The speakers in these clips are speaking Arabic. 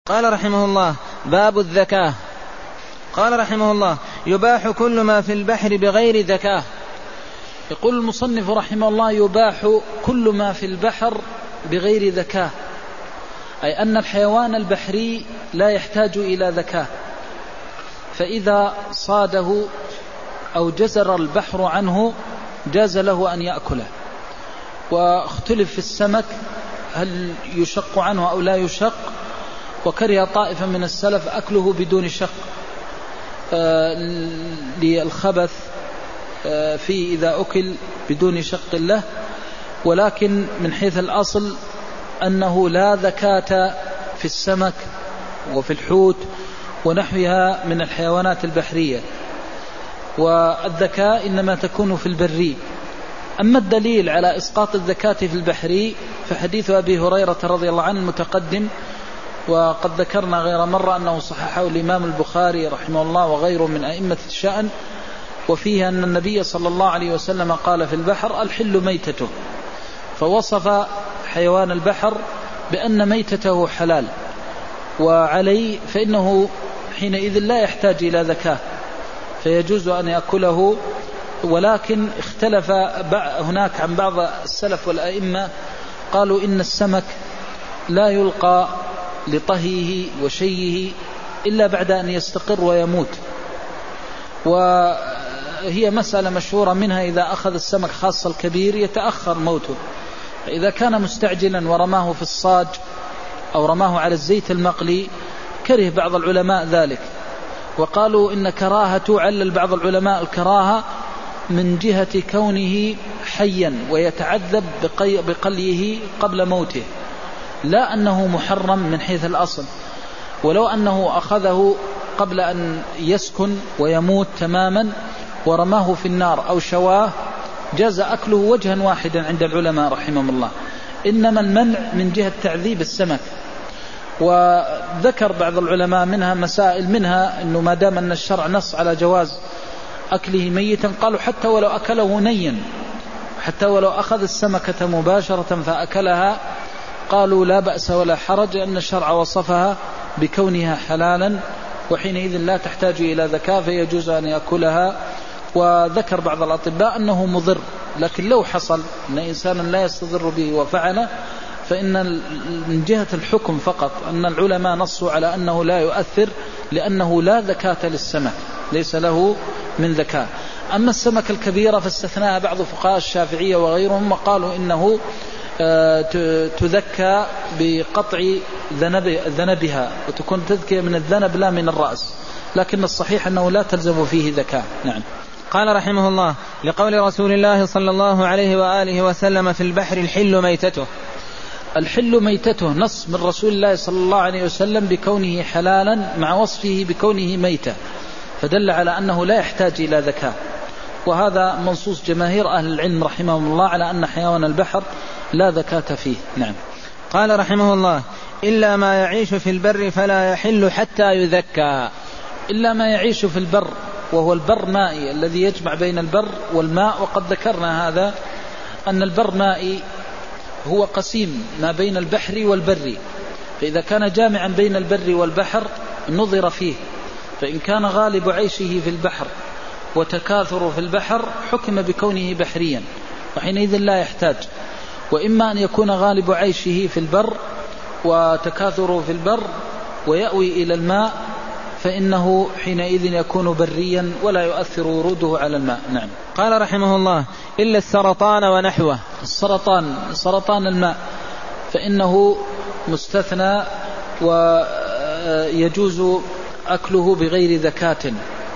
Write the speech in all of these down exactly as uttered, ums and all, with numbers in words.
قال رحمه الله: باب الذكاة. قال رحمه الله: يباح كل ما في البحر بغير ذكاة. يقول المصنف رحمه الله: يباح كل ما في البحر بغير ذكاة، أي أن الحيوان البحري لا يحتاج إلى ذكاة، فإذا صاده أو جزر البحر عنه جاز له أن يأكله. واختلف في السمك هل يشق عنه أو لا يشق، وكره طائفة من السلف أكله بدون شق آه للخبث آه فيه إذا أكل بدون شق له، ولكن من حيث الأصل أنه لا ذكاة في السمك وفي الحوت ونحوها من الحيوانات البحرية، والذكاة إنما تكون في البري. أما الدليل على إسقاط الذكاة في البحري فحديث أبي هريرة رضي الله عنه المتقدم، وقد ذكرنا غير مرة أنه صححه الإمام البخاري رحمه الله وغيره من أئمة الشأن، وفيه أن النبي صلى الله عليه وسلم قال في البحر: الحل ميتته، فوصف حيوان البحر بأن ميتته حلال، وعليه فإنه حينئذ لا يحتاج إلى ذكاة فيجوز أن يأكله. ولكن اختلف هناك عن بعض السلف والأئمة، قالوا إن السمك لا يلقى لطهيه وشيه إلا بعد أن يستقر ويموت، وهي مسألة مشهورة منها إذا أخذ السمك خاصة الكبير يتأخر موته، فإذا كان مستعجلا ورماه في الصاج أو رماه على الزيت المقلي كره بعض العلماء ذلك، وقالوا إن كراهة علل بعض العلماء الكراهة من جهة كونه حيا ويتعذب بقليه قبل موته، لا أنه محرم من حيث الأصل. ولو أنه أخذه قبل أن يسكن ويموت تماما ورماه في النار أو شواه جاز أكله وجها واحدا عند العلماء رحمهم الله، إنما المنع من جهة تعذيب السمك. وذكر بعض العلماء منها مسائل، منها أنه ما دام أن الشرع نص على جواز أكله ميتا، قالوا حتى ولو أكله نيا، حتى ولو أخذ السمكة مباشرة فأكلها قالوا لا بأس ولا حرج، لأن الشرع وصفها بكونها حلالا، وحينئذ لا تحتاج إلى ذكاة فيجوز أن يأكلها. وذكر بعض الأطباء أنه مضر، لكن لو حصل أن إنسانا لا يستضر به وفعله فإن من جهة الحكم فقط أن العلماء نصوا على أنه لا يؤثر، لأنه لا ذكاة للسمك، ليس له من ذكاء. أما السمك الكبيرة فاستثناها بعض فقهاء الشافعية وغيرهم، وقالوا إنه تذكى بقطع ذنب ذنبها، وتكون تذكية من الذنب لا من الرأس، لكن الصحيح أنه لا تلزم فيه ذكاء. نعم. قال رحمه الله: لقول رسول الله صلى الله عليه وآله وسلم في البحر: الحل ميتته. الحل ميتته نص من رسول الله صلى الله عليه وسلم بكونه حلالا مع وصفه بكونه ميتة، فدل على أنه لا يحتاج إلى ذكاء، وهذا منصوص جماهير أهل العلم رحمهم الله على أن حيوان البحر لا ذكاة فيه. نعم. قال رحمه الله: إلا ما يعيش في البر فلا يحل حتى يذكى. إلا ما يعيش في البر، وهو البر مائي الذي يجمع بين البر والماء، وقد ذكرنا هذا أن البر مائي هو قسيم ما بين البحر والبر، فإذا كان جامعا بين البر والبحر نظر فيه، فإن كان غالب عيشه في البحر وتكاثر في البحر حكم بكونه بحريا، وحينئذ لا يحتاج. وإما أن يكون غالب عيشه في البر وتكاثره في البر ويأوي إلى الماء، فإنه حينئذ يكون بريا ولا يؤثر وروده على الماء. نعم. قال رحمه الله: إلا السرطان ونحوه. السرطان سرطان الماء فإنه مستثنى ويجوز أكله بغير ذكاة،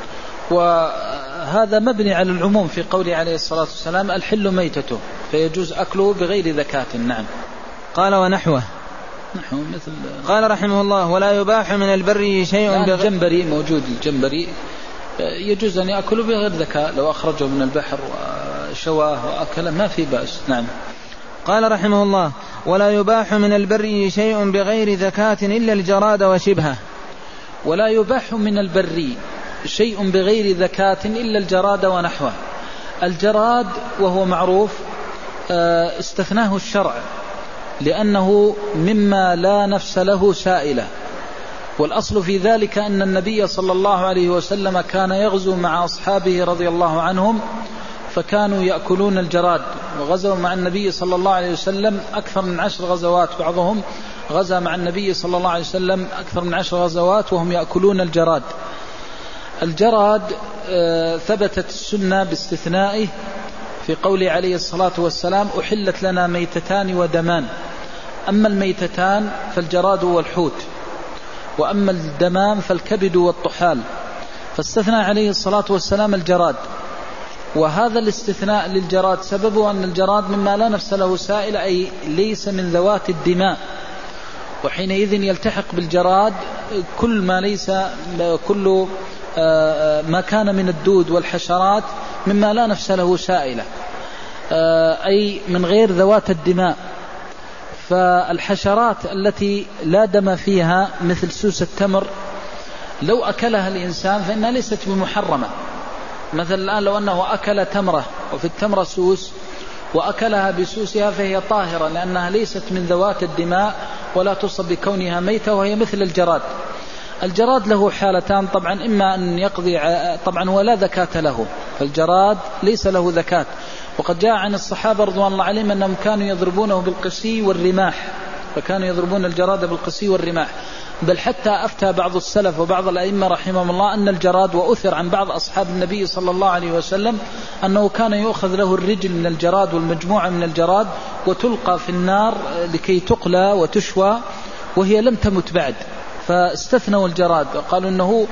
وهذا مبني على العموم في قوله عليه الصلاة والسلام: الحل ميتته، فيجوز أكله بغير ذكاة. نعم. قال ونحوه. نحو مثل قال رحمه الله: ولا يباح من البر شيء بغير. الجمبري موجود، الجمبري يجوز أن يأكله بغير ذكاء، لو أخرجه من البحر وشواه وأكله ما في بأس. نعم. قال رحمه الله: ولا يباح من البر شيء بغير ذكاة إلا الجراد وشبهه. ولا يباح من البر شيء بغير ذكاة إلا الجراد ونحوه. الجراد وهو معروف استثناه الشرع لأنه مما لا نفس له سائلة، والأصل في ذلك أن النبي صلى الله عليه وسلم كان يغزو مع أصحابه رضي الله عنهم فكانوا يأكلون الجراد، وغزوا مع النبي صلى الله عليه وسلم أكثر من عشر غزوات، بعضهم غزا مع النبي صلى الله عليه وسلم أكثر من عشر غزوات وهم يأكلون الجراد. الجراد ثبتت السنة باستثنائه في قوله عليه الصلاة والسلام: أحلت لنا ميتتان ودمان، أما الميتتان فالجراد والحوت، وأما الدمان فالكبد والطحال، فاستثنى عليه الصلاة والسلام الجراد. وهذا الاستثناء للجراد سببه أن الجراد مما لا نفس له سائل، أي ليس من ذوات الدماء، وحينئذ يلتحق بالجراد كل ما ليس كل ما كان من الدود والحشرات مما لا نفس له سائلة، أي من غير ذوات الدماء. فالحشرات التي لا دم فيها مثل سوس التمر لو أكلها الإنسان فإنها ليست بمحرمة. مثلا الآن لو أنه أكل تمرة وفي التمرة سوس وأكلها بسوسها فهي طاهرة، لأنها ليست من ذوات الدماء ولا تصب بكونها ميتة، وهي مثل الجراد. الجراد له حالتان طبعا، إما أن يقضي طبعا ولا زكاة له، فالجراد ليس له زكاة. وقد جاء عن الصحابة رضوان الله عليهم أنهم كانوا يضربونه بالقسي والرماح، فكانوا يضربون الجراد بالقسي والرماح. بل حتى أفتى بعض السلف وبعض الأئمة رحمهم الله أن الجراد، وأثر عن بعض أصحاب النبي صلى الله عليه وسلم أنه كان يؤخذ له الرجل من الجراد والمجموعة من الجراد وتلقى في النار لكي تقلى وتشوى وهي لم تمت بعد، فاستثنوا الجراد، قالوا أنه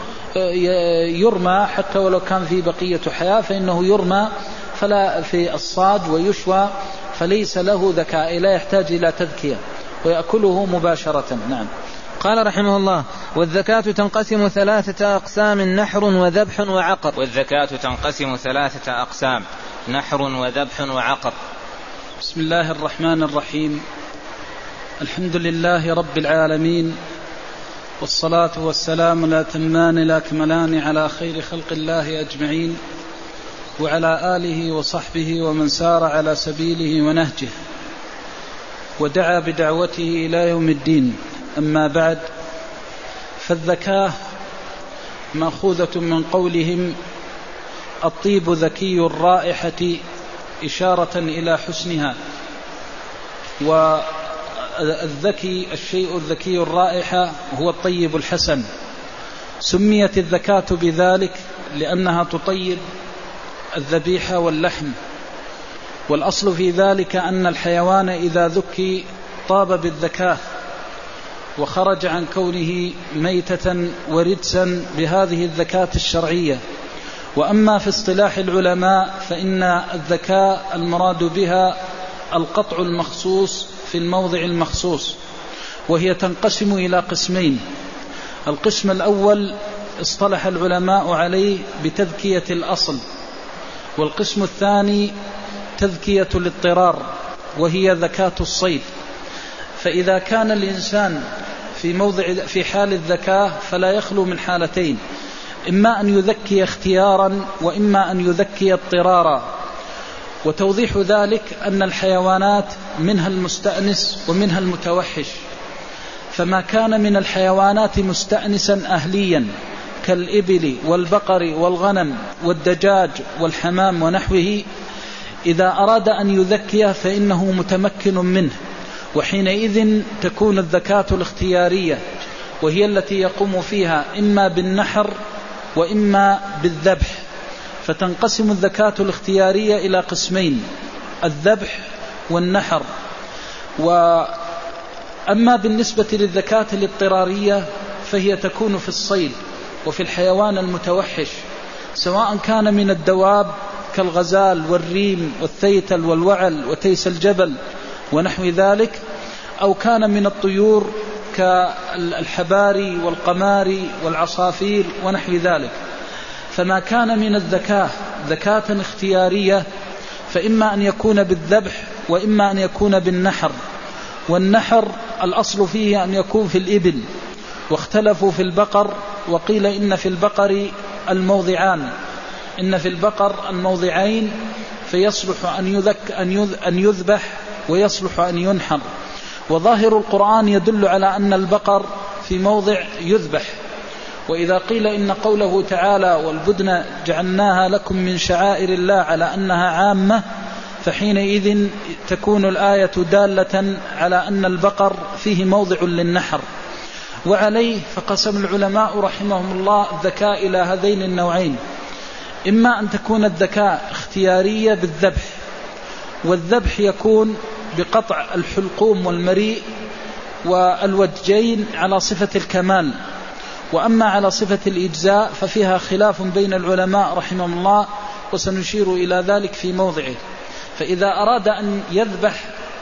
يرمى حتى ولو كان في بقية حياة، فإنه يرمى فلا في الصاد ويشوى، فليس له ذكاء، لا يحتاج إلى تذكية، ويأكله مباشرة. نعم. قال رحمه الله: والزكاة تنقسم ثلاثة أقسام: نحر وذبح وعقر. والزكاة تنقسم ثلاثة أقسام: نحر وذبح وعقر. بسم الله الرحمن الرحيم. الحمد لله رب العالمين، والصلاة والسلام لا تمان لا كملان على خير خلق الله أجمعين، وعلى آله وصحبه ومن سار على سبيله ونهجه ودعا بدعوته إلى يوم الدين. أما بعد، فالزكاة مأخوذة من قولهم: الطيب ذكي الرائحة، إشارة إلى حسنها. والذكي الشيء الذكي الرائحة هو الطيب الحسن. سميت الزكاة بذلك لأنها تطيب الذبيحة واللحم. والأصل في ذلك أن الحيوان إذا ذكي طاب بالزكاة وخرج عن كونه ميتة ورجسا بهذه الزكاة الشرعية. وأما في اصطلاح العلماء فإن الزكاة المراد بها القطع المخصوص في الموضع المخصوص، وهي تنقسم إلى قسمين. القسم الأول اصطلح العلماء عليه بتذكية الأصل، والقسم الثاني تذكية الاضطرار، وهي زكاة الصيد. فإذا كان الإنسان في موضع في حال الزكاة فلا يخلو من حالتين: إما أن يذكي اختيارا، وإما أن يذكي اضطرارا. وتوضيح ذلك أن الحيوانات منها المستأنس ومنها المتوحش، فما كان من الحيوانات مستأنسا أهليا كالإبل والبقر والغنم والدجاج والحمام ونحوه، إذا أراد أن يذكيه فإنه متمكن منه، وحينئذ تكون الزكاة الاختيارية، وهي التي يقوم فيها إما بالنحر وإما بالذبح. فتنقسم الزكاة الاختيارية إلى قسمين: الذبح والنحر. وأما بالنسبة للزكاة الاضطرارية فهي تكون في الصيد وفي الحيوان المتوحش، سواء كان من الدواب كالغزال والريم والثيتل والوعل وتيس الجبل ونحو ذلك، أو كان من الطيور كالحباري والقماري والعصافير ونحو ذلك. فما كان من الزكاة زكاة اختيارية فإما أن يكون بالذبح وإما أن يكون بالنحر. والنحر الأصل فيه أن يكون في الإبل، واختلفوا في البقر، وقيل إن في البقر الموضعان، إن في البقر الموضعين، فيصلح أن يذك أن يذبح ويصلح أن ينحر. وظاهر القرآن يدل على أن البقر في موضع يذبح. وإذا قيل إن قوله تعالى والبدن جعلناها لكم من شعائر الله على أنها عامة، فحينئذ تكون الآية دالة على أن البقر فيه موضع للنحر. وعليه فقسم العلماء رحمهم الله الذكاء إلى هذين النوعين: إما أن تكون الذكاء اختيارية بالذبح، والذبح يكون بقطع الحلقوم والمريء والوجين على صفة الكمال. وأما على صفة الإجزاء ففيها خلاف بين العلماء رحمهم الله، وسنشير إلى ذلك في موضعه. فإذا أراد أن يذبح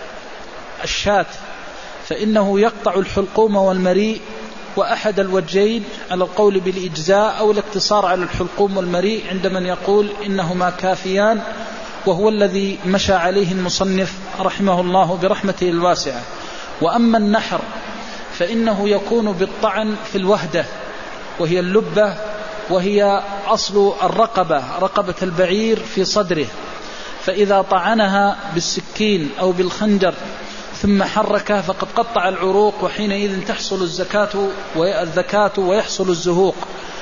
الشاة فإنه يقطع الحلقوم والمريء وأحد الوجين على القول بالإجزاء، أو الاقتصار على الحلقوم والمريء عند من يقول إنهما كافيان، وهو الذي مشى عليه المصنف رحمه الله برحمته الواسعة. وأما النحر فإنه يكون بالطعن في الوهدة، وهي اللبة، وهي أصل الرقبة، رقبة البعير في صدره، فإذا طعنها بالسكين أو بالخنجر ثم حركها فقد قطع العروق، وحينئذ تحصل الزكاة والذكاة ويحصل الزهوق.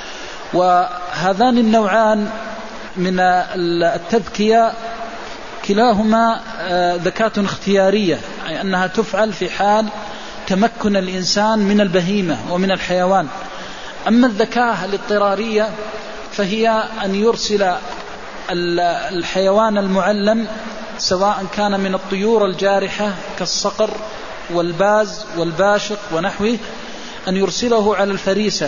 وهذان النوعان من التذكية كلاهما ذكاة اختيارية، أي أنها تفعل في حال تمكن الإنسان من البهيمة ومن الحيوان. أما الذكاة الاضطرارية فهي أن يرسل الحيوان المعلم سواء كان من الطيور الجارحة كالصقر والباز والباشق ونحوه، أن يرسله على الفريسة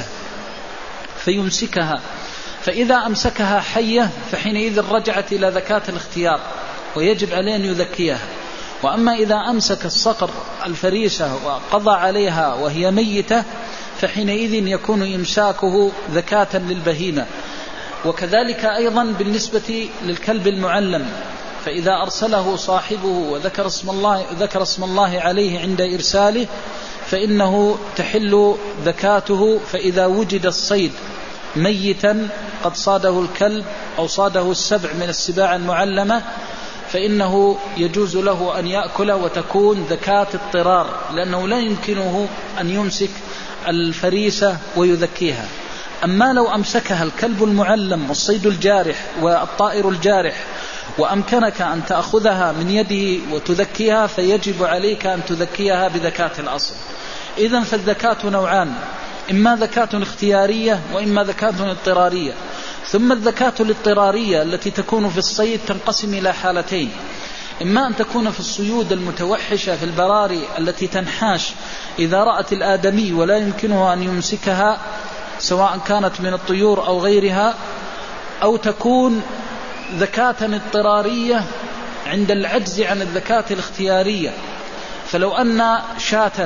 فيمسكها، فإذا أمسكها حية فحينئذ رجعت إلى ذكاة الاختيار ويجب عليه أن يذكيها. وأما إذا أمسك الصقر الفريسة وقضى عليها وهي ميتة فحينئذ يكون إمساكه ذكاة للبهيمة. وكذلك أيضا بالنسبة للكلب المعلم، فإذا أرسله صاحبه وذكر اسم الله, ذكر اسم الله عليه عند إرساله فإنه تحل ذكاته. فإذا وجد الصيد ميتا قد صاده الكلب أو صاده السبع من السباع المعلمة فإنه يجوز له أن يأكل، وتكون ذكاة اضطرار، لأنه لا يمكنه أن يمسك الفريسة ويذكيها. أما لو أمسكها الكلب المعلم والصيد الجارح والطائر الجارح وأمكنك أن تأخذها من يده وتذكيها فيجب عليك أن تذكيها بذكاة الأصل. إذن فالذكاة نوعان: إما ذكاة اختيارية وإما ذكاة اضطرارية. ثم الذكاة الاضطرارية التي تكون في الصيد تنقسم إلى حالتين: إما أن تكون في الصيود المتوحشة في البراري التي تنحاش إذا رأت الآدمي ولا يمكنه أن يمسكها سواء كانت من الطيور أو غيرها، أو تكون ذكاة اضطرارية عند العجز عن الذكاة الاختيارية. فلو أن شاة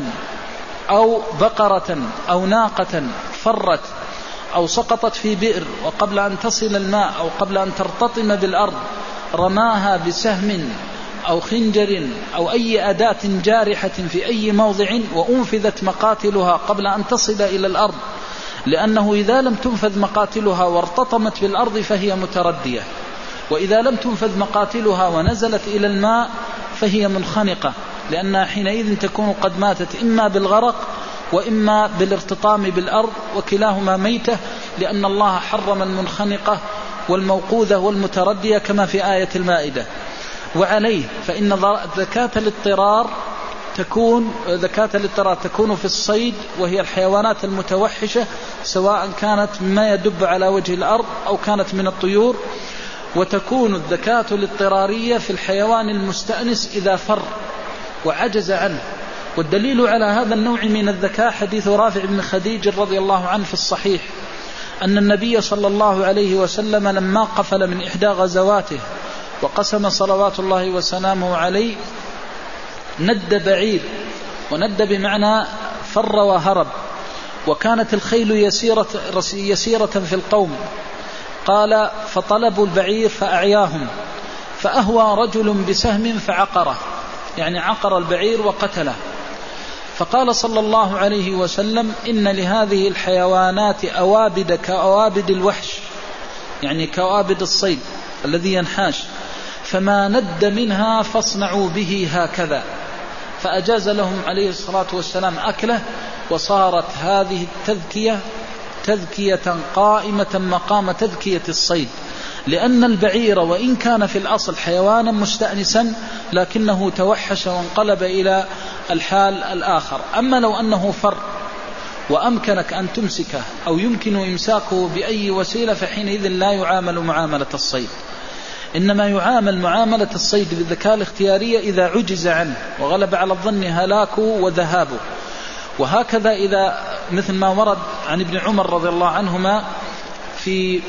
أو بقرة أو ناقة فرت أو سقطت في بئر وقبل أن تصل الماء أو قبل أن ترتطم بالأرض رماها بسهم أو خنجر أو أي أداة جارحة في أي موضع وأنفذت مقاتلها قبل أن تصل إلى الأرض، لأنه إذا لم تنفذ مقاتلها وارتطمت بالأرض فهي متردية، وإذا لم تنفذ مقاتلها ونزلت إلى الماء فهي منخنقة، لأنها حينئذ تكون قد ماتت إما بالغرق وإما بالارتطام بالأرض، وكلاهما ميتة، لأن الله حرم المنخنقة والموقوذة والمتردية كما في آية المائدة. وعليه فإن ذكاة الاضطرار تكون ذكاة الاضطرار تكون في الصيد، وهي الحيوانات المتوحشة سواء كانت مما يدب على وجه الأرض أو كانت من الطيور، وتكون الذكاة الاضطرارية في الحيوان المستأنس إذا فر وعجز عنه. والدليل على هذا النوع من الذكاء حديث رافع بن خديج رضي الله عنه في الصحيح أن النبي صلى الله عليه وسلم لما قفل من إحدى غزواته وقسم صلوات الله وسلامه عليه ند بعير، وند بمعنى فر وهرب، وكانت الخيل يسيرة, يسيرة في القوم. قال فطلبوا البعير فأعياهم، فأهوى رجل بسهم فعقره، يعني عقر البعير وقتله. فقال صلى الله عليه وسلم إن لهذه الحيوانات أوابد كأوابد الوحش، يعني كأوابد الصيد الذي ينحاش، فما ند منها فاصنعوا به هكذا. فأجاز لهم عليه الصلاة والسلام أكله، وصارت هذه التذكية تذكية قائمة مقام تذكية الصيد، لأن البعير وإن كان في الأصل حيوانا مستأنسا لكنه توحش وانقلب إلى الحال الآخر. أما لو أنه فر وأمكنك أن تمسكه أو يمكن إمساكه بأي وسيلة فحينئذ لا يعامل معاملة الصيد، إنما يعامل معاملة الصيد بالذكاء الاختيارية إذا عجز عنه وغلب على الظن هلاكه وذهابه. وهكذا إذا مثل ما ورد عن ابن عمر رضي الله عنهما في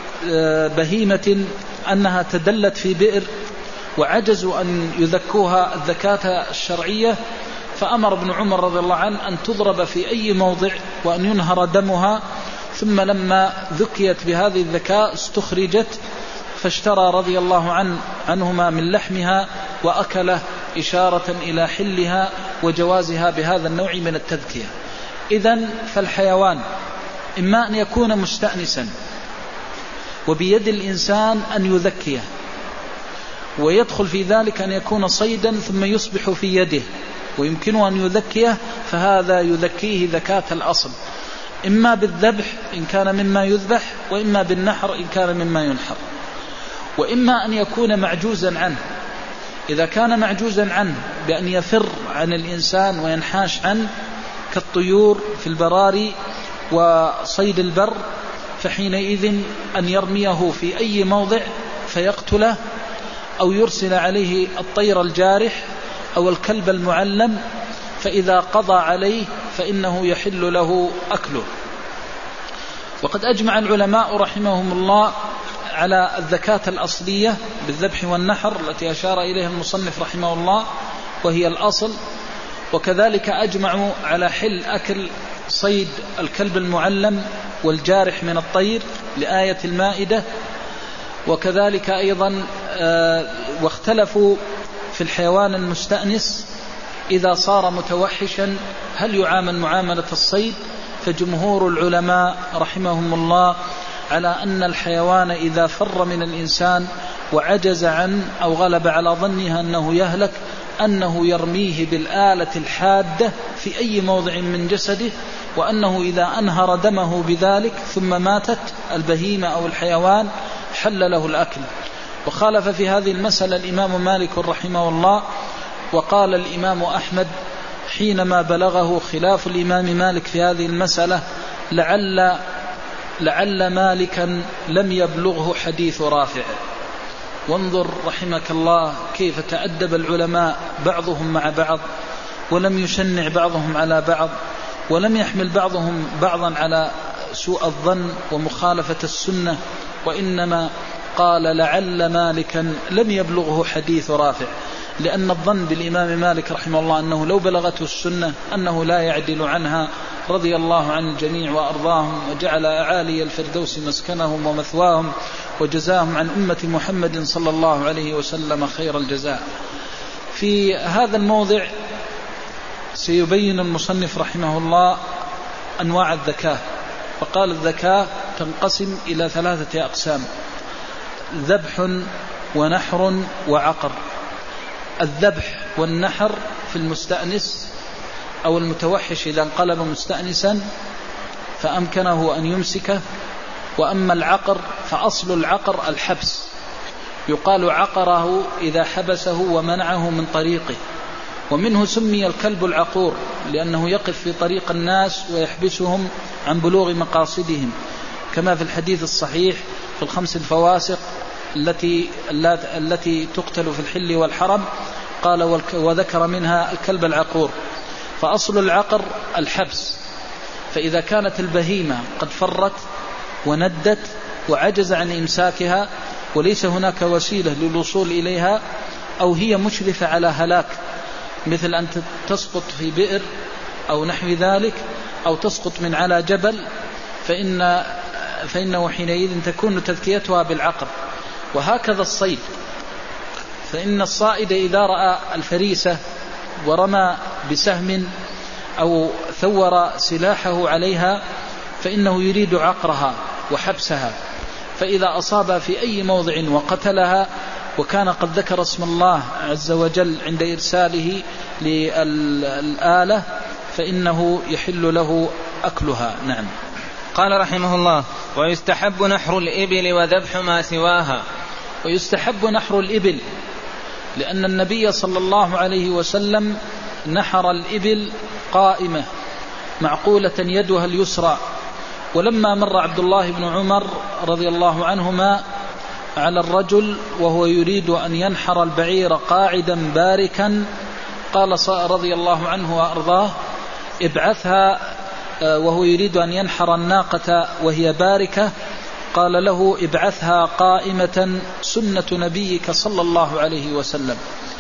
بهيمة أنها تدلت في بئر وعجزوا أن يذكوها الذكاة الشرعية، فأمر ابن عمر رضي الله عنه أن تضرب في أي موضع وأن ينهر دمها، ثم لما ذكيت بهذه الذكاء استخرجت فاشترى رضي الله عنه عنهما من لحمها وأكله إشارة إلى حلها وجوازها بهذا النوع من التذكية. إذن فالحيوان إما أن يكون مستأنسا وبيد الإنسان أن يذكيه، ويدخل في ذلك أن يكون صيدا ثم يصبح في يده ويمكنه أن يذكيه، فهذا يذكيه ذكاة الأصل، إما بالذبح إن كان مما يذبح، وإما بالنحر إن كان مما ينحر، وإما أن يكون معجوزا عنه. إذا كان معجوزا عنه بأن يفر عن الإنسان وينحاش عنه كالطيور في البراري وصيد البر، فحينئذ أن يرميه في أي موضع فيقتله، أو يرسل عليه الطير الجارح أو الكلب المعلم، فإذا قضى عليه فإنه يحل له أكله. وقد أجمع العلماء رحمهم الله على الذكاة الأصلية بالذبح والنحر التي أشار إليها المصنف رحمه الله وهي الأصل، وكذلك أجمعوا على حل أكل صيد الكلب المعلم والجارح من الطير لآية المائدة، وكذلك أيضا واختلفوا في الحيوان المستأنس إذا صار متوحشا هل يعامل معاملة الصيد، فجمهور العلماء رحمهم الله على أن الحيوان إذا فر من الإنسان وعجز عنه أو غلب على ظنها أنه يهلك أنه يرميه بالآلة الحادة في أي موضع من جسده، وأنه إذا أنهر دمه بذلك ثم ماتت البهيمة أو الحيوان حل له الأكل. وخالف في هذه المسألة الإمام مالك رحمه الله، وقال الإمام أحمد حينما بلغه خلاف الإمام مالك في هذه المسألة لعل لعل مالكا لم يبلغه حديث رافع. وانظر رحمك الله كيف تأدب العلماء بعضهم مع بعض، ولم يشنع بعضهم على بعض، ولم يحمل بعضهم بعضا على سوء الظن ومخالفة السنة، وإنما قال لعل مالكا لم يبلغه حديث رافع، لأن الظن بالإمام مالك رحمه الله أنه لو بلغته السنة أنه لا يعدل عنها رضي الله عن الجميع وأرضاهم، وجعل أعالي الفردوس مسكنهم ومثواهم، وجزاهم عن أمة محمد صلى الله عليه وسلم خير الجزاء. في هذا الموضع سيبين المصنف رحمه الله أنواع الذكاة، فقال الذكاة تنقسم إلى ثلاثة أقسام: ذبح ونحر وعقر. الذبح والنحر في المستأنس أو المتوحش إذا انقلب مستأنسا فأمكنه أن يمسكه. وأما العقر فأصل العقر الحبس، يقال عقره إذا حبسه ومنعه من طريقه، ومنه سمي الكلب العقور لأنه يقف في طريق الناس ويحبسهم عن بلوغ مقاصدهم، كما في الحديث الصحيح في الخمس الفواسق التي التي تقتل في الحل والحرم، قال وذكر منها الكلب العقور. فأصل العقر الحبس، فإذا كانت البهيمة قد فرت وندت وعجز عن إمساكها وليس هناك وسيلة للوصول إليها، أو هي مشرفة على هلاك مثل أن تسقط في بئر أو نحو ذلك، أو تسقط من على جبل، فإن فإنه حينئذ تكون تذكيتها بالعقر. وهكذا الصيد، فإن الصائد إذا رأى الفريسة ورمى بسهم أو ثور سلاحه عليها فإنه يريد عقرها وحبسها، فإذا أصاب في أي موضع وقتلها وكان قد ذكر اسم الله عز وجل عند إرساله للآلة فإنه يحل له أكلها. نعم. قال رحمه الله: ويستحب نحر الإبل وذبح ما سواها. ويستحب نحر الإبل لأن النبي صلى الله عليه وسلم نحر الإبل قائمة معقولة يدها اليسرى، ولما مر عبد الله بن عمر رضي الله عنهما على الرجل وهو يريد أن ينحر البعير قاعدا باركا قال رضي الله عنه وأرضاه: ابعثها، وهو يريد أن ينحر الناقة وهي باركة قال له: ابعثها قائمة سنة نبيك صلى الله عليه وسلم.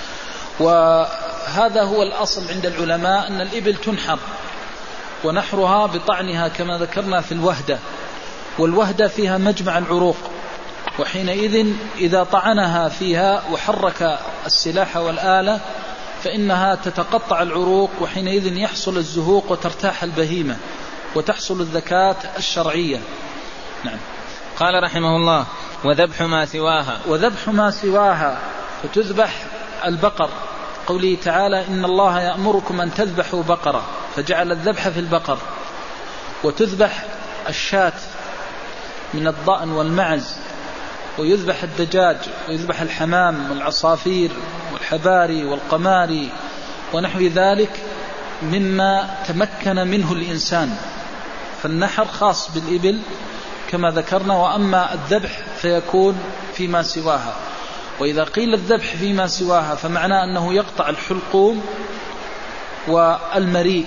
وهذا هو الأصل عند العلماء أن الإبل تنحر، ونحرها بطعنها كما ذكرنا في الوهدة، والوهدة فيها مجمع العروق، وحينئذ إذا طعنها فيها وحرك السلاح والآلة فإنها تتقطع العروق، وحينئذ يحصل الزهوق وترتاح البهيمة وتحصل الذكاة الشرعية. نعم. قال رحمه الله: وذبح ما سواها. وذبح ما سواها فتذبح البقر، قوله تعالى: إن الله يأمركم أن تذبحوا بقرة، فجعل الذبح في البقر. وتذبح الشاة من الضأن والمعز، ويذبح الدجاج، ويذبح الحمام والعصافير والحباري والقماري ونحو ذلك مما تمكن منه الإنسان، فالنحر خاص بالإبل كما ذكرنا، وأما الذبح فيكون فيما سواها. وإذا قيل الذبح فيما سواها فمعناه أنه يقطع الحلقوم والمريء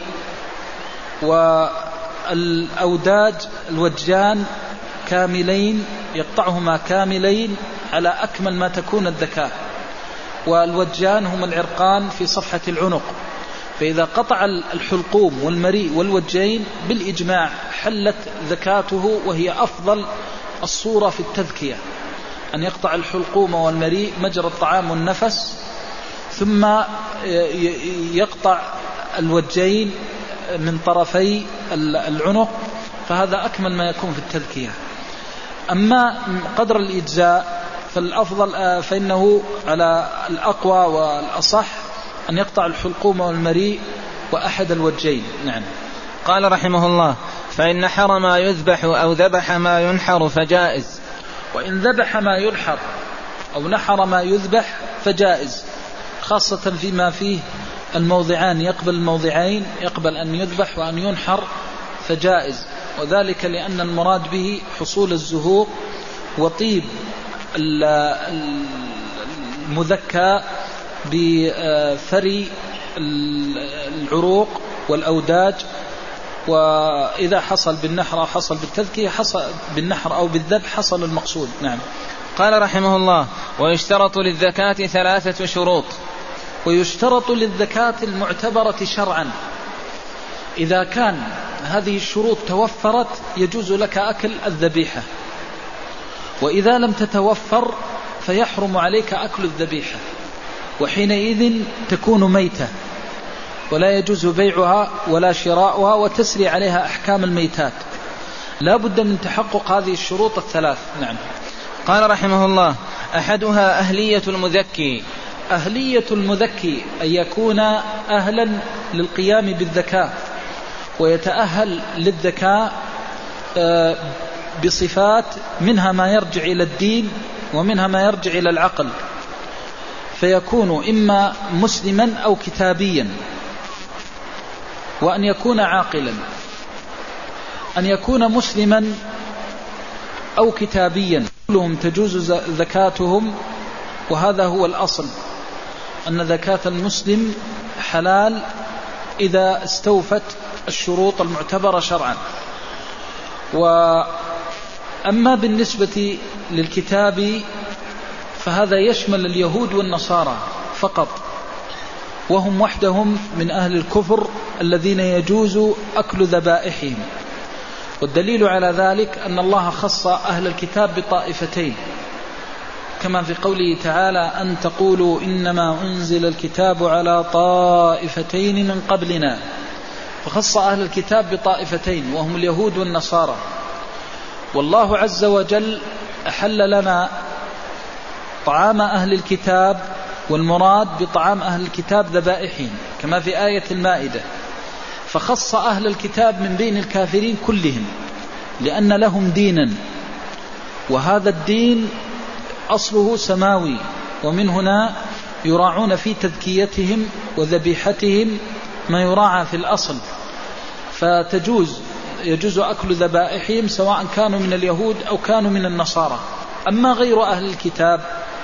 والأوداج الوجان كاملين، يقطعهما كاملين على أكمل ما تكون الذكاء. والوجان هم العرقان في صفحة العنق، فإذا قطع الحلقوم والمريء والوجين بالإجماع حلت ذكاته، وهي أفضل الصورة في التذكية، أن يقطع الحلقوم والمريء مجرى الطعام والنفس، ثم يقطع الوجين من طرفي العنق، فهذا أكمل ما يكون في التذكية. أما قدر الإجزاء فالأفضل فإنه على الأقوى والأصح أن يقطع الحلقوم والمريء وأحد الوجين. نعم. قال رحمه الله: فإن نحر ما يذبح أو ذبح ما ينحر فجائز. وإن ذبح ما ينحر أو نحر ما يذبح فجائز، خاصة فيما فيه الموضعان، يقبل الموضعين، يقبل أن يذبح وأن ينحر فجائز، وذلك لأن المراد به حصول الزهوق وطيب المذكى بفري العروق والأوداج. وإذا حصل بالنحر أو حصل بالتذكية حصل بالنحر أو بالذبح حصل المقصود. نعم. قال رحمه الله: ويشترط للزكاة ثلاثة شروط. ويشترط للزكاة المعتبرة شرعا، إذا كان هذه الشروط توفرت يجوز لك أكل الذبيحة، وإذا لم تتوفر فيحرم عليك أكل الذبيحة، وحينئذ تكون ميتة ولا يجوز بيعها ولا شراؤها، وتسري عليها أحكام الميتات. لا بد من تحقق هذه الشروط الثلاث. نعم. قال رحمه الله: أحدها أهلية المذكي. أهلية المذكي أن يكون أهلا للقيام بالذكاة، ويتأهل للذكاة بصفات منها ما يرجع إلى الدين ومنها ما يرجع إلى العقل، فيكون إما مسلما أو كتابيا، وأن يكون عاقلا. أن يكون مسلما أو كتابيا كلهم تجوز زكاتهم، وهذا هو الأصل، أن زكاة المسلم حلال إذا استوفت الشروط المعتبرة شرعا. وأما بالنسبة للكتاب فهذا يشمل اليهود والنصارى فقط، وهم وحدهم من أهل الكفر الذين يجوز أكل ذبائحهم. والدليل على ذلك أن الله خص أهل الكتاب بطائفتين، كما في قوله تعالى: أن تقولوا إنما أنزل الكتاب على طائفتين من قبلنا، فخص أهل الكتاب بطائفتين وهم اليهود والنصارى. والله عز وجل أحل لنا طعام أهل الكتاب، والمراد بطعام أهل الكتاب ذبائحهم، كما في آية المائدة: فخص أهل الكتاب من بين الكافرين كلهم لأن لهم دينا، وهذا الدين أصله سماوي، ومن هنا يراعون في تذكيتهم وذبيحتهم ما يراعى في الأصل، فتجوز يجوز أكل ذبائحهم سواء كانوا من اليهود أو كانوا من النصارى. أما غير أهل الكتاب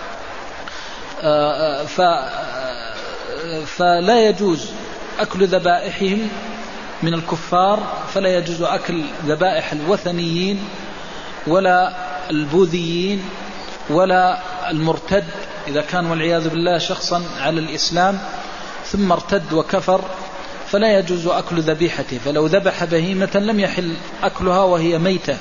فلا يجوز أكل ذبائحهم من الكفار، فلا يجوز أكل ذبائح الوثنيين ولا البوذيين ولا المرتد، إذا كان والعياذ بالله شخصا على الإسلام ثم ارتد وكفر فلا يجوز أكل ذبيحته، فلو ذبح بهيمة لم يحل أكلها وهي ميتة.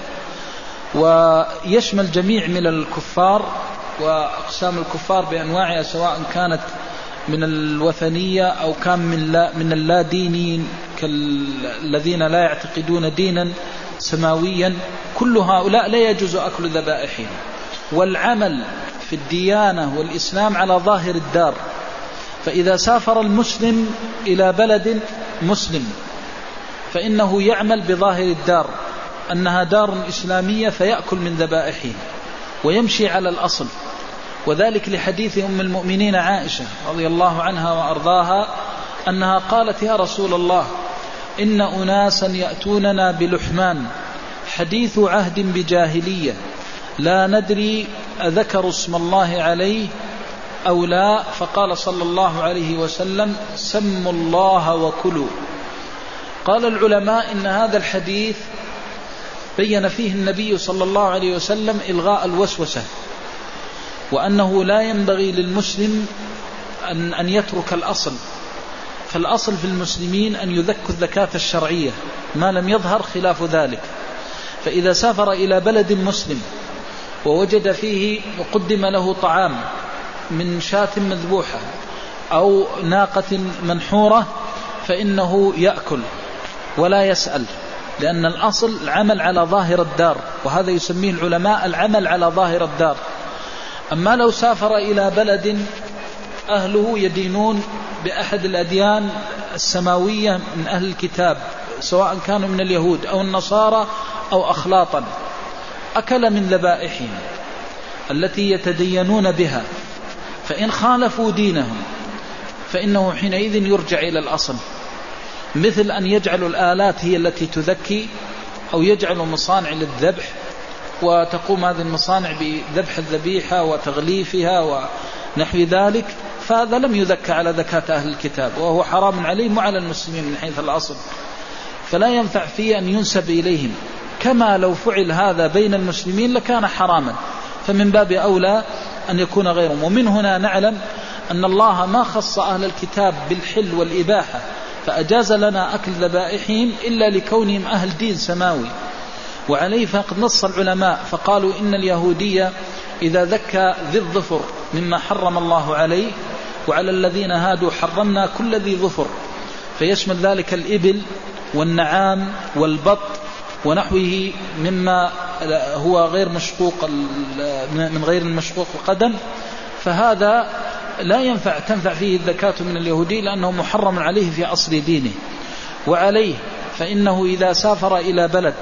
ويشمل جميع من الكفار وأقسام الكفار بأنواعها، سواء كانت من الوثنية أو كان من لا من اللا دينين كالذين لا يعتقدون دينا سماويا، كل هؤلاء لا يجوز أكل ذبائحهم. والعمل في الديانة والإسلام على ظاهر الدار، فإذا سافر المسلم إلى بلد مسلم فإنه يعمل بظاهر الدار أنها دار إسلامية فيأكل من ذبائحهم ويمشي على الأصل، وذلك لحديث أم المؤمنين عائشة رضي الله عنها وأرضاها أنها قالت: يا رسول الله، إن أناسا يأتوننا بلحمان حديث عهد بجاهلية لا ندري أذكر اسم الله عليه أو لا، فقال صلى الله عليه وسلم: سموا الله وكلوا. قال العلماء إن هذا الحديث بين فيه النبي صلى الله عليه وسلم إلغاء الوسوسة، وأنه لا ينبغي للمسلم أن, أن يترك الأصل، فالأصل في المسلمين أن يذكوا الزكاة الشرعية ما لم يظهر خلاف ذلك. فإذا سافر إلى بلد مسلم ووجد فيه وقدم له طعام من شاة مذبوحة أو ناقة منحورة فإنه يأكل ولا يسأل، لأن الأصل العمل على ظاهر الدار، وهذا يسميه العلماء العمل على ظاهر الدار. أما لو سافر إلى بلد أهله يدينون بأحد الأديان السماوية من أهل الكتاب، سواء كانوا من اليهود أو النصارى أو أخلاطا، أكل من ذبائحهم التي يتدينون بها، فإن خالفوا دينهم فإنه حينئذ يرجع إلى الأصل، مثل أن يجعلوا الآلات هي التي تذكي، أو يجعلوا مصانع للذبح وتقوم هذه المصانع بذبح الذبيحة وتغليفها ونحو ذلك، فهذا لم يذكى على زكاة أهل الكتاب، وهو حرام عليهم وعلى المسلمين من حيث الأصل، فلا ينفع فيه أن ينسب إليهم، كما لو فعل هذا بين المسلمين لكان حراما، فمن باب أولى أن يكون غيرهم. ومن هنا نعلم أن الله ما خص أهل الكتاب بالحل والإباحة فأجاز لنا أكل ذبائحهم إلا لكونهم أهل دين سماوي، وعليه فقد نص العلماء فقالوا إن اليهودية إذا ذكى ذي الظفر مما حرم الله عليه، وعلى الذين هادوا حرمنا كل ذي ظفر، فيشمل ذلك الإبل والنعام والبط ونحوه مما هو غير مشقوق من غير المشقوق القدم، فهذا لا ينفع تنفع فيه الزكاة من اليهودي لأنه محرم عليه في أصل دينه. وعليه فإنه إذا سافر إلى بلد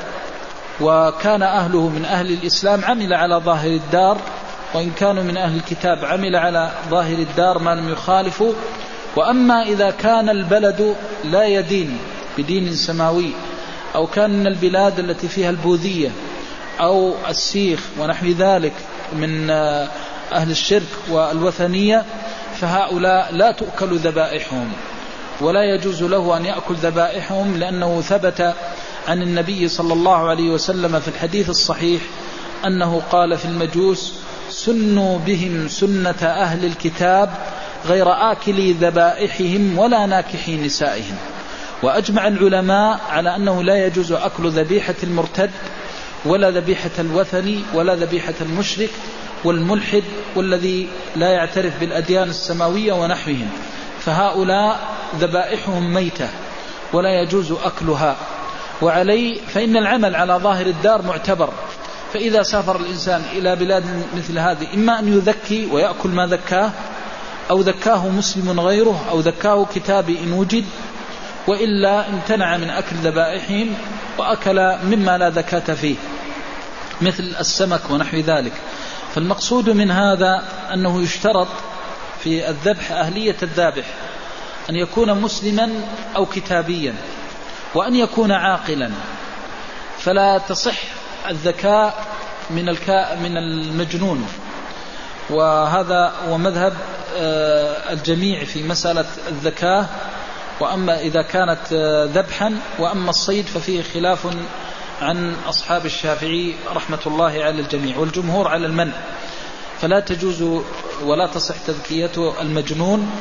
وكان أهله من أهل الإسلام عمل على ظاهر الدار، وإن كانوا من أهل الكتاب عمل على ظاهر الدار ما لم يخالفوا. وأما إذا كان البلد لا يدين بدين سماوي، أو كان من البلاد التي فيها البوذية أو السيخ ونحو ذلك من أهل الشرك والوثنية، فهؤلاء لا تؤكل ذبائحهم ولا يجوز له أن يأكل ذبائحهم، لأنه ثبت عن النبي صلى الله عليه وسلم في الحديث الصحيح أنه قال في المجوس: سنوا بهم سنة أهل الكتاب غير آكلي ذبائحهم ولا ناكحي نسائهم. وأجمع العلماء على أنه لا يجوز أكل ذبيحة المرتد ولا ذبيحة الوثني ولا ذبيحة المشرك والملحد والذي لا يعترف بالأديان السماوية ونحوهم، فهؤلاء ذبائحهم ميتة ولا يجوز أكلها. وعليه فإن العمل على ظاهر الدار معتبر، فإذا سافر الإنسان إلى بلاد مثل هذه إما أن يذكي ويأكل ما ذكاه، أو ذكاه مسلم غيره، أو ذكاه كتابي إن وجد، وإلا امتنع من أكل ذبائحهم وأكل مما لا زكاة فيه مثل السمك ونحو ذلك. فالمقصود من هذا أنه يشترط في الذبح أهلية الذابح، أن يكون مسلما أو كتابيا، وأن يكون عاقلا، فلا تصح الذكاء من من المجنون. وهذا هو مذهب الجميع في مسألة الذكاء. وأما إذا كانت ذبحا، وأما الصيد ففيه خلاف عن أصحاب الشافعي رحمة الله على الجميع، والجمهور على المنع، فلا تجوز ولا تصح تذكية المجنون.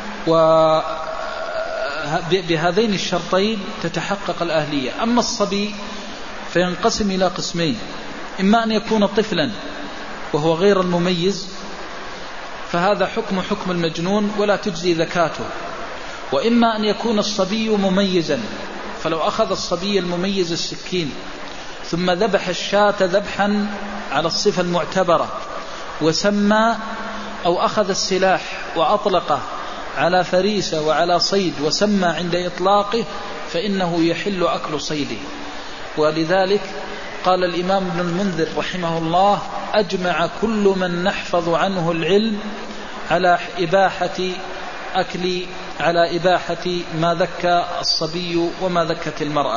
وبهذين الشرطين تتحقق الأهلية. أما الصبي فينقسم إلى قسمين: إما أن يكون طفلا وهو غير المميز، فهذا حكم حكم المجنون ولا تجزي ذكاته، وإما أن يكون الصبي مميزا، فلو أخذ الصبي المميز السكين ثم ذبح الشاة ذبحا على الصفة المعتبرة وسمى، أو أخذ السلاح وأطلقه على فريسة وعلى صيد وسمى عند إطلاقه، فإنه يحل أكل صيده. ولذلك قال الإمام ابن المنذر رحمه الله: أجمع كل من نحفظ عنه العلم على إباحة أكل على إباحة ما ذكى الصبي وما ذكت المرأة.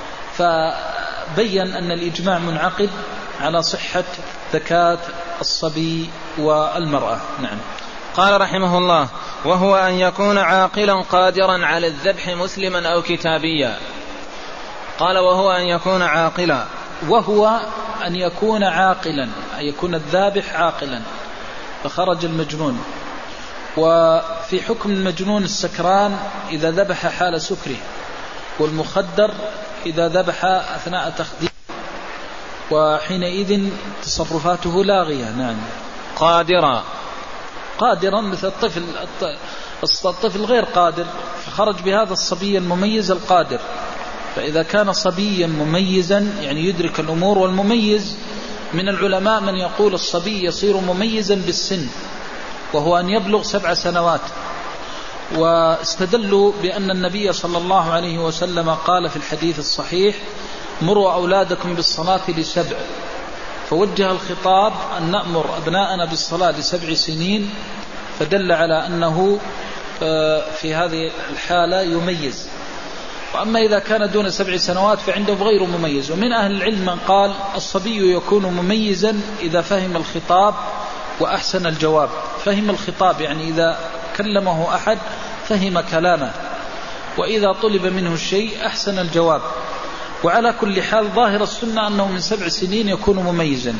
فبين أن الإجماع منعقد على صحة ذكاة الصبي والمرأة. نعم. قال رحمه الله: وهو أن يكون عاقلا قادرا على الذبح مسلما أو كتابيا. قال: وهو أن يكون عاقلا. وهو أن يكون عاقلا، أن يكون الذابح عاقلا، فخرج المجنون. وفي حكم المجنون السكران إذا ذبح حال سكره، والمخدر إذا ذبح أثناء تخديره، وحينئذ تصرفاته لاغية. نعم. قادرا قادرا مثل الطفل الطفل غير قادر، فخرج بهذا الصبي المميز القادر. فإذا كان صبيا مميزا يعني يدرك الأمور، والمميز من العلماء من يقول الصبي يصير مميزا بالسن، وهو أن يبلغ سبع سنوات. واستدلوا بأن النبي صلى الله عليه وسلم قال في الحديث الصحيح: مروا أولادكم بالصلاة لسبع، فوجه الخطاب أن نأمر أبناءنا بالصلاة لسبع سنين، فدل على أنه في هذه الحالة يميز. وأما إذا كان دون سبع سنوات فعنده غير مميز. ومن أهل العلم من قال الصبي يكون مميزا إذا فهم الخطاب وأحسن الجواب. فهم الخطاب يعني إذا كلمه أحد فهم كلامه، وإذا طلب منه الشيء أحسن الجواب. وعلى كل حال ظاهر السنة أنه من سبع سنين يكون مميزا.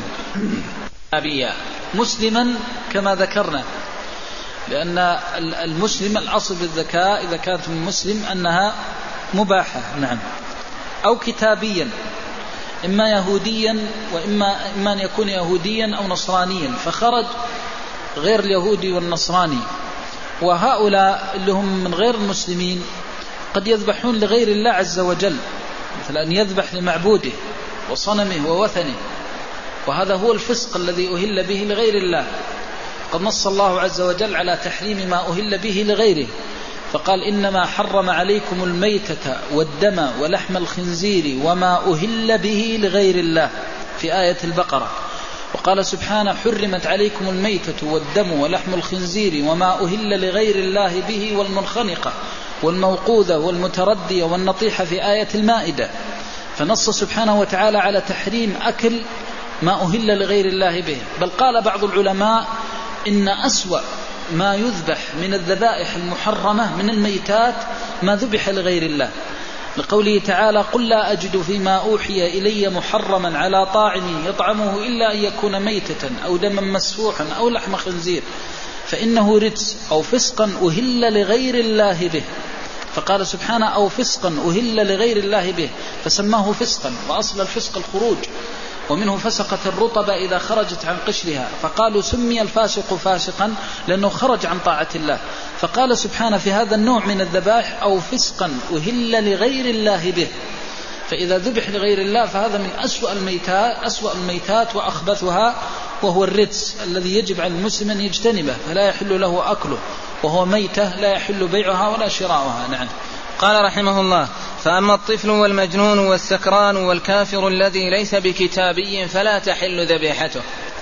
مسلما كما ذكرنا، لأن المسلم الأصل بالذكاء إذا كانت من مسلم أنها مباحة. نعم. أو كتابيا، إما يهوديا وإما إما أن يكون يهوديا أو نصرانيا، فخرج غير اليهودي والنصراني. وهؤلاء اللي هم من غير المسلمين قد يذبحون لغير الله عز وجل، مثل أن يذبح لمعبوده وصنمه ووثنه، وهذا هو الفسق الذي أهل به لغير الله. قد نص الله عز وجل على تحريم ما أهل به لغيره، فقال: إنما حرم عليكم الميتة والدم ولحم الخنزير وما أهل به لغير الله في آية البقرة. وقال سبحانه: حرمت عليكم الميتة والدم ولحم الخنزير وما أهل لغير الله به والمنخنقة والموقوذة والمتردية والنطيحة في آية المائدة. فنص سبحانه وتعالى على تحريم أكل ما أهل لغير الله به. بل قال بعض العلماء إن أسوأ ما يذبح من الذبائح المحرمة من الميتات ما ذبح لغير الله، لقوله تعالى: قل لا أجد فيما أوحي إلي محرما على طاعم يطعمه إلا أن يكون ميتة أو دما مسفوحا أو لحم خنزير فإنه رجس أو فسقا أهل لغير الله به. فقال سبحانه: أو فسقا أهل لغير الله به، فسماه فسقا، وأصل الفسق الخروج، ومنه فسقة الرطبة إذا خرجت عن قشرها، فقالوا سمي الفاسق فاسقا لأنه خرج عن طاعة الله. فقال سبحانه في هذا النوع من الذبائح: أو فسقا أهل لغير الله به. فإذا ذبح لغير الله فهذا من أسوأ الميتات, أسوأ الميتات وأخبثها، وهو الرجس الذي يجب على المسلم أن يجتنبه، فلا يحل له أكله، وهو ميتة لا يحل بيعها ولا شراؤها. نعم. قال رحمه الله: فأما الطفل والمجنون والسكران والكافر الذي ليس بكتابي فلا تحل ذبيحته.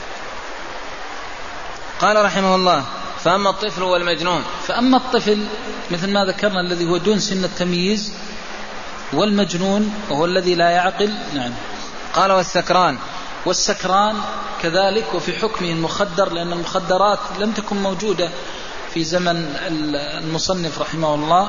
قال رحمه الله: فأما الطفل والمجنون. فأما الطفل مثل ما ذكرنا الذي هو دون سن التمييز، والمجنون وهو الذي لا يعقل. نعم. قال: والسكران. والسكران كذلك، وفي حكمه المخدر، لأن المخدرات لم تكن موجودة في زمن المصنف رحمه الله،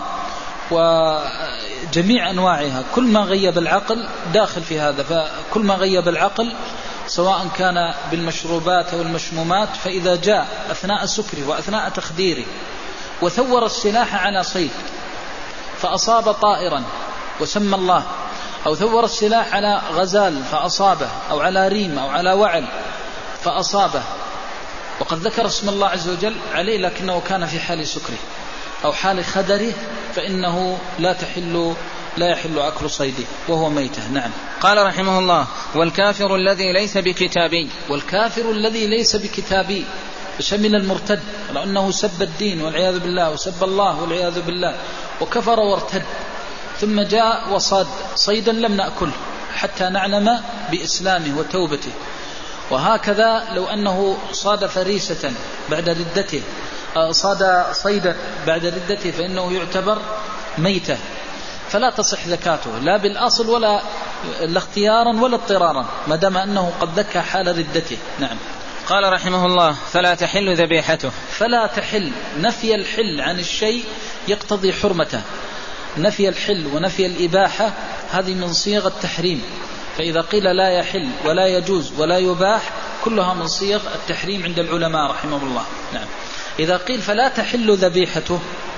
وجميع أنواعها كل ما غيب العقل داخل في هذا. فكل ما غيب العقل سواء كان بالمشروبات أو المشمومات، فإذا جاء أثناء سكره وأثناء تخديره وثور السلاح على صيد فأصاب طائرا وسمى الله، أو ثور السلاح على غزال فأصابه، أو على ريم أو على وعل فأصابه، وقد ذكر اسم الله عز وجل عليه لكنه كان في حال سكره أو حال خدره، فإنه لا تحل لا يحل أكل صيده وهو ميتة. نعم. قال رحمه الله: والكافر الذي ليس بكتابي. والكافر الذي ليس بكتابي شمل المرتد، لأنه سب الدين والعياذ بالله، وسب الله والعياذ بالله، وكفر وارتد، ثم جاء وصاد صيدا لم نأكله حتى نعلم بإسلامه وتوبته. وهكذا لو أنه صاد فريسة بعد ردته، صاد صيدا بعد ردته، فإنه يعتبر ميتة، فلا تصح زكاته لا بالأصل ولا اختيارا ولا اضطرارا، ما دام أنه قد ذكى حال ردته. نعم. قال رحمه الله: فلا تحل ذبيحته. فلا تحل، نفي الحل عن الشيء يقتضي حرمته. نفي الحل ونفي الإباحة هذه من صيغ التحريم، فإذا قيل لا يحل ولا يجوز ولا يباح كلها من صيغ التحريم عند العلماء رحمه الله. نعم. إذا قيل فلا تحل ذبيحته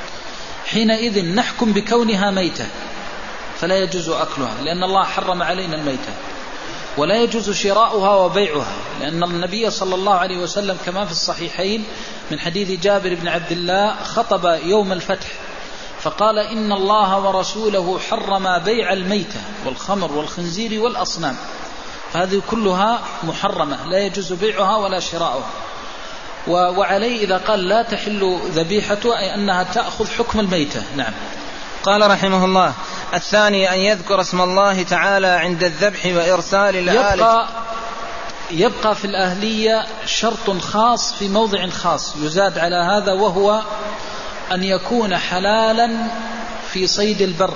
حينئذ نحكم بكونها ميتة، فلا يجوز أكلها لأن الله حرم علينا الميتة، ولا يجوز شراؤها وبيعها، لأن النبي صلى الله عليه وسلم كما في الصحيحين من حديث جابر بن عبد الله خطب يوم الفتح فقال: إن الله ورسوله حرم بيع الميتة والخمر والخنزير والأصنام، فهذه كلها محرمة لا يجوز بيعها ولا شراؤها. وعليه إذا قال لا تحل ذبيحته أي أنها تأخذ حكم الميتة. نعم. قال رحمه الله: الثاني أن يذكر اسم الله تعالى عند الذبح وإرسال الآلة. يبقى, يبقى في الأهلية شرط خاص في موضع خاص يزاد على هذا، وهو أن يكون حلالا في صيد البر،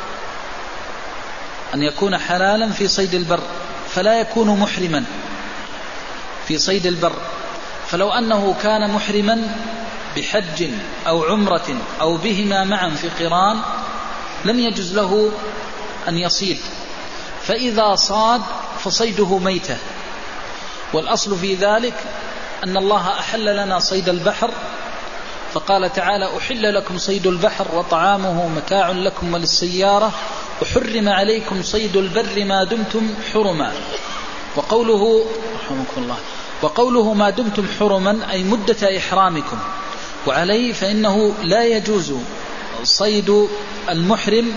أن يكون حلالا في صيد البر، فلا يكون محرما في صيد البر. فلو أنه كان محرما بحج أو عمرة أو بهما معا في قران لم يجوز له أن يصيد، فإذا صاد فصيده ميتة. والأصل في ذلك أن الله أحل لنا صيد البحر، فقال تعالى: أحل لكم صيد البحر وطعامه متاع لكم وللسيارة، وحرم عليكم صيد البر ما دمتم حرما. وقوله رحمكم الله وقوله ما دمتم حرما أي مدة إحرامكم. وعليه فإنه لا يجوز صيد المحرم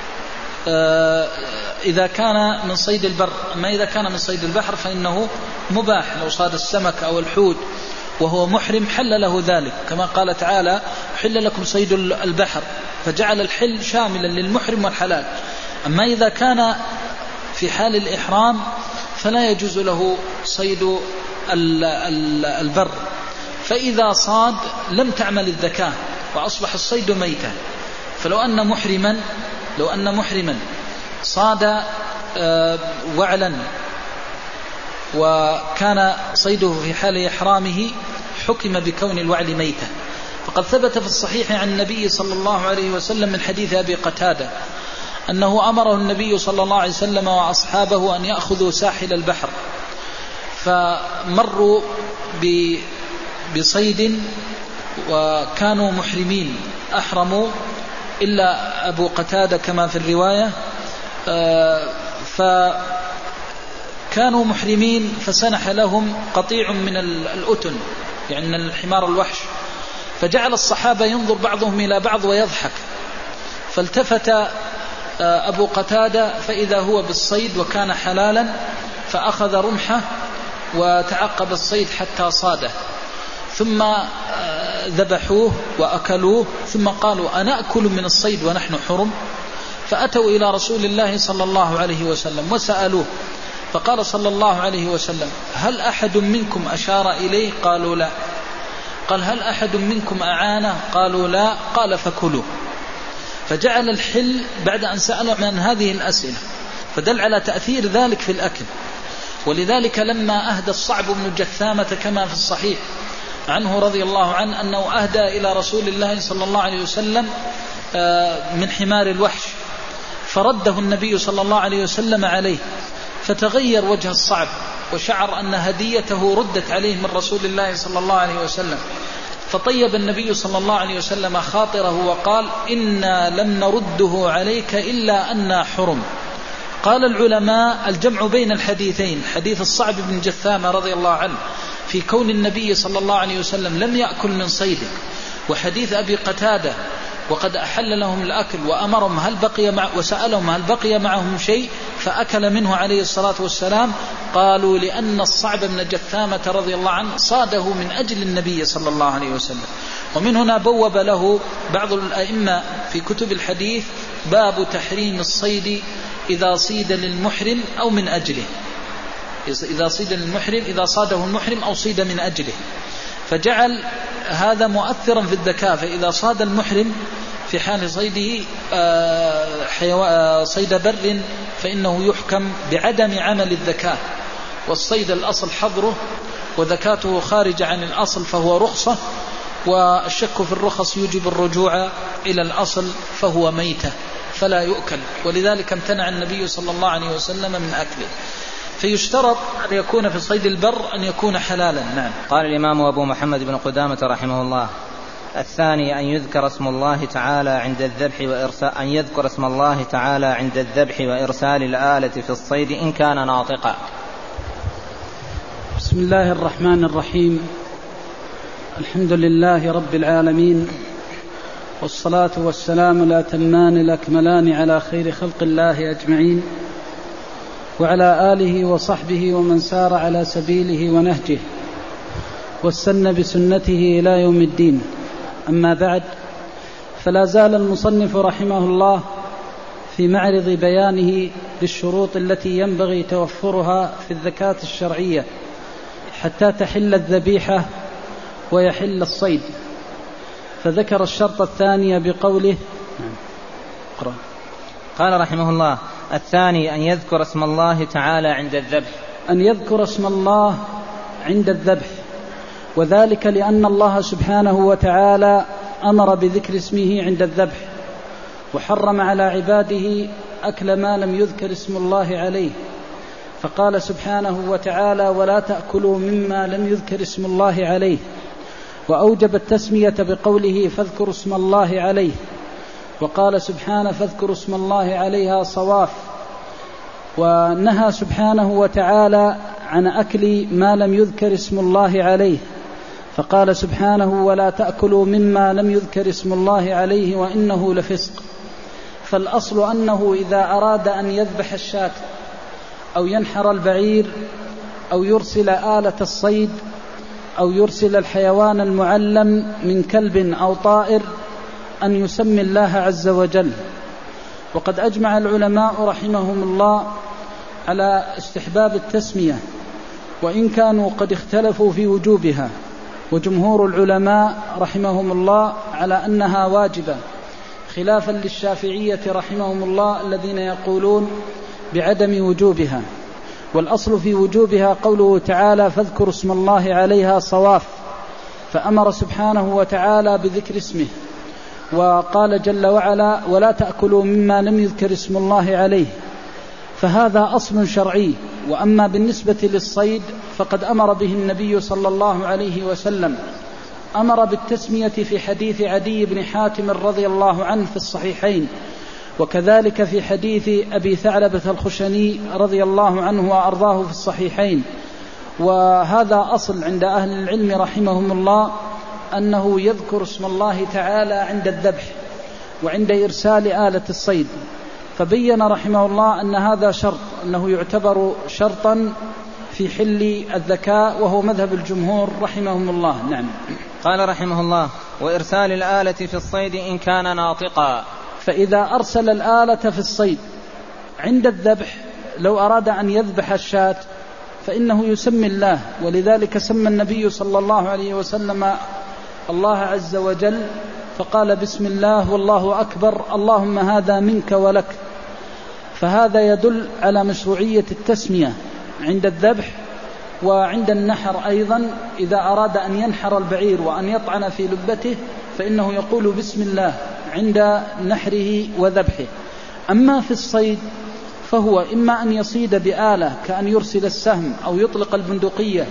إذا كان من صيد البر، أما إذا كان من صيد البحر فإنه مباح، لو صاد السمك أو الحوت وهو محرم حل له ذلك، كما قال تعالى: حل لكم صيد البحر، فجعل الحل شاملا للمحرم والحلال. أما إذا كان في حال الإحرام فلا يجوز له صيد البر، فإذا صاد لم تعمل الذكاة وأصبح الصيد ميتا. فلو أن محرما لو أن محرما صاد وعلا وكان صيده في حال إحرامه حكم بكون الوعل ميتا، فقد ثبت في الصحيح عن النبي صلى الله عليه وسلم من حديث أبي قتادة أنه أمره النبي صلى الله عليه وسلم وأصحابه أن يأخذوا ساحل البحر، فمروا بصيد وكانوا محرمين أحرموا إلا أبو قتادة كما في الرواية، فكانوا محرمين فسنح لهم قطيع من الأتن يعني من الحمار الوحش، فجعل الصحابة ينظر بعضهم إلى بعض ويضحك، فالتفت أبو قتادة فإذا هو بالصيد وكان حلالا، فأخذ رمحه وتعقب الصيد حتى صاده، ثم ذبحوه وأكلوه ثم قالوا أنأكل من الصيد ونحن حرم؟ فأتوا إلى رسول الله صلى الله عليه وسلم وسألوه، فقال صلى الله عليه وسلم هل أحد منكم أشار إليه؟ قالوا لا. قال هل أحد منكم أعانه؟ قالوا لا. قال فكلوا. فجعل الحل بعد أن سألوا عن هذه الأسئلة، فدل على تأثير ذلك في الأكل. ولذلك لما أهدى الصعب بن جثامة كما في الصحيح عنه رضي الله عنه أنه أهدى إلى رسول الله صلى الله عليه وسلم من حمار الوحش، فرده النبي صلى الله عليه وسلم عليه، فتغير وجه الصعب وشعر أن هديته ردت عليه من رسول الله صلى الله عليه وسلم، فطيب النبي صلى الله عليه وسلم خاطره وقال إنا لم نرده عليك إلا أننا حرم. قال العلماء الجمع بين الحديثين، حديث الصعب بن جثامة رضي الله عنه في كون النبي صلى الله عليه وسلم لم يأكل من صيده، وحديث أبي قتادة وقد أحل لهم الأكل وأمرهم هل بقي مع وسألهم هل بقي معهم شيء فأكل منه عليه الصلاة والسلام، قالوا لأن الصعب بن جثامة رضي الله عنه صاده من أجل النبي صلى الله عليه وسلم. ومن هنا بوب له بعض الأئمة في كتب الحديث باب تحريم الصيد إذا صيد للمحرم أو من أجله، إذا صيد للمحرم إذا صاده المحرم أو صيد من أجله، فجعل هذا مؤثرا في الذكاء. فإذا صاد المحرم في حال صيده صيد بر فإنه يحكم بعدم عمل الذكاء، والصيد الأصل حظره وذكاته خارج عن الأصل فهو رخصة، والشك في الرخص يجب الرجوع إلى الأصل فهو ميتة فلا يؤكل، ولذلك امتنع النبي صلى الله عليه وسلم من أكله. فيشترط أن يكون في صيد البر أن يكون حلالا. نعم. قال الإمام أبو محمد بن قدامة رحمه الله: الثاني أن يذكر اسم الله تعالى عند الذبح وإرسال أن يذكر اسم الله تعالى عند الذبح وإرسال الآلة في الصيد إن كان ناطقا. بسم الله الرحمن الرحيم. الحمد لله رب العالمين، والصلاة والسلام الأتمان الأكملان على خير خلق الله أجمعين، وعلى آله وصحبه ومن سار على سبيله ونهجه واستنى بسنته إلى يوم الدين. أما بعد، فلا زال المصنف رحمه الله في معرض بيانه للشروط التي ينبغي توفرها في الزكاة الشرعية حتى تحل الذبيحة ويحل الصيد، فذكر الشرط الثاني بقوله: قال رحمه الله: الثاني أن يذكر اسم الله تعالى عند الذبح أن يذكر اسم الله عند الذبح، وذلك لأن الله سبحانه وتعالى أمر بذكر اسمه عند الذبح، وحرم على عباده أكل ما لم يذكر اسم الله عليه، فقال سبحانه وتعالى: ولا تأكلوا مما لم يذكر اسم الله عليه، وأوجب التسمية بقوله: فاذكروا اسم الله عليه، وقال سبحانه: فاذكروا اسم الله عليها صواف، ونهى سبحانه وتعالى عن أكل ما لم يذكر اسم الله عليه، فقال سبحانه: ولا تأكلوا مما لم يذكر اسم الله عليه وإنه لفسق. فالأصل أنه إذا أراد أن يذبح الشاة أو ينحر البعير أو يرسل آلة الصيد أو يرسل الحيوان المعلم من كلب أو طائر أن يسمي الله عز وجل. وقد أجمع العلماء رحمهم الله على استحباب التسمية، وإن كانوا قد اختلفوا في وجوبها، وجمهور العلماء رحمهم الله على أنها واجبة، خلافا للشافعية رحمهم الله الذين يقولون بعدم وجوبها. والأصل في وجوبها قوله تعالى: فاذكروا اسم الله عليها صواف، فأمر سبحانه وتعالى بذكر اسمه، وقال جل وعلا: ولا تأكلوا مما لم يذكر اسم الله عليه، فهذا أصل شرعي. وأما بالنسبة للصيد فقد أمر به النبي صلى الله عليه وسلم، أمر بالتسمية في حديث عدي بن حاتم رضي الله عنه في الصحيحين، وكذلك في حديث أبي ثعلبة الخشني رضي الله عنه وأرضاه في الصحيحين. وهذا أصل عند أهل العلم رحمهم الله، أنه يذكر اسم الله تعالى عند الذبح وعند إرسال آلة الصيد. فبين رحمه الله أن هذا شرط، أنه يعتبر شرطا في حل الذكاء، وهو مذهب الجمهور رحمهم الله. نعم. قال رحمه الله: وإرسال الآلة في الصيد إن كان ناطقا. فإذا أرسل الآلة في الصيد عند الذبح، لو أراد أن يذبح الشاة فإنه يسمي الله، ولذلك سمى النبي صلى الله عليه وسلم الله عز وجل فقال: بسم الله والله أكبر، اللهم هذا منك ولك. فهذا يدل على مشروعية التسمية عند الذبح وعند النحر أيضا. إذا أراد أن ينحر البعير وأن يطعن في لبته فإنه يقول بسم الله عند نحره وذبحه. أما في الصيد فهو إما أن يصيد بآلة كأن يرسل السهم أو يطلق البندقية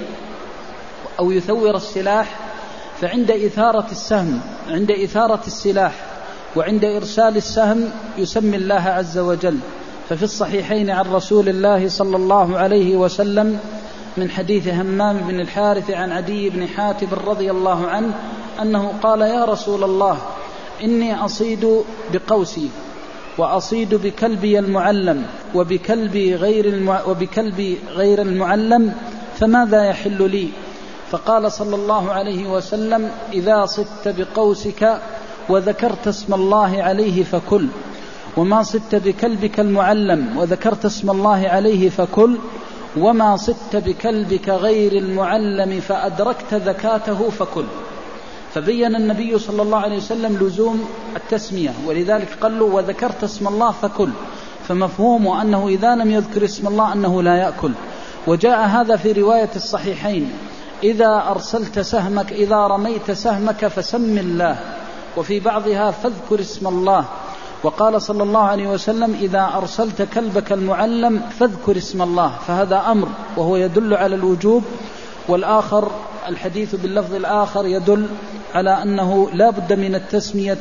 أو يثور السلاح، فعند إثارة السهم عند إثارة السلاح وعند إرسال السهم يسمي الله عز وجل. ففي الصحيحين عن رسول الله صلى الله عليه وسلم من حديث همام بن الحارث عن عدي بن حاتم رضي الله عنه أنه قال: يا رسول الله، إني أصيد بقوسي وأصيد بكلبي المعلم وبكلبي غير, المع... وبكلبي غير المعلم، فماذا يحل لي؟ فقال صلى الله عليه وسلم: إذا صدت بقوسك وذكرت اسم الله عليه فكل، وما صدت بكلبك المعلم وذكرت اسم الله عليه فكل، وما صدت بكلبك غير المعلم فأدركت ذكاته فكل. فبين النبي صلى الله عليه وسلم لزوم التسمية، ولذلك قال له: وذكرت اسم الله فكل، فمفهوم أنه إذا لم يذكر اسم الله أنه لا يأكل. وجاء هذا في رواية الصحيحين: إذا أرسلت سهمك إذا رميت سهمك فسم الله، وفي بعضها فاذكر اسم الله. وقال صلى الله عليه وسلم: إذا أرسلت كلبك المعلم فاذكر اسم الله. فهذا أمر وهو يدل على الوجوب، والآخر الحديث باللفظ الآخر يدل على أنه لا بد من التسمية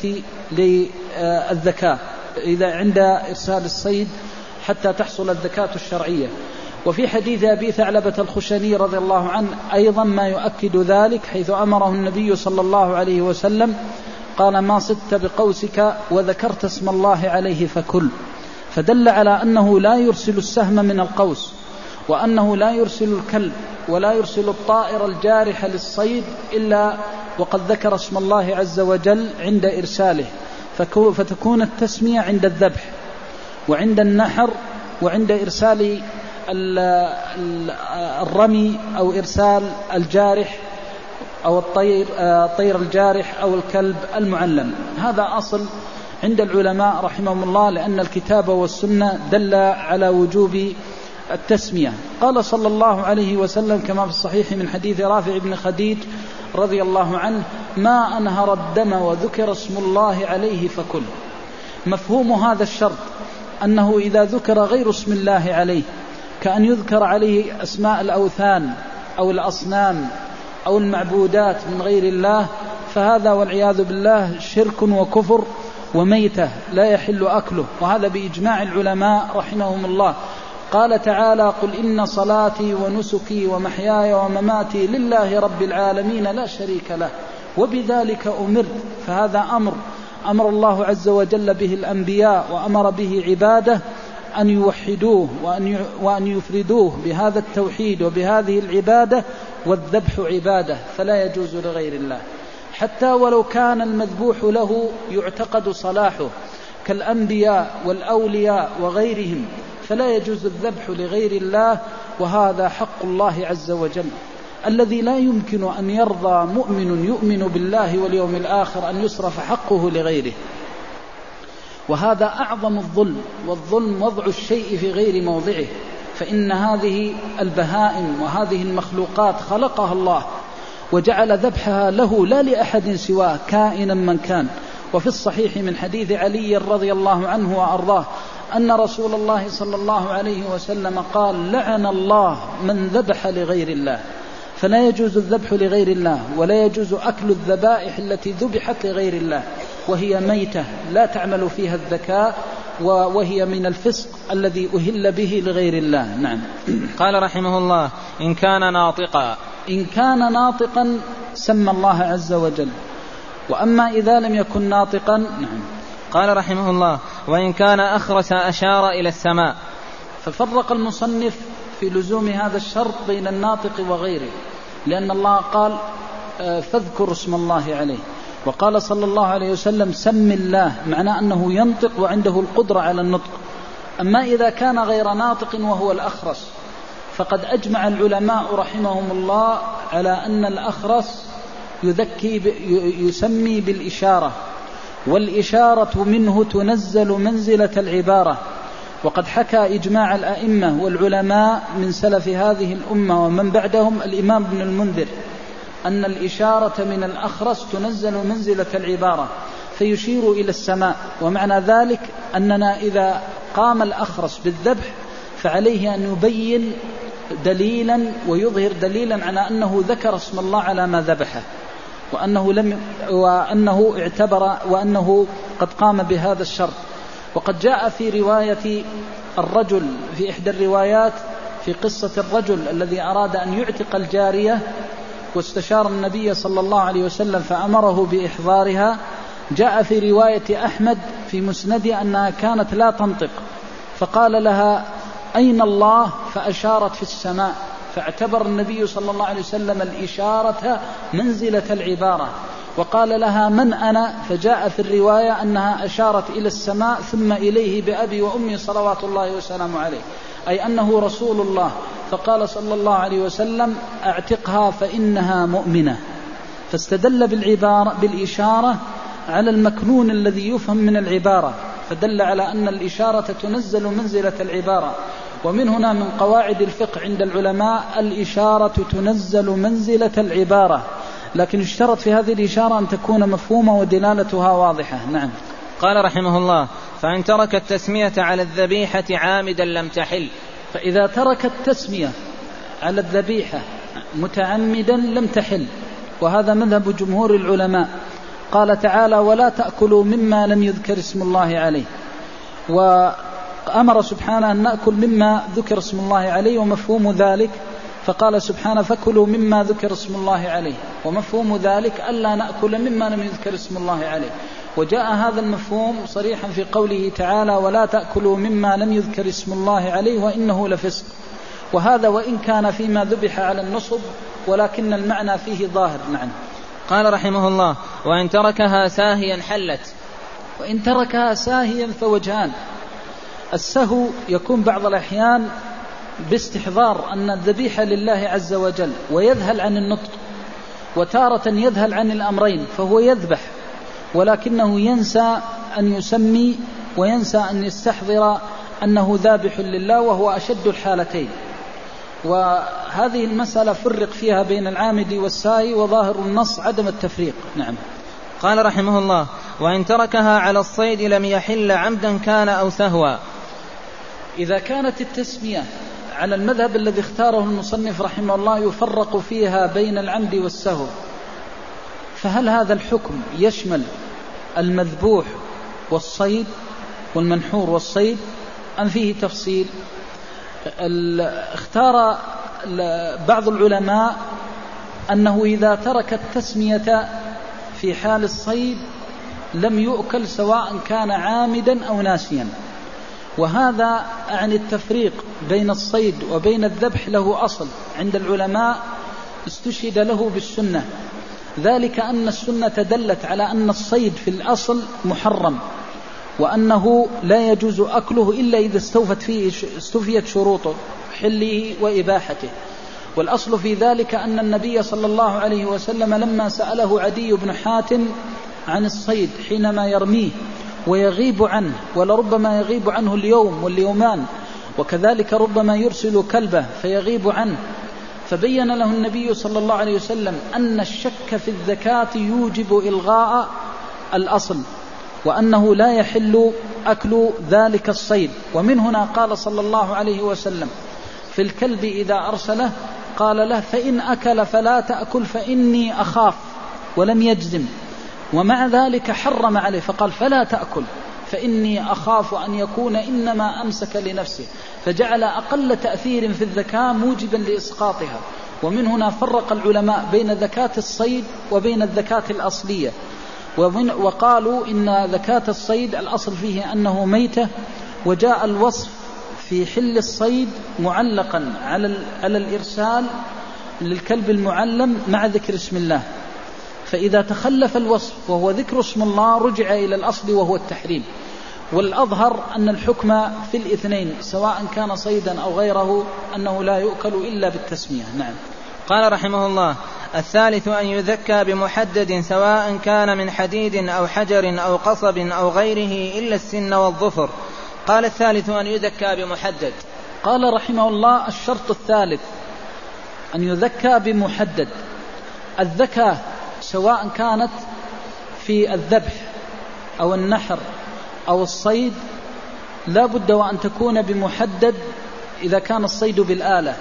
للذكاء إذا عند إرسال الصيد حتى تحصل الذكاة الشرعية. وفي حديث أبي ثعلبة الخشني رضي الله عنه أيضا ما يؤكد ذلك، حيث أمره النبي صلى الله عليه وسلم قال: ما صدت بقوسك وذكرت اسم الله عليه فكل. فدل على أنه لا يرسل السهم من القوس، وأنه لا يرسل الكلب ولا يرسل الطائر الجارح للصيد إلا وقد ذكر اسم الله عز وجل عند إرساله. فتكون التسمية عند الذبح وعند النحر وعند إرسال الرمي أو إرسال الجارح أو الطير الطير الجارح أو الكلب المعلم. هذا أصل عند العلماء رحمهم الله، لأن الكتاب والسنة دل على وجوب التسمية. قال صلى الله عليه وسلم كما في الصحيح من حديث رافع بن خديج رضي الله عنه: ما أنهر الدم وذكر اسم الله عليه فكل. مفهوم هذا الشرط أنه إذا ذكر غير اسم الله عليه، كأن يذكر عليه أسماء الأوثان أو الأصنام أو المعبودات من غير الله، فهذا والعياذ بالله شرك وكفر وميتة لا يحل أكله، وهذا بإجماع العلماء رحمهم الله. قال تعالى: قل إن صلاتي ونسكي ومحياي ومماتي لله رب العالمين لا شريك له وبذلك أمرت. فهذا أمر أمر الله عز وجل به الأنبياء وأمر به عباده أن يوحدوه وأن وأن يفردوه بهذا التوحيد وبهذه العبادة، والذبح عبادة فلا يجوز لغير الله، حتى ولو كان المذبوح له يعتقد صلاحه كالأنبياء والأولياء وغيرهم، فلا يجوز الذبح لغير الله. وهذا حق الله عز وجل الذي لا يمكن أن يرضى مؤمن يؤمن بالله واليوم الآخر أن يصرف حقه لغيره. وهذا أعظم الظلم، والظلم وضع الشيء في غير موضعه. فإن هذه البهائم وهذه المخلوقات خلقها الله وجعل ذبحها له لا لأحد سواه كائنا من كان. وفي الصحيح من حديث علي رضي الله عنه وأرضاه أن رسول الله صلى الله عليه وسلم قال: لعن الله من ذبح لغير الله. فلا يجوز الذبح لغير الله، ولا يجوز أكل الذبائح التي ذبحت لغير الله، وهي ميتة لا تعمل فيها الذكاء، وهي من الفسق الذي أهل به لغير الله. نعم. قال رحمه الله: إن كان ناطقا. إن كان ناطقا سمى الله عز وجل، وأما إذا لم يكن ناطقا. نعم. قال رحمه الله: وإن كان أخرس أشار إلى السماء. ففرق المصنف في لزوم هذا الشرط بين الناطق وغيره، لأن الله قال فاذكروا اسم الله عليه، وقال صلى الله عليه وسلم سم الله، معناه أنه ينطق وعنده القدرة على النطق. أما إذا كان غير ناطق وهو الأخرس فقد أجمع العلماء رحمهم الله على أن الأخرس يذكي يسمي بالإشارة، والإشارة منه تنزل منزلة العبارة. وقد حكى إجماع الأئمة والعلماء من سلف هذه الأمة ومن بعدهم الإمام ابن المنذر أن الإشارة من الأخرس تنزل منزلة العبارة فيشير إلى السماء. ومعنى ذلك أننا إذا قام الأخرس بالذبح فعليه أن يبين دليلا ويظهر دليلا على أنه ذكر اسم الله على ما ذبحه، وأنه, لم وأنه اعتبر وأنه قد قام بهذا الشرط. وقد جاء في رواية الرجل في إحدى الروايات في قصة الرجل الذي أراد أن يعتق الجارية واستشار النبي صلى الله عليه وسلم فأمره بإحضارها، جاء في رواية أحمد في مسنده أنها كانت لا تنطق، فقال لها أين الله؟ فأشارت في السماء، فاعتبر النبي صلى الله عليه وسلم الإشارة منزلة العبارة، وقال لها من أنا؟ فجاء في الرواية أنها أشارت إلى السماء ثم إليه بأبي وأمي صلوات الله وسلامه عليه، أي أنه رسول الله. فقال صلى الله عليه وسلم اعتقها فإنها مؤمنة، فاستدل بالعبارة بالإشارة على المكنون الذي يفهم من العبارة، فدل على أن الإشارة تنزل منزلة العبارة. ومن هنا من قواعد الفقه عند العلماء الإشارة تنزل منزلة العبارة، لكن اشترط في هذه الإشارة أن تكون مفهومة ودلالتها واضحة. نعم. قال رحمه الله فإن ترك التسمية على الذبيحة عامدا لم تحل. فإذا ترك التسمية على الذبيحة متعمدا لم تحل، وهذا مذهب جمهور العلماء. قال تعالى ولا تأكلوا مما لم يذكر اسم الله عليه، وأمر سبحانه أن نأكل مما ذكر اسم الله عليه، ومفهوم ذلك فقال سبحانه فكلوا مما ذكر اسم الله عليه، ومفهوم ذلك ألا نأكل مما لم يذكر اسم الله عليه. وجاء هذا المفهوم صريحا في قوله تعالى ولا تأكلوا مما لم يذكر اسم الله عليه وإنه لفسق، وهذا وإن كان فيما ذبح على النصب ولكن المعنى فيه ظاهر. نعم. قال رحمه الله وإن تركها ساهيا حلت. وإن تركها ساهيا فوجهان: السهو يكون بعض الأحيان باستحضار أن الذبيحة لله عز وجل ويذهل عن النطق، وتارة يذهل عن الأمرين، فهو يذبح ولكنه ينسى أن يسمي وينسى أن يستحضر أنه ذابح لله، وهو أشد الحالتين. وهذه المسألة فرق فيها بين العامد والساهي، وظاهر النص عدم التفريق. نعم. قال رحمه الله وإن تركها على الصيد لم يحل عمدا كان أو سهوا. إذا كانت التسمية على المذهب الذي اختاره المصنف رحمه الله يفرق فيها بين العمد والسهو، فهل هذا الحكم يشمل المذبوح والصيد والمنحور والصيد أم فيه تفصيل؟ اختار بعض العلماء أنه إذا ترك التسمية في حال الصيد لم يؤكل سواء كان عامدا أو ناسيا، وهذا عن التفريق بين الصيد وبين الذبح له أصل عند العلماء استشهد له بالسنة، ذلك أن السنة دلت على أن الصيد في الأصل محرم، وأنه لا يجوز أكله إلا إذا استوفت فيه استوفيت شروطه حله وإباحته. والأصل في ذلك أن النبي صلى الله عليه وسلم لما سأله عدي بن حاتم عن الصيد حينما يرميه ويغيب عنه، ولربما يغيب عنه اليوم واليومان، وكذلك ربما يرسل كلبه فيغيب عنه، فبين له النبي صلى الله عليه وسلم أن الشك في الذكاة يوجب إلغاء الأصل، وأنه لا يحل أكل ذلك الصيد. ومن هنا قال صلى الله عليه وسلم في الكلب إذا أرسله قال له فإن أكل فلا تأكل فإني أخاف، ولم يجزم، ومع ذلك حرم عليه فقال فلا تأكل فإني أخاف أن يكون إنما أمسك لنفسه، فجعل أقل تأثير في الذكاة موجبا لإسقاطها. ومن هنا فرق العلماء بين ذكاة الصيد وبين الذكاة الأصلية، وقالوا إن ذكاة الصيد الأصل فيه أنه ميتة، وجاء الوصف في حل الصيد معلقا على على الإرسال للكلب المعلم مع ذكر اسم الله، فإذا تخلف الوصف وهو ذكر اسم الله رجع إلى الأصل وهو التحريم. والأظهر أن الحكم في الاثنين سواء كان صيدا أو غيره أنه لا يؤكل إلا بالتسمية. نعم. قال رحمه الله: الثالث أن يذكى بمحدد سواء كان من حديد أو حجر أو قصب أو غيره إلا السن والظفر. قال: الثالث أن يذكى بمحدد. قال رحمه الله: الشرط الثالث أن يذكى بمحدد. الذكاة سواء كانت في الذبح أو النحر أو الصيد لا بد وأن تكون بمحدد إذا كان الصيد بالآلة.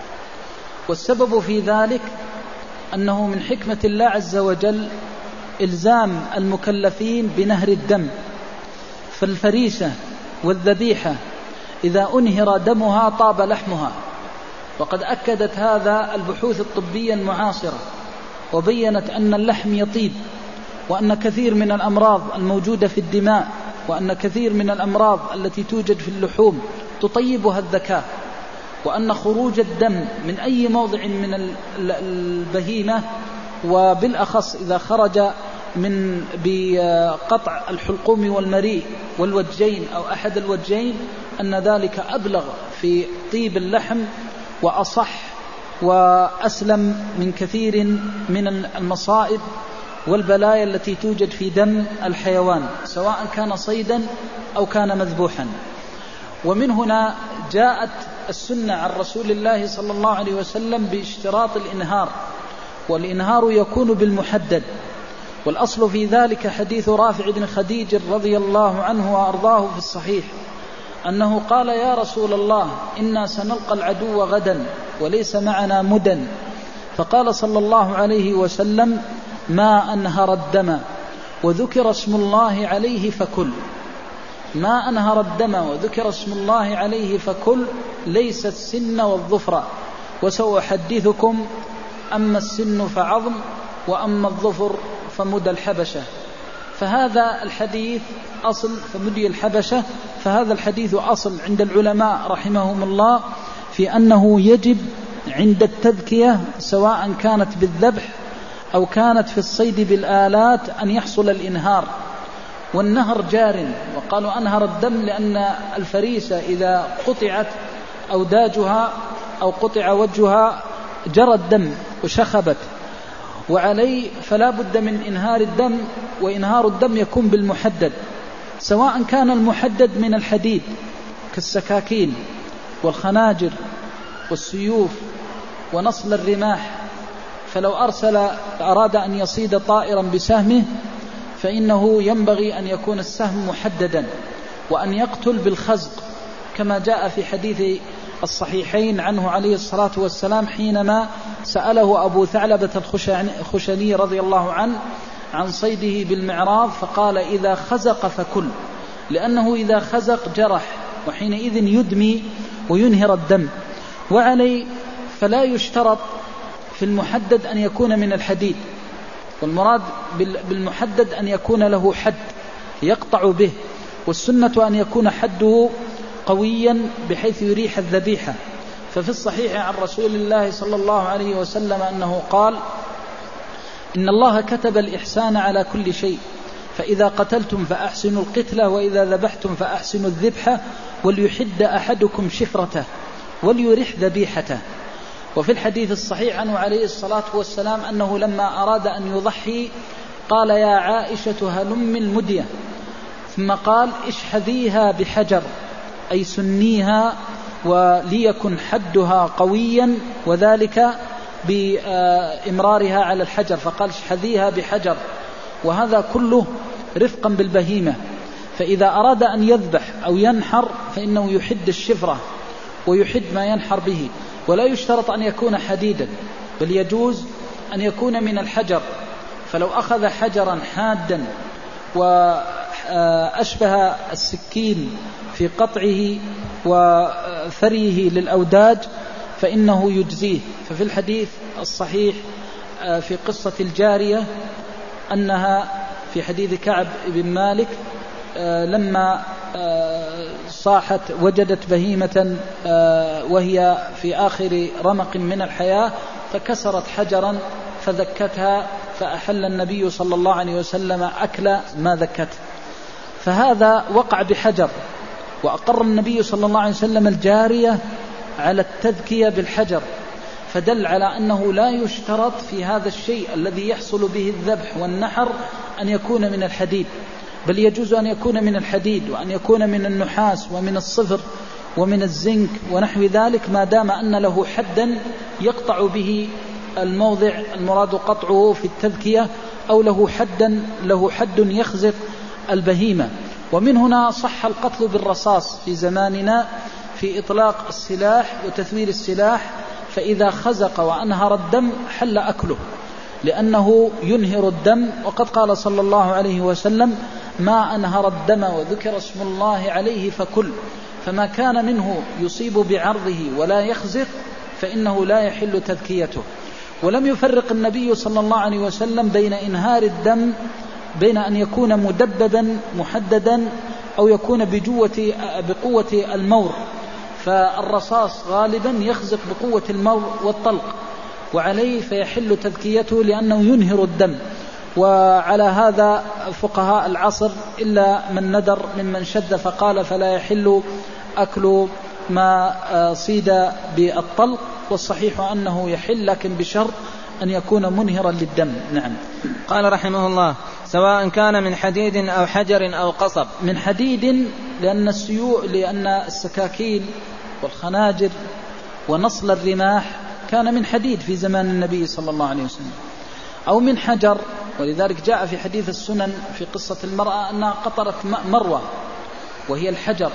والسبب في ذلك أنه من حكمة الله عز وجل إلزام المكلفين بنهر الدم، فالفريسة والذبيحة إذا أنهر دمها طاب لحمها، وقد أكدت هذا البحوث الطبية المعاصرة وبينت أن اللحم يطيب، وأن كثير من الأمراض الموجودة في الدماء وأن كثير من الأمراض التي توجد في اللحوم تطيبها الذكاء، وأن خروج الدم من أي موضع من البهيمة وبالأخص إذا خرج من بقطع الحلقوم والمريء والوجين أو أحد الوجين أن ذلك أبلغ في طيب اللحم وأصح وأسلم من كثير من المصائب والبلايا التي توجد في دم الحيوان سواء كان صيدا أو كان مذبوحا. ومن هنا جاءت السنة عن رسول الله صلى الله عليه وسلم باشتراط الإنهار، والإنهار يكون بالمحدد. والأصل في ذلك حديث رافع بن خديج رضي الله عنه وأرضاه في الصحيح أنه قال: يا رسول الله، إنا سنلقى العدو غدا وليس معنا مدن. فقال صلى الله عليه وسلم: ما أنهر الدم وذكر اسم الله عليه فكل. ما أنهر الدم وذكر اسم الله عليه فكل، ليس السن والظفر، وسأحدثكم: أما السن فعظم، وأما الظفر فمدى الحبشة. فهذا الحديث أصل فمدي الحبشة، فهذا الحديث أصل عند العلماء رحمهم الله في أنه يجب عند التذكية سواء كانت بالذبح أو كانت في الصيد بالآلات أن يحصل الإنهار. والنهر جار، وقالوا أنهر الدم لأن الفريسة إذا قطعت أوداجها أو قطع وجهها جرى الدم وشخبت، وعليه فلا بد من إنهار الدم، وإنهار الدم يكون بالمحدد، سواء كان المحدد من الحديد كالسكاكين والخناجر والسيوف ونصل الرماح. فلو أرسل أراد أن يصيد طائرا بسهمه فإنه ينبغي أن يكون السهم محددا، وأن يقتل بالخزق كما جاء في حديث الصحيحين عنه عليه الصلاة والسلام حينما سأله أبو ثعلبة الخشني رضي الله عنه عن صيده بالمعراض، فقال: إذا خزق فكل، لأنه إذا خزق جرح، وحينئذ يدمي وينهر الدم. وعليه فلا يشترط في المحدد أن يكون من الحديد، والمراد بالمحدد أن يكون له حد يقطع به، والسنة أن يكون حده قويا بحيث يريح الذبيحة. ففي الصحيح عن رسول الله صلى الله عليه وسلم أنه قال: إن الله كتب الإحسان على كل شيء، فإذا قتلتم فأحسنوا القتلة، وإذا ذبحتم فأحسنوا الذبحة، وليحد أحدكم شفرته وليرح ذبيحته. وفي الحديث الصحيح عنه عليه الصلاة والسلام أنه لما أراد أن يضحي قال: يا عائشة هلم المدية، ثم قال: اشحذيها بحجر، أي سنيها وليكن حدها قويا، وذلك بإمرارها على الحجر، فقال: اشحذيها بحجر. وهذا كله رفقا بالبهيمة. فإذا أراد أن يذبح أو ينحر فإنه يحد الشفرة ويحد ما ينحر به، ولا يشترط أن يكون حديدا، بل يجوز أن يكون من الحجر. فلو أخذ حجرا حادا وأشبه السكين في قطعه وثريه للأوداج فإنه يجزيه. ففي الحديث الصحيح في قصة الجارية أنها في حديث كعب بن مالك لما صاحت وجدت بهيمة وهي في آخر رمق من الحياة فكسرت حجرا فذكتها، فأحل النبي صلى الله عليه وسلم أكل ما ذكته، فهذا وقع بحجر. وأقر النبي صلى الله عليه وسلم الجارية على التذكية بالحجر، فدل على أنه لا يشترط في هذا الشيء الذي يحصل به الذبح والنحر أن يكون من الحديد، بل يجوز أن يكون من الحديد وأن يكون من النحاس ومن الصفر ومن الزنك ونحو ذلك، ما دام أن له حدا يقطع به الموضع المراد قطعه في التذكية، أو له حدا له حد يخزق البهيمة. ومن هنا صح القتل بالرصاص في زماننا في إطلاق السلاح وتثوير السلاح، فإذا خزق وأنهر الدم حل أكله لأنه ينهر الدم. وقد قال صلى الله عليه وسلم: ما أنهر الدم وذكر اسم الله عليه فكل، فما كان منه يصيب بعرضه ولا يخزق فإنه لا يحل تذكيته. ولم يفرق النبي صلى الله عليه وسلم بين إنهار الدم بين أن يكون مدببا محددا أو يكون بجوة بقوة المور، فالرصاص غالبا يخزق بقوة المور والطلق، وعليه فيحل تذكيته لأنه ينهر الدم. وعلى هذا فقهاء العصر إلا من ندر ممن شد فقال فلا يحل أكل ما صيد بالطلق، والصحيح أنه يحل لكن بشرط أن يكون منهرا للدم. نعم. قال رحمه الله: سواء كان من حديد أو حجر أو قصب. من حديد لأن السيوء لأن السكاكين والخناجر ونصل الرماح كان من حديد في زمان النبي صلى الله عليه وسلم، أو من حجر، ولذلك جاء في حديث السنن في قصة المرأة أنها قطرت مروة وهي الحجر.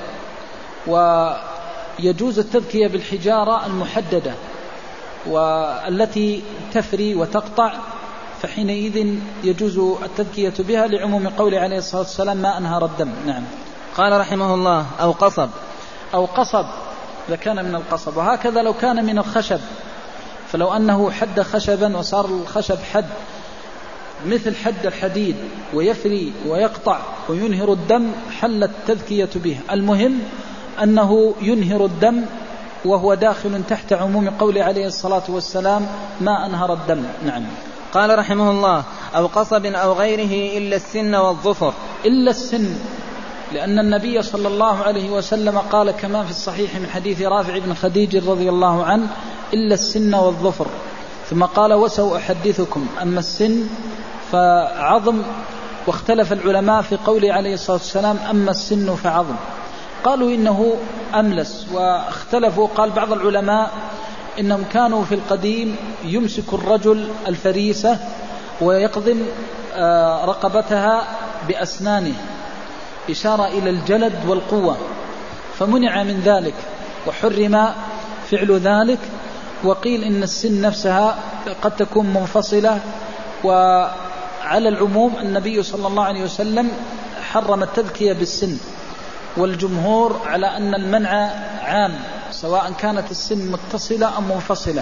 ويجوز التذكية بالحجارة المحددة والتي تفري وتقطع، فحينئذ يجوز التذكية بها لعموم قول عليه الصلاة والسلام: ما أنهر الدم. نعم. قال رحمه الله: أو قصب. أو قصب إذا كان من القصب. وهكذا لو كان من الخشب، فلو أنه حد خشبا وصار الخشب حد مثل حد الحديد ويفري ويقطع وينهر الدم حلت التذكية به. المهم أنه ينهر الدم وهو داخل تحت عموم قول عليه الصلاة والسلام: ما أنهر الدم. نعم. قال رحمه الله: أو قصب أو غيره إلا السن والظفر. إلا السن، لأن النبي صلى الله عليه وسلم قال كما في الصحيح من حديث رافع بن خديج رضي الله عنه: إلا السن والظفر. ثم قال: وسأحدثكم. أما السن فعظم، واختلف العلماء في قول عليه الصلاة والسلام: أما السن فعظم. قالوا إنه أملس، واختلفوا. قال بعض العلماء إنهم كانوا في القديم يمسك الرجل الفريسة ويقضم رقبتها بأسنانه، إشارة إلى الجلد والقوة، فمنع من ذلك وحرم فعل ذلك. وقيل إن السن نفسها قد تكون منفصلة. وعلى العموم النبي صلى الله عليه وسلم حرم التذكية بالسن، والجمهور على أن المنع عام سواء كانت السن متصلة أم منفصلة.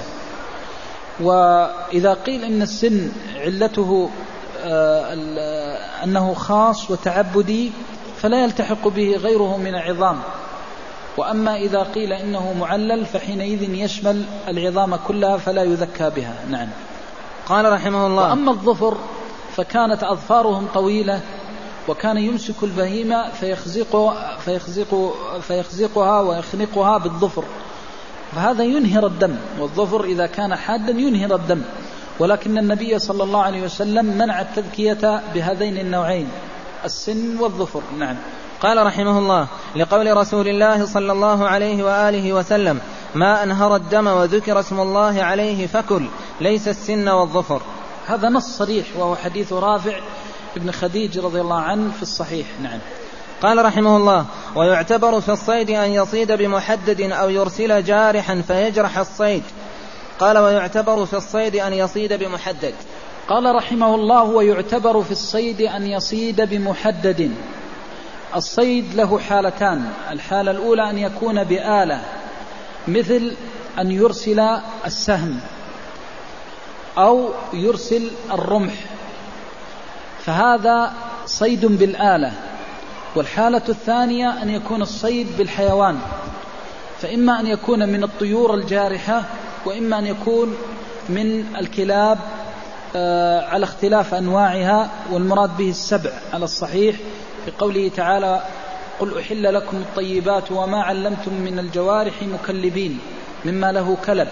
وإذا قيل إن السن علته أنه خاص وتعبدي فلا يلتحق به غيره من العظام، وأما إذا قيل إنه معلل فحينئذ يشمل العظام كلها فلا يذكى بها. نعم. قال رحمه الله: وأما الظفر فكانت أظفارهم طويلة، وكان يمسك البهيمة فيخزق فيخزق فيخزقها ويخنقها بالظفر، فهذا ينهر الدم. والظفر إذا كان حادا ينهر الدم، ولكن النبي صلى الله عليه وسلم منع التذكية بهذين النوعين، السن والظفر. نعم. قال رحمه الله: لقول رسول الله صلى الله عليه وآله وسلم: ما أنهر الدم وذكر اسم الله عليه فكل، ليس السن والظفر. هذا نص صريح، وهو حديث رافع ابن خديج رضي الله عنه في الصحيح. نعم. قال رحمه الله: ويعتبر في الصيد أن يصيد بمحدد أو يرسل جارحا فيجرح الصيد. قال: ويعتبر في الصيد أن يصيد بمحدد. قال رحمه الله: ويعتبر في الصيد أن يصيد بمحدد. الصيد له حالتان: الحالة الأولى أن يكون بآلة، مثل أن يرسل السهم أو يرسل الرمح، فهذا صيد بالآلة. والحالة الثانية أن يكون الصيد بالحيوان، فإما أن يكون من الطيور الجارحة وإما أن يكون من الكلاب على اختلاف أنواعها، والمراد به السبع على الصحيح في قوله تعالى قل أحل لكم الطيبات وما علمتم من الجوارح مكلبين مما له كلب.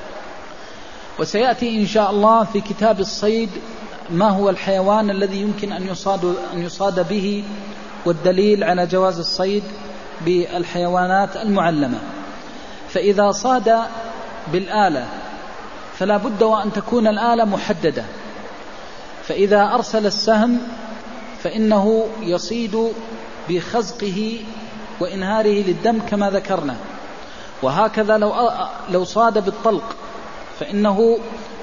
وسيأتي إن شاء الله في كتاب الصيد ما هو الحيوان الذي يمكن أن يصاد, أن يصاد به، والدليل على جواز الصيد بالحيوانات المعلمة. فإذا صاد بالآلة فلا بد وأن تكون الآلة محددة، فإذا أرسل السهم فإنه يصيد بخزقه وإنهاره للدم كما ذكرنا. وهكذا لو لو صاد بالطلق فإنه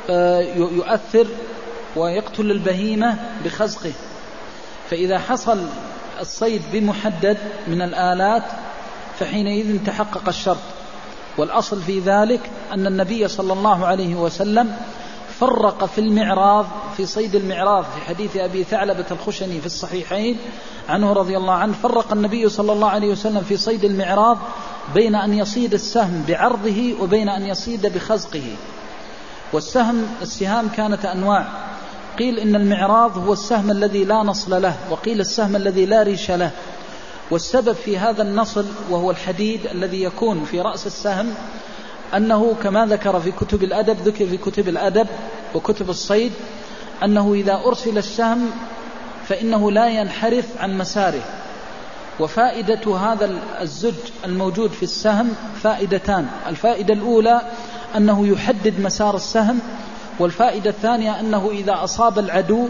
يؤثر ويقتل البهيمة بخزقه. فإذا حصل الصيد بمحدد من الآلات فحينئذ تحقق الشرط. والأصل في ذلك أن النبي صلى الله عليه وسلم فرق في المعراض، في صيد المعراض، في حديث أبي ثعلبة الخشني في الصحيحين عنه رضي الله عنه، فرق النبي صلى الله عليه وسلم في صيد المعراض بين أن يصيد السهم بعرضه وبين أن يصيد بخزقه. والسهم السهام كانت أنواع، قيل إن المعراض هو السهم الذي لا نصل له، وقيل السهم الذي لا ريش له. والسبب في هذا النصل وهو الحديد الذي يكون في رأس السهم أنه كما ذكر في كتب الأدب، ذكر في كتب الأدب وكتب الصيد أنه إذا أرسل السهم فإنه لا ينحرف عن مساره. وفائدة هذا الزج الموجود في السهم فائدتان: الفائدة الأولى أنه يحدد مسار السهم، والفائدة الثانية أنه إذا أصاب العدو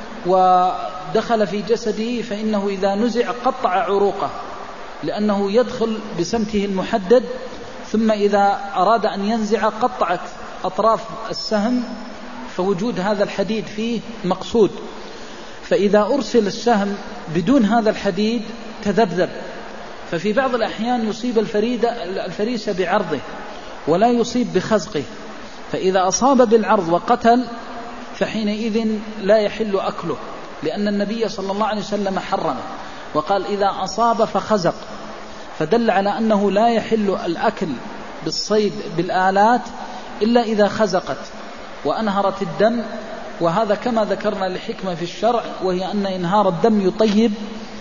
ودخل في جسده فإنه إذا نزع قطع عروقه، لأنه يدخل بسمته المحدد، ثم إذا أراد أن ينزع قطعت أطراف السهم، فوجود هذا الحديد فيه مقصود. فإذا أرسل السهم بدون هذا الحديد تذبذب، ففي بعض الأحيان يصيب الفريسة بعرضه ولا يصيب بخزقه، فإذا أصاب بالعرض وقتل فحينئذ لا يحل أكله، لأن النبي صلى الله عليه وسلم حرمه وقال إذا أصاب فخزق، فدل على أنه لا يحل الأكل بالصيد بالآلات إلا إذا خزقت وأنهرت الدم. وهذا كما ذكرنا لحكمة في الشرع، وهي أن إنهار الدم يطيب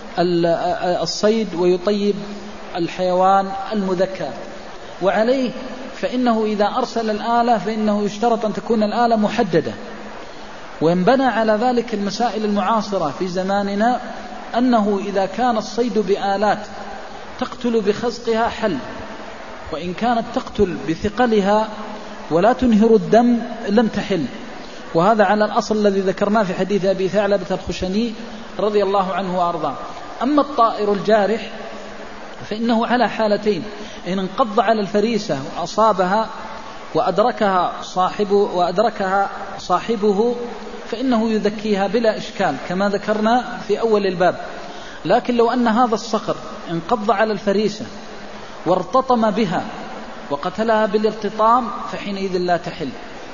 الصيد ويطيب الحيوان المذكى. وعليه فإنه إذا أرسل الآلة فإنه يشترط أن تكون الآلة محددة. وينبنى على ذلك المسائل المعاصرة في زماننا، أنه إذا كان الصيد بآلات تقتل بخزقها حل، وإن كانت تقتل بثقلها ولا تنهر الدم لم تحل. وهذا على الأصل الذي ذكرناه في حديث أبي ثعلبة الخشني رضي الله عنه وأرضاه. أما الطائر الجارح فإنه على حالتين: إن انقض على الفريسة وأصابها وأدركها صاحبه, وأدركها صاحبه فإنه يذكيها بلا إشكال كما ذكرنا في أول الباب. لكن لو أن هذا الصقر انقض على الفريسة وارتطم بها وقتلها بالارتطام فحينئذ لا تحل،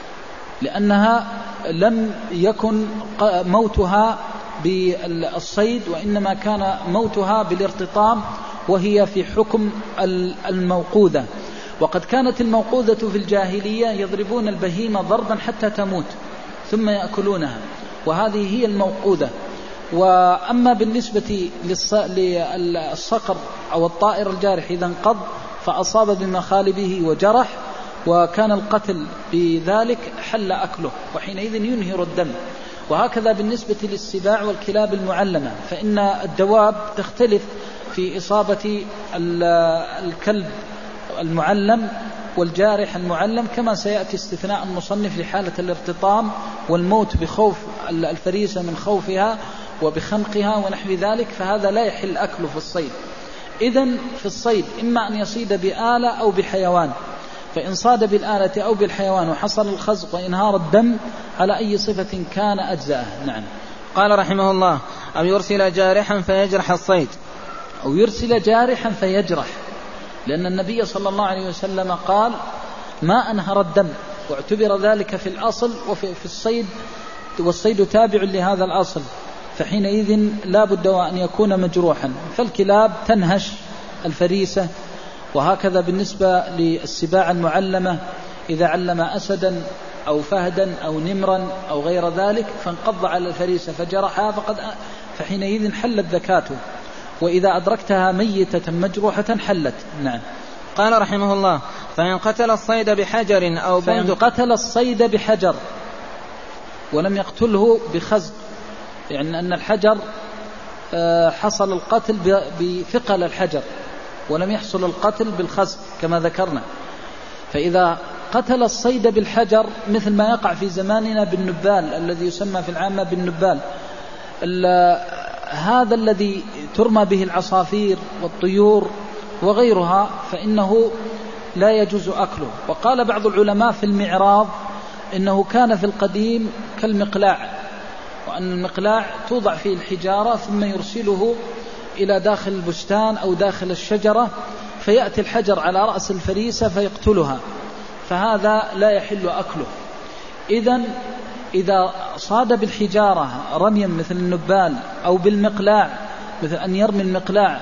لأنها لم يكن موتها بالصيد، وإنما كان موتها بالارتطام، وهي في حكم الموقوذة. وقد كانت الموقوذة في الجاهلية يضربون البهيمة ضربا حتى تموت ثم يأكلونها، وهذه هي الموقوذة. وأما بالنسبة للصقر أو الطائر الجارح إذا انقض فأصاب بمخالبه وجرح وكان القتل بذلك حل أكله، وحينئذ ينهر الدم. وهكذا بالنسبة للسباع والكلاب المعلمة، فإن الدواب تختلف في إصابة الكلب المعلم والجارح المعلم، كما سيأتي استثناء المصنف لحالة الارتطام والموت بخوف الفريسة من خوفها وبخنقها ونحو ذلك، فهذا لا يحل أكله في الصيد. إذن في الصيد إما أن يصيد بآلة أو بحيوان، فإن صاد بالآلة أو بالحيوان وحصل الخزق وإنهار الدم على أي صفة كان أجزاءه. نعم. قال رحمه الله: أو يرسل جارحا فيجرح الصيد. أو يرسل جارحا فيجرح، لأن النبي صلى الله عليه وسلم قال: ما أنهر الدم، واعتبر ذلك في الأصل وفي في الصيد، والصيد تابع لهذا الأصل. فحينئذ لا بد وأن يكون مجروحا. فالكلاب تنهش الفريسة، وهكذا بالنسبة للسباع المعلمة إذا علم أسدا أو فهدا أو نمرا أو غير ذلك فانقض على الفريسة فجرحها فقد فحينئذ حلت ذكاته، وإذا أدركتها ميتة مجروحة حلت. نعم. قال رحمه الله: فإن قتل الصيد بحجر أو فإن بندق قتل الصيد بحجر ولم يقتله بخزق، يعني أن الحجر حصل القتل بثقل الحجر ولم يحصل القتل بالخزق كما ذكرنا. فإذا قتل الصيد بالحجر مثل ما يقع في زماننا بالنبال الذي يسمى في العامة بالنبال، هذا الذي ترمى به العصافير والطيور وغيرها، فإنه لا يجوز أكله. وقال بعض العلماء في المعراض إنه كان في القديم كالمقلاع، وأن المقلاع توضع فيه الحجارة ثم يرسله إلى داخل البستان أو داخل الشجرة فيأتي الحجر على رأس الفريسة فيقتلها، فهذا لا يحل أكله. إذن إذا صاد بالحجارة رميا مثل النبال أو بالمقلاع مثل أن يرمي المقلاع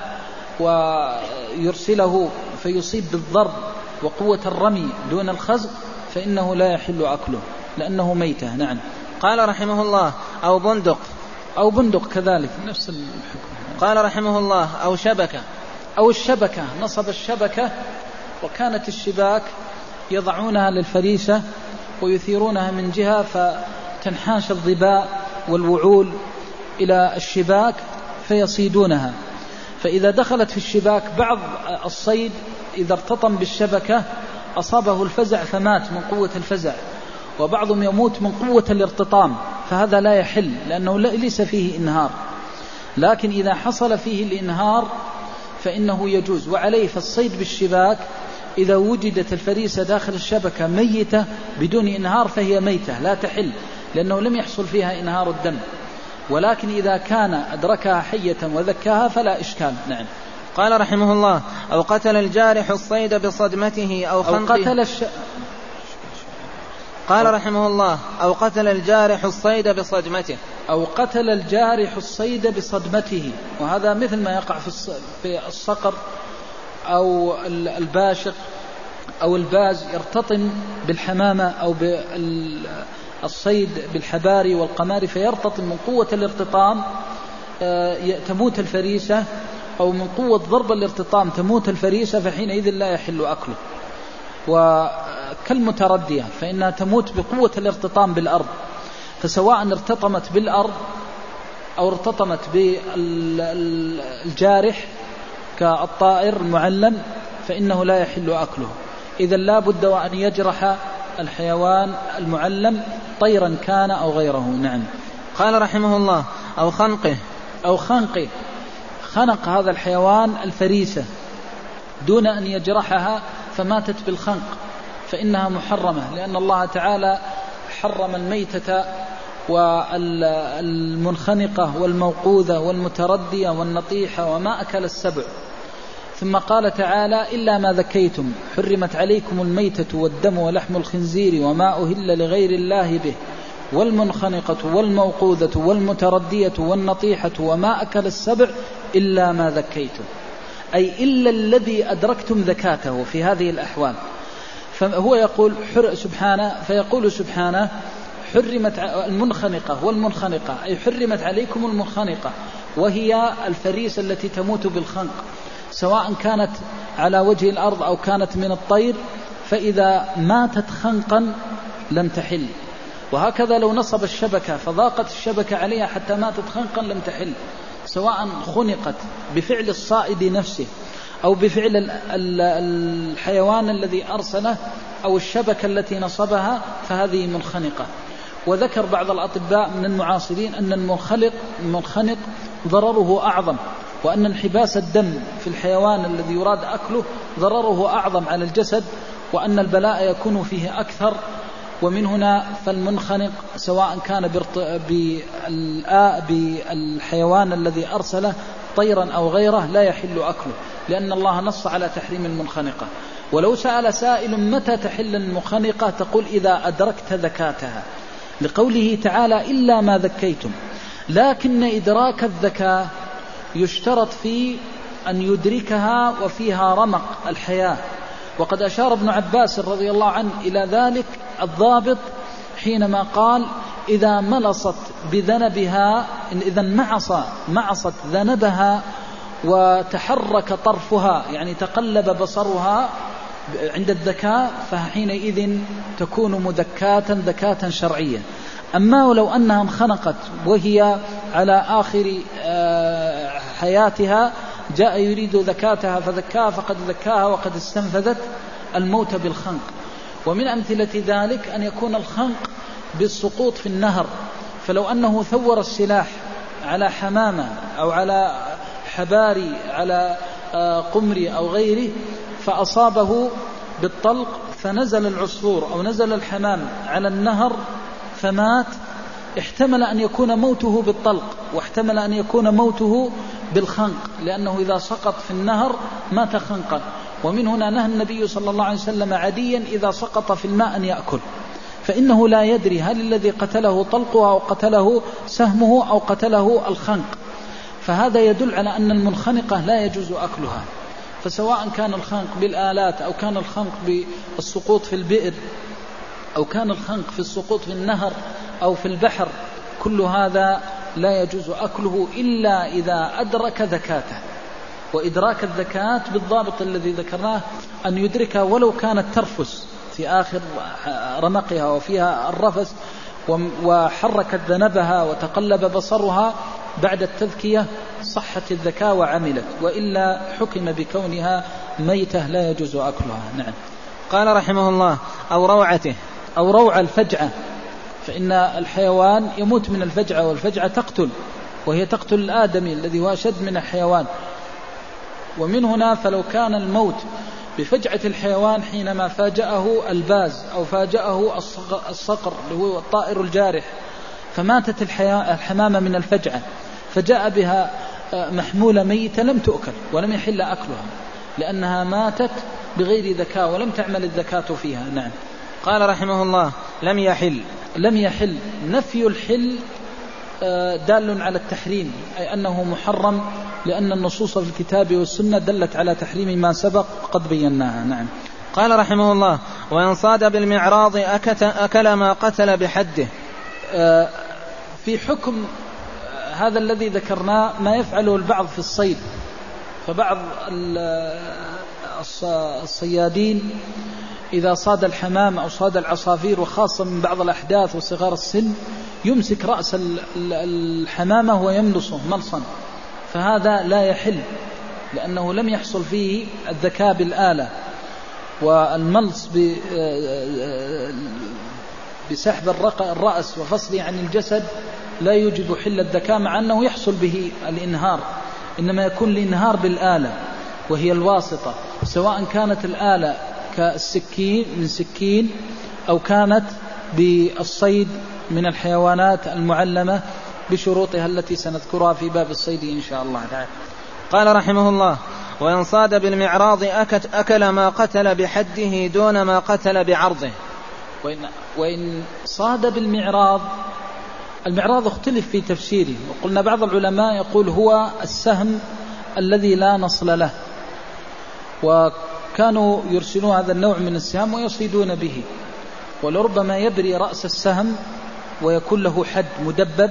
ويرسله فيصيب بالضرب وقوة الرمي دون الخزق فإنه لا يحل أكله لأنه ميتة. نعم. قال رحمه الله: أو بندق أو بندق كذلك نفس الحكم. قال رحمه الله: أو شبكة أو الشبكة، نصب الشبكة وكانت الشباك يضعونها للفريسة ويثيرونها من جهة فتنحاش الظباء والوعول إلى الشباك فيصيدونها، فإذا دخلت في الشباك بعض الصيد إذا ارتطم بالشبكة أصابه الفزع فمات من قوة الفزع، وبعضهم يموت من قوة الارتطام، فهذا لا يحل لأنه ليس فيه إنهار. لكن إذا حصل فيه الإنهار فإنه يجوز. وعليه فالصيد بالشباك إذا وجدت الفريسة داخل الشبكة ميتة بدون إنهار فهي ميتة لا تحل لأنه لم يحصل فيها إنهار الدم. ولكن إذا كان أدركها حية وذكاها فلا إشكال. نعم. قال رحمه الله: أو قتل الجارح الصيد بصدمته أو خنقه. أو قتل الش... قال رحمه الله: أو قتل الجارح الصيد بصدمته. أو قتل الجارح الصيد بصدمته، وهذا مثل ما يقع في الصقر أو الباشق أو الباز، يرتطم بالحمامة أو بالصيد بالحباري والقمار فيرتطم من قوة الارتطام تموت الفريسة، أو من قوة ضرب الارتطام تموت الفريسة، فحينئذ لا يحل أكله. وكالمتردية فإنها تموت بقوة الارتطام بالأرض، فسواء ارتطمت بالأرض أو ارتطمت بالجارح كالطائر المعلم فإنه لا يحل أكله. إذا لا بد وأن يجرح الحيوان المعلم طيرا كان أو غيره. نعم. قال رحمه الله: أو خنقه. أو خنقه، خنق هذا الحيوان الفريسة دون أن يجرحها فماتت بالخنق فإنها محرمة، لأن الله تعالى حرم الميتة والمنخنقة والموقوذة والمتردية والنطيحة وما أكل السبع. ثم قال تعالى: إلا ما ذكيتم حرمت عليكم الميتة والدم ولحم الخنزير وما أهل لغير الله به والمنخنقة والموقوذة والمتردية والنطيحة وما أكل السبع إلا ما ذكيتم، أي إلا الذي أدركتم ذكاته في هذه الأحوال. فهو يقول سبحانه فيقول سبحانه: حرمت المنخنقة والمنخنقة، أي حرمت عليكم المنخنقة، وهي الفريسة التي تموت بالخنق سواء كانت على وجه الأرض أو كانت من الطير، فإذا ماتت خنقا لم تحل. وهكذا لو نصب الشبكة فضاقت الشبكة عليها حتى ماتت خنقا لم تحل، سواء خنقت بفعل الصائد نفسه أو بفعل الحيوان الذي أرسله أو الشبكة التي نصبها فهذه منخنقة. وذكر بعض الأطباء من المعاصرين أن المنخنق المنخنق ضرره أعظم، وأن انحباس الدم في الحيوان الذي يراد أكله ضرره أعظم على الجسد، وأن البلاء يكون فيه أكثر. ومن هنا فالمنخنق سواء كان بالحيوان الذي أرسله طيرا أو غيره لا يحل أكله، لأن الله نص على تحريم المنخنقة. ولو سأل سائل متى تحل المنخنقة تقول: إذا أدركت ذكاتها، لقوله تعالى: إلا ما ذكيتم، لكن إدراك الذكاء يشترط فيه أن يدركها وفيها رمق الحياة. وقد أشار ابن عباس رضي الله عنه إلى ذلك الضابط حينما قال إذا ملصت بذنبها، إذا معص معصت ذنبها وتحرك طرفها، يعني تقلب بصرها عند الذكاء، فحينئذ تكون مذكاة ذكاة شرعية. أما ولو أنها انخنقت وهي على آخر حياتها جاء يريد ذكاتها فذكاها فقد ذكاها وقد استنفذت الموت بالخنق. ومن أمثلة ذلك أن يكون الخنق بالسقوط في النهر، فلو أنه ثور السلاح على حمامة أو على حباري على قمري أو غيره فأصابه بالطلق فنزل العصفور أو نزل الحمام على النهر فمات، احتمل أن يكون موته بالطلق واحتمل أن يكون موته بالخنق، لأنه إذا سقط في النهر مات خنقا. ومن هنا نهى النبي صلى الله عليه وسلم عديا إذا سقط في الماء أن يأكل، فإنه لا يدري هل الذي قتله طلقه أو قتله سهمه أو قتله الخنق. فهذا يدل على أن المنخنقة لا يجوز أكلها. فسواء كان الخنق بالآلات أو كان الخنق بالسقوط في البئر أو كان الخنق في السقوط في النهر أو في البحر، كل هذا لا يجوز أكله إلا إذا أدرك ذكاته. وإدراك الذكاة بالضابط الذي ذكرناه أن يدركها ولو كانت ترفس في آخر رمقها وفيها الرفس وحركت ذنبها وتقلب بصرها بعد التذكية صحت الذكاء وعملت، وإلا حكم بكونها ميتة لا يجوز أكلها. نعم. قال رحمه الله أو روعته أو روع الفجعة، فإن الحيوان يموت من الفجعة، والفجعة تقتل وهي تقتل الآدمي الذي هو أشد من الحيوان. ومن هنا فلو كان الموت بفجعة الحيوان حينما فاجأه الباز أو فاجأه الصقر اللي هو الطائر الجارح، فماتت الحمامة من الفجعة فجاء بها محمولة ميتة لم تؤكل ولم يحل أكلها، لأنها ماتت بغير ذكاء ولم تعمل الذكاة فيها. نعم. قال رحمه الله لم يحل. لم يحل، نفي الحل دال على التحريم، أي أنه محرم، لأن النصوص في الكتاب والسنة دلت على تحريم ما سبق قد بيناها. نعم. قال رحمه الله وإن صاد بالمعراض أكل ما قتل بحده. في حكم هذا الذي ذكرناه ما يفعله البعض في الصيد، فبعض الصيادين إذا صاد الحمام أو صاد العصافير، وخاصة من بعض الأحداث وصغار السن، يمسك رأس الحمامة ويملصه ملصا، فهذا لا يحل لأنه لم يحصل فيه الذكاء بالآلة. والملص بسحب الرأس وفصله عن الجسد لا يوجب حل الذكاء، مع أنه يحصل به الإنهار، إنما يكون الإنهار بالآلة وهي الواسطة، سواء كانت الآلة كالسكين من سكين أو كانت بالصيد من الحيوانات المعلمة بشروطها التي سنذكرها في باب الصيد إن شاء الله تعالى. قال رحمه الله وإن صاد بالمعراض أكل ما قتل بحده دون ما قتل بعرضه. وإن, وإن صاد بالمعراض، المعراض اختلف في تفسيره، وقلنا بعض العلماء يقول هو السهم الذي لا نصل له، وكانوا يرسلون هذا النوع من السهم ويصيدون به، ولربما يبري رأس السهم ويكون له حد مدبب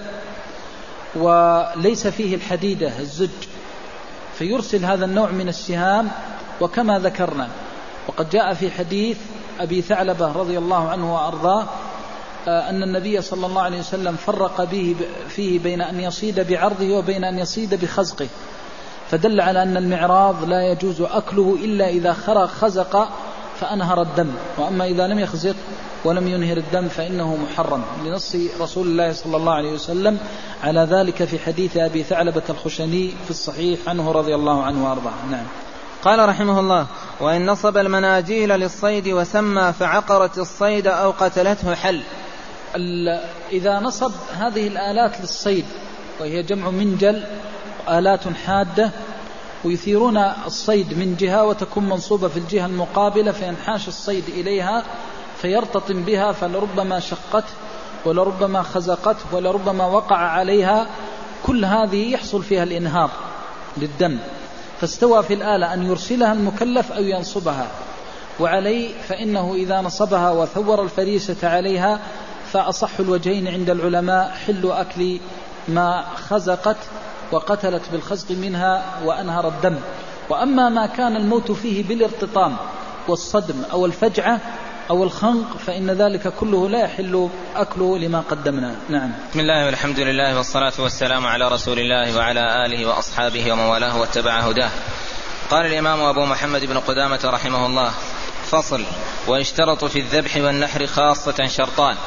وليس فيه الحديدة الزج، فيرسل هذا النوع من السهام. وكما ذكرنا وقد جاء في حديث أبي ثعلبة رضي الله عنه وأرضاه أن النبي صلى الله عليه وسلم فرق به فيه بين أن يصيد بعرضه وبين أن يصيد بخزقه، فدل على أن المعراض لا يجوز أكله إلا إذا خرق خزق فأنهر الدم، وأما إذا لم يخزق ولم ينهر الدم فإنه محرم، لنص رسول الله صلى الله عليه وسلم على ذلك في حديث أبي ثعلبة الخشني في الصحيح عنه رضي الله عنه وأرضاه. نعم. قال رحمه الله وإن نصب المناجيل للصيد وسمى فعقرت الصيد أو قتلته حل. إذا نصب هذه الآلات للصيد، وهي جمع منجل، آلات حادة، ويثيرون الصيد من جهة وتكون منصوبة في الجهة المقابلة، فينحاش الصيد إليها فيرتطم بها، فلربما شقته ولربما خزقته ولربما وقع عليها كل هذه يحصل فيها الإنهار للدم، فاستوى في الآلة أن يرسلها المكلف أو ينصبها، وعليه فإنه إذا نصبها وثور الفريسة عليها فأصح الوجهين عند العلماء حل أكل ما خزقت وقتلت بالخزق منها وأنهر الدم. وأما ما كان الموت فيه بالارتطام والصدم أو الفجعة أو الخنق فإن ذلك كله لا يحل أكله لما قدمنا. نعم. بسم الله والحمد لله والصلاة والسلام على رسول الله وعلى آله وأصحابه ومن والاه واتبع هداه. قال الإمام أبو محمد بن قدامة رحمه الله: فصل: ويشترط في الذبح والنحر خاصة شرطان،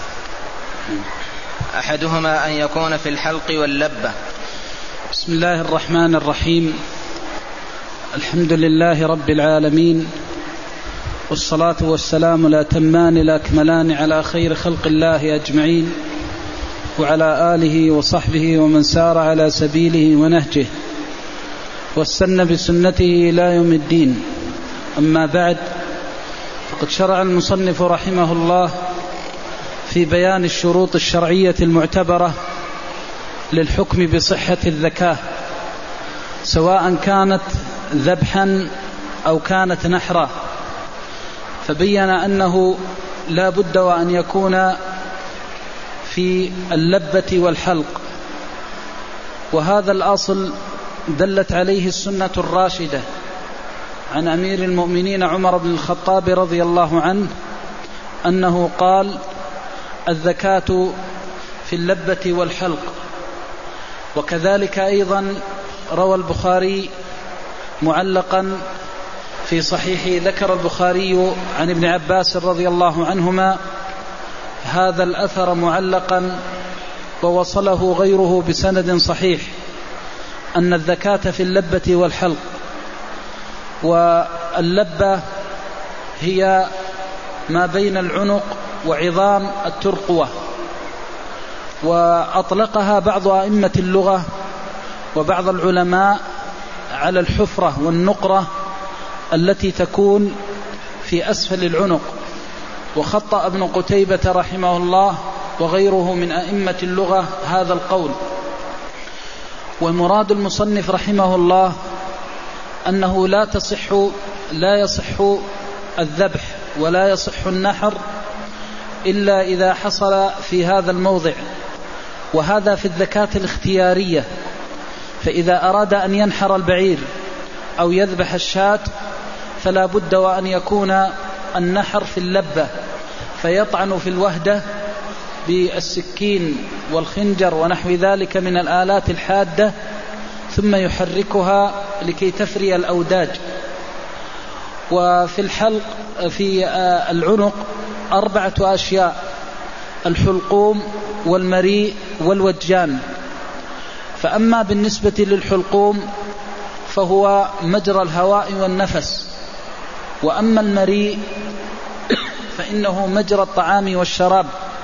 أحدهما أن يكون في الحلق واللبة. بسم الله الرحمن الرحيم. الحمد لله رب العالمين، والصلاة والسلام الأتمان الأكملان على خير خلق الله أجمعين، وعلى آله وصحبه ومن سار على سبيله ونهجه واستنى بسنته إلى يوم الدين. أما بعد، فقد شرع المصنف رحمه الله في بيان الشروط الشرعية المعتبرة للحكم بصحة الذكاة، سواء كانت ذبحا أو كانت نحرا، فبين أنه لا بد وأن يكون في اللبة والحلق، وهذا الأصل دلت عليه السنة الراشدة عن أمير المؤمنين عمر بن الخطاب رضي الله عنه أنه قال: الزكاة في اللبة والحلق. وكذلك أيضا روى البخاري معلقا في صحيح، ذكر البخاري عن ابن عباس رضي الله عنهما هذا الأثر معلقا، ووصله غيره بسند صحيح، أن الزكاة في اللبة والحلق. واللبة هي ما بين العنق وعظام الترقوة، وأطلقها بعض أئمة اللغة وبعض العلماء على الحفرة والنقرة التي تكون في أسفل العنق، وخطأ ابن قتيبة رحمه الله وغيره من أئمة اللغة هذا القول. ومراد المصنف رحمه الله أنه لا تصح لا يصح الذبح ولا يصح النحر إلا إذا حصل في هذا الموضع، وهذا في الزكاة الاختيارية. فإذا أراد أن ينحر البعير أو يذبح الشاة فلا بد وأن يكون النحر في اللبة، فيطعن في الوهدة بالسكين والخنجر ونحو ذلك من الآلات الحادة، ثم يحركها لكي تفري الأوداج. وفي الحلق في العنق أربعة أشياء: الحلقوم والمريء والوجان. فأما بالنسبة للحلقوم فهو مجرى الهواء والنفس، وأما المريء فإنه مجرى الطعام والشراب،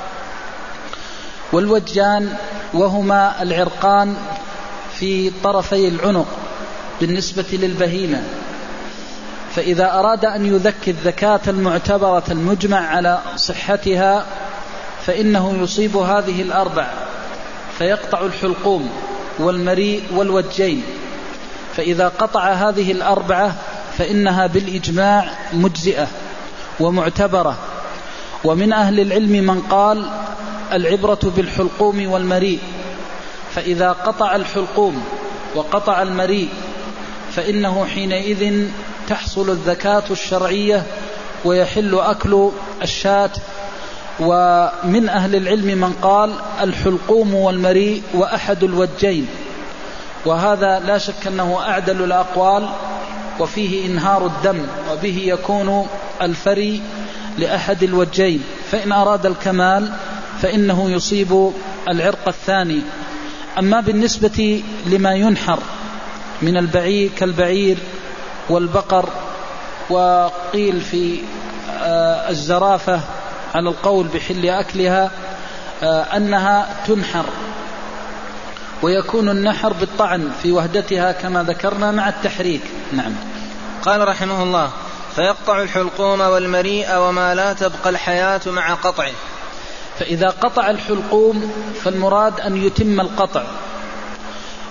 والوجان وهما العرقان في طرفي العنق بالنسبة للبهيمة. فإذا أراد أن يذكي الزكاة المعتبرة المجمع على صحتها فإنه يصيب هذه الأربع، فيقطع الحلقوم والمريء والوجين. فإذا قطع هذه الأربعة فإنها بالإجماع مجزئة ومعتبرة. ومن أهل العلم من قال العبرة بالحلقوم والمريء، فإذا قطع الحلقوم وقطع المريء فإنه حينئذ تحصل الزكاة الشرعية ويحل أكل الشاة. ومن أهل العلم من قال الحلقوم والمريء وأحد الوجين، وهذا لا شك أنه أعدل الأقوال، وفيه إنهار الدم، وبه يكون الفري لأحد الوجين. فإن أراد الكمال فإنه يصيب العرق الثاني. أما بالنسبة لما ينحر من البعير كالبعير والبقر، وقيل في الزرافة على القول بحل أكلها أنها تنحر، ويكون النحر بالطعن في وهدتها كما ذكرنا مع التحريك. نعم. قال رحمه الله: فيقطع الحلقوم والمريء وما لا تبقى الحياة مع قطعه. فإذا قطع الحلقوم فالمراد أن يتم القطع،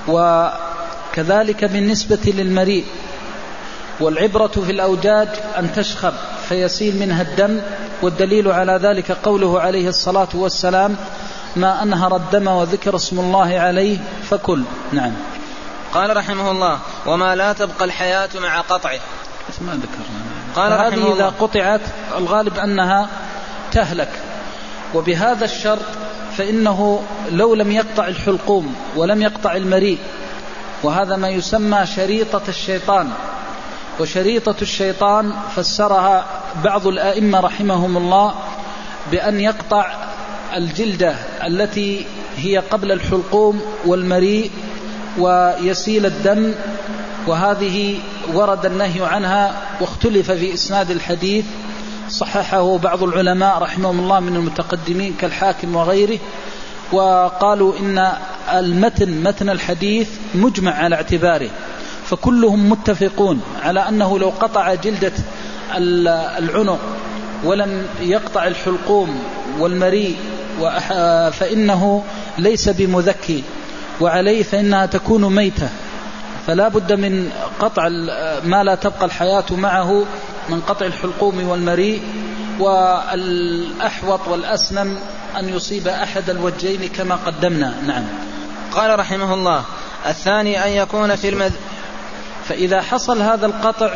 وكذلك بالنسبة للمريء. والعبرة في الأوداج أن تشخب فيسيل منها الدم، والدليل على ذلك قوله عليه الصلاة والسلام: ما أنهر الدم وذكر اسم الله عليه فكل. نعم. قال رحمه الله: وما لا تبقى الحياة مع قطعه. ما ذكرنا. قال هذه إذا قطعت الغالب أنها تهلك، وبهذا الشرط فإنه لو لم يقطع الحلقوم ولم يقطع المريء، وهذا ما يسمى شريطة الشيطان. وشريطة الشيطان فسرها بعض الآئمة رحمهم الله بأن يقطع الجلدة التي هي قبل الحلقوم والمريء ويسيل الدم، وهذه ورد النهي عنها واختلف في إسناد الحديث، صححه بعض العلماء رحمهم الله من المتقدمين كالحاكم وغيره، وقالوا إن المتن متن الحديث مجمع على اعتباره، فكلهم متفقون على أنه لو قطع جلدة العنق ولم يقطع الحلقوم والمريء فإنه ليس بمذكي، وعليه فإنها تكون ميتة، فلا بد من قطع ما لا تبقى الحياة معه من قطع الحلقوم والمريء. والأحوط والأسنم أن يصيب أحد الوجهين كما قدمنا. نعم. قال رحمه الله: الثاني أن يكون في المذ... فإذا حصل هذا القطع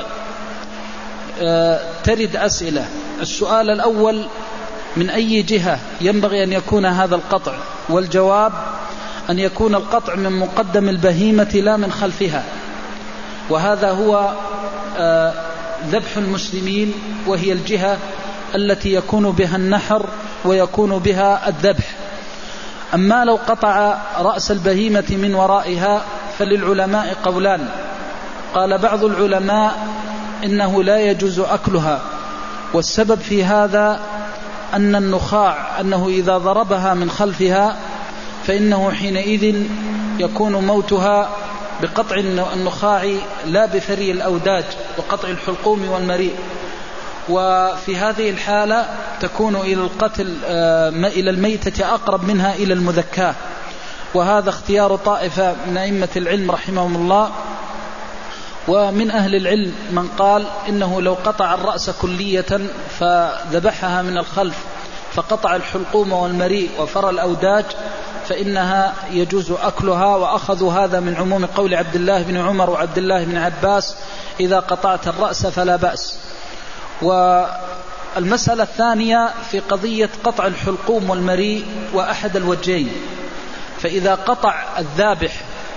ترد أسئلة. السؤال الأول: من أي جهة ينبغي أن يكون هذا القطع؟ والجواب أن يكون القطع من مقدم البهيمة لا من خلفها، وهذا هو ذبح المسلمين، وهي الجهة التي يكون بها النحر ويكون بها الذبح. أما لو قطع رأس البهيمة من ورائها فللعلماء قولان. قال بعض العلماء إنه لا يجوز أكلها، والسبب في هذا أن النخاع أنه إذا ضربها من خلفها فإنه حينئذ يكون موتها بقطع النخاع لا بفري الأوداج وقطع الحلقوم والمريء، وفي هذه الحالة تكون إلى القتل إلى الميتة أقرب منها إلى المذكاة. وهذا اختيار طائفة من أئمة العلم رحمهم الله. ومن أهل العلم من قال إنه لو قطع الرأس كلية فذبحها من الخلف فقطع الحلقوم والمريء وفر الأوداج فإنها يجوز أكلها، وأخذوا هذا من عموم قول عبد الله بن عمر وعبد الله بن عباس: إذا قطعت الرأس فلا بأس. والمسألة الثانية في قضية قطع الحلقوم والمريء وأحد الوجهين، فإذا قطع الذابح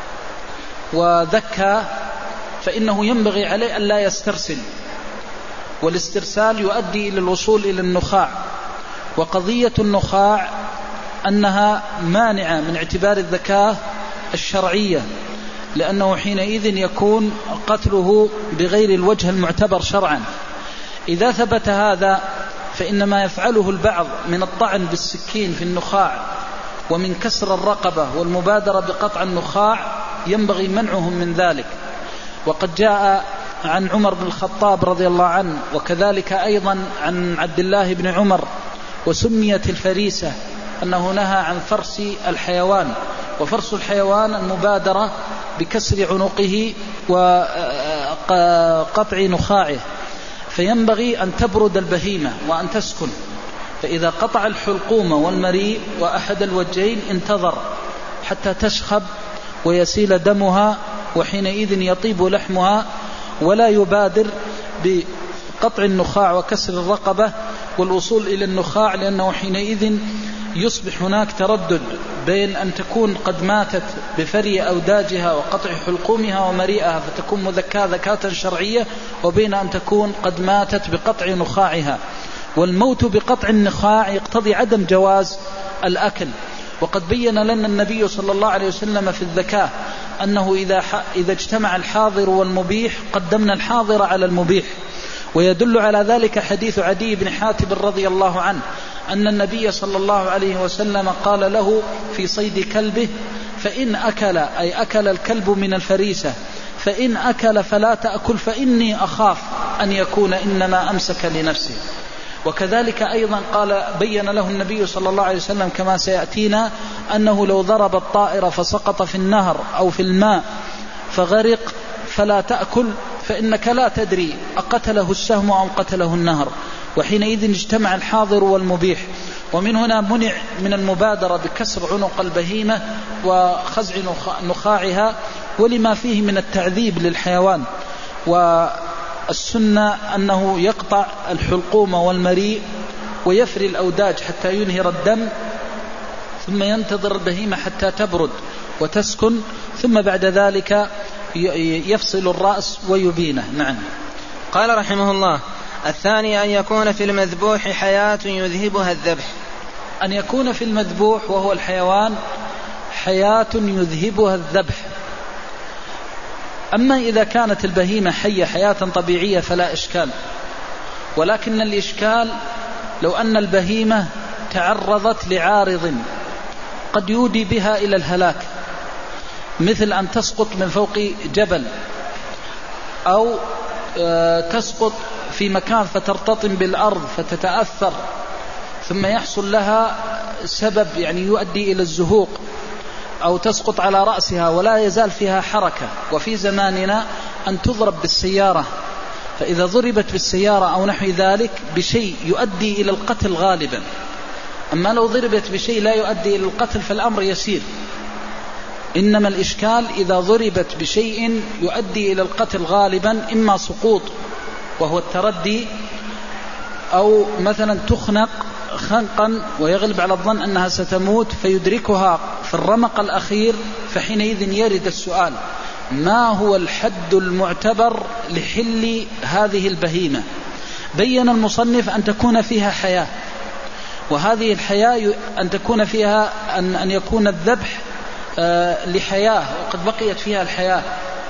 وذكى فإنه ينبغي عليه أن لا يسترسل، والاسترسال يؤدي إلى الوصول إلى النخاع، وقضية النخاع أنها مانعة من اعتبار الذكاء الشرعية، لأنه حينئذ يكون قتله بغير الوجه المعتبر شرعا. إذا ثبت هذا فإن ما يفعله البعض من الطعن بالسكين في النخاع ومن كسر الرقبة والمبادرة بقطع النخاع ينبغي منعهم من ذلك. وقد جاء عن عمر بن الخطاب رضي الله عنه، وكذلك أيضا عن عبد الله بن عمر، وسميت الفريسة أنه نهى عن فرس الحيوان، وفرس الحيوان المبادرة بكسر عنقه وقطع نخاعه، فينبغي أن تبرد البهيمة وأن تسكن. فإذا قطع الحلقوم والمريء وأحد الوجهين انتظر حتى تشخب ويسيل دمها، وحينئذ يطيب لحمها، ولا يبادر بقطع النخاع وكسر الرقبة والوصول إلى النخاع، لأنه حينئذ يصبح هناك تردد بين أن تكون قد ماتت بفري أوداجها وقطع حلقومها ومريئها فتكون مذكاة ذكاة شرعية، وبين أن تكون قد ماتت بقطع نخاعها. والموت بقطع النخاع يقتضي عدم جواز الأكل. وقد بين لنا النبي صلى الله عليه وسلم في الذكاة أنه إذا, إذا اجتمع الحاضر والمبيح قدمنا الحاضر على المبيح. ويدل على ذلك حديث عدي بن حاتم رضي الله عنه أن النبي صلى الله عليه وسلم قال له في صيد كلبه: فإن أكل، أي أكل الكلب من الفريسة، فإن أكل فلا تأكل، فإني أخاف أن يكون إنما أمسك لنفسه. وكذلك أيضا قال بين له النبي صلى الله عليه وسلم كما سيأتينا أنه لو ضرب الطائر فسقط في النهر أو في الماء فغرق فلا تأكل، فإنك لا تدري أقتله السهم أو قتله النهر، وحينئذ اجتمع الحاضر والمبيح. ومن هنا منع من المبادرة بكسر عنق البهيمة وخزع نخاعها ولما فيه من التعذيب للحيوان. والسنة أنه يقطع الحلقوم والمريء ويفري الأوداج حتى ينهر الدم، ثم ينتظر البهيمة حتى تبرد وتسكن، ثم بعد ذلك يفصل الرأس ويبينه. نعم. قال رحمه الله: الثاني أن يكون في المذبوح حياة يذهبها الذبح. أن يكون في المذبوح وهو الحيوان حياة يذهبها الذبح. أما إذا كانت البهيمة حية حياة طبيعية فلا إشكال، ولكن الإشكال لو أن البهيمة تعرضت لعارض قد يودي بها إلى الهلاك، مثل أن تسقط من فوق جبل أو تسقط في مكان فترتطم بالأرض فتتأثر، ثم يحصل لها سبب يعني يؤدي إلى الزهوق، أو تسقط على رأسها ولا يزال فيها حركة. وفي زماننا أن تضرب بالسيارة، فإذا ضربت بالسيارة أو نحو ذلك بشيء يؤدي إلى القتل غالبا. أما لو ضربت بشيء لا يؤدي إلى القتل فالأمر يسير. إنما الإشكال إذا ضربت بشيء يؤدي إلى القتل غالبا، إما سقوط وهو التردي، أو مثلا تخنق خنقا ويغلب على الظن أنها ستموت فيدركها في الرمق الأخير، فحينئذ يرد السؤال: ما هو الحد المعتبر لحل هذه البهيمة؟ بين المصنف أن تكون فيها حياة، وهذه الحياة أن تكون فيها أن, أن يكون الذبح آه لحياة وقد بقيت فيها الحياة.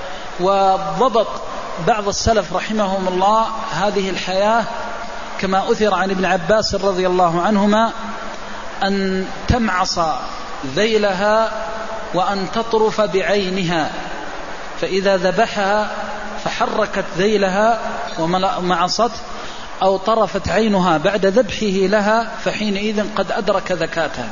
وضبط بعض السلف رحمهم الله هذه الحياة كما أثر عن ابن عباس رضي الله عنهما أن تمعص ذيلها وأن تطرف بعينها، فإذا ذبحها فحركت ذيلها ومعصت أو طرفت عينها بعد ذبحه لها، فحينئذ قد أدرك ذكاتها.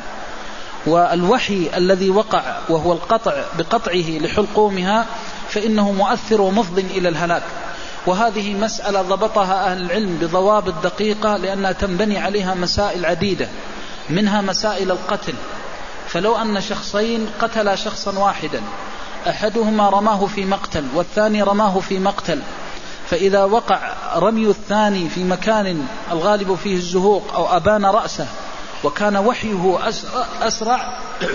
والوحي الذي وقع وهو القطع بقطعه لحلقومها فإنه مؤثر ومفض إلى الهلاك. وهذه مسألة ضبطها أهل العلم بضوابط دقيقة، لأنها تنبني عليها مسائل عديدة، منها مسائل القتل. فلو أن شخصين قتلا شخصا واحدا، أحدهما رماه في مقتل والثاني رماه في مقتل، فإذا وقع رمي الثاني في مكان الغالب فيه الزهوق أو أبان رأسه وكان وحيه أسرع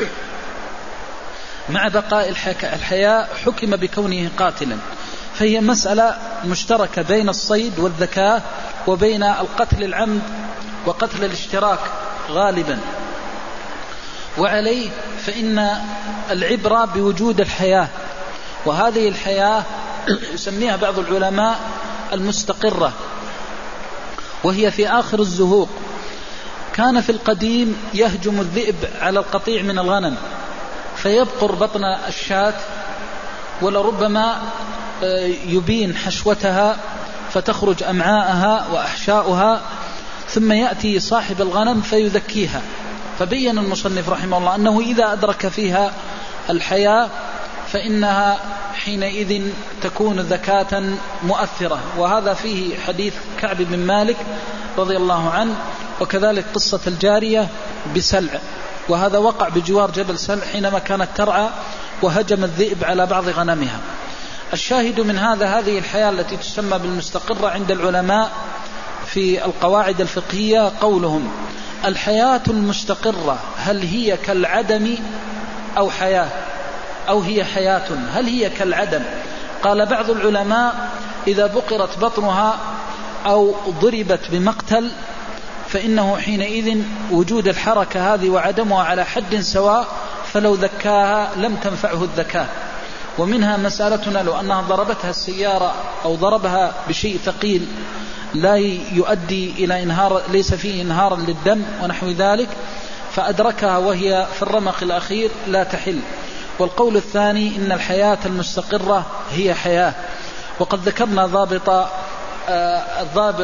مع بقاء الحياة حكم بكونه قاتلا. فهي مسألة مشتركة بين الصيد والذكاء وبين القتل العمد وقتل الاشتراك غالبا. وعليه فإن العبرة بوجود الحياة، وهذه الحياة يسميها بعض العلماء المستقرة، وهي في آخر الزهوق. كان في القديم يهجم الذئب على القطيع من الغنم فيبقر بطن الشاة، ولربما يبين حشوتها فتخرج أمعاءها وأحشاؤها، ثم يأتي صاحب الغنم فيذكيها. فبين المصنف رحمه الله أنه إذا أدرك فيها الحياة فإنها حينئذ تكون ذكاة مؤثرة. وهذا فيه حديث كعب بن مالك رضي الله عنه، وكذلك قصة الجارية بسلع، وهذا وقع بجوار جبل سلع حينما كانت ترعى وهجم الذئب على بعض غنمها. الشاهد من هذا هذه الحياة التي تسمى بالمستقرة عند العلماء في القواعد الفقهية قولهم: الحياة المستقرة هل هي كالعدم أو حياة، أو هي حياة هل هي كالعدم؟ قال بعض العلماء: إذا بقرت بطنها أو ضربت بمقتل فإنه حينئذ وجود الحركة هذه وعدمها على حد سواء، فلو ذكاها لم تنفعه الذكاء. ومنها مسألتنا لو أنها ضربتها السيارة أو ضربها بشيء ثقيل لا يؤدي إلى إنهار، ليس فيه إنهارا للدم ونحو ذلك، فأدركها وهي في الرمق الأخير لا تحل. والقول الثاني إن الحياة المستقرة هي حياة. وقد ذكرنا ضابط الضابط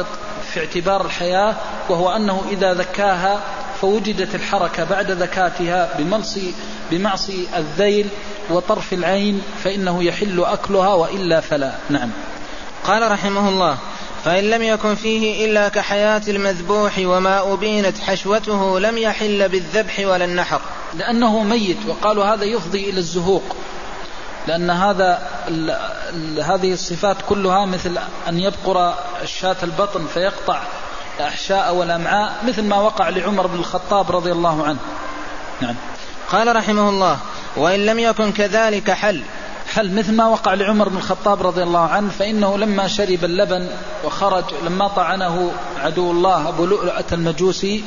في اعتبار الحياة، وهو أنه إذا ذكاها فوجدت الحركة بعد ذكاتها بمعصي, بمعصي الذيل وطرف العين فإنه يحل أكلها وإلا فلا. نعم. قال رحمه الله: فإن لم يكن فيه إلا كحياة المذبوح وما أبينت حشوته لم يحل بالذبح ولا النحر، لأنه ميت. وقالوا هذا يفضي إلى الزهوق، لأن هذا ال ال هذه الصفات كلها مثل أن يبقر الشاة البطن فيقطع الأحشاء والأمعاء، مثل ما وقع لعمر بن الخطاب رضي الله عنه. نعم. قال رحمه الله: وإن لم يكن كذلك حل حل مثل ما وقع لعمر بن الخطاب رضي الله عنه، فإنه لما شرب اللبن وخرج، لما طعنه عدو الله أبو لؤلؤة المجوسي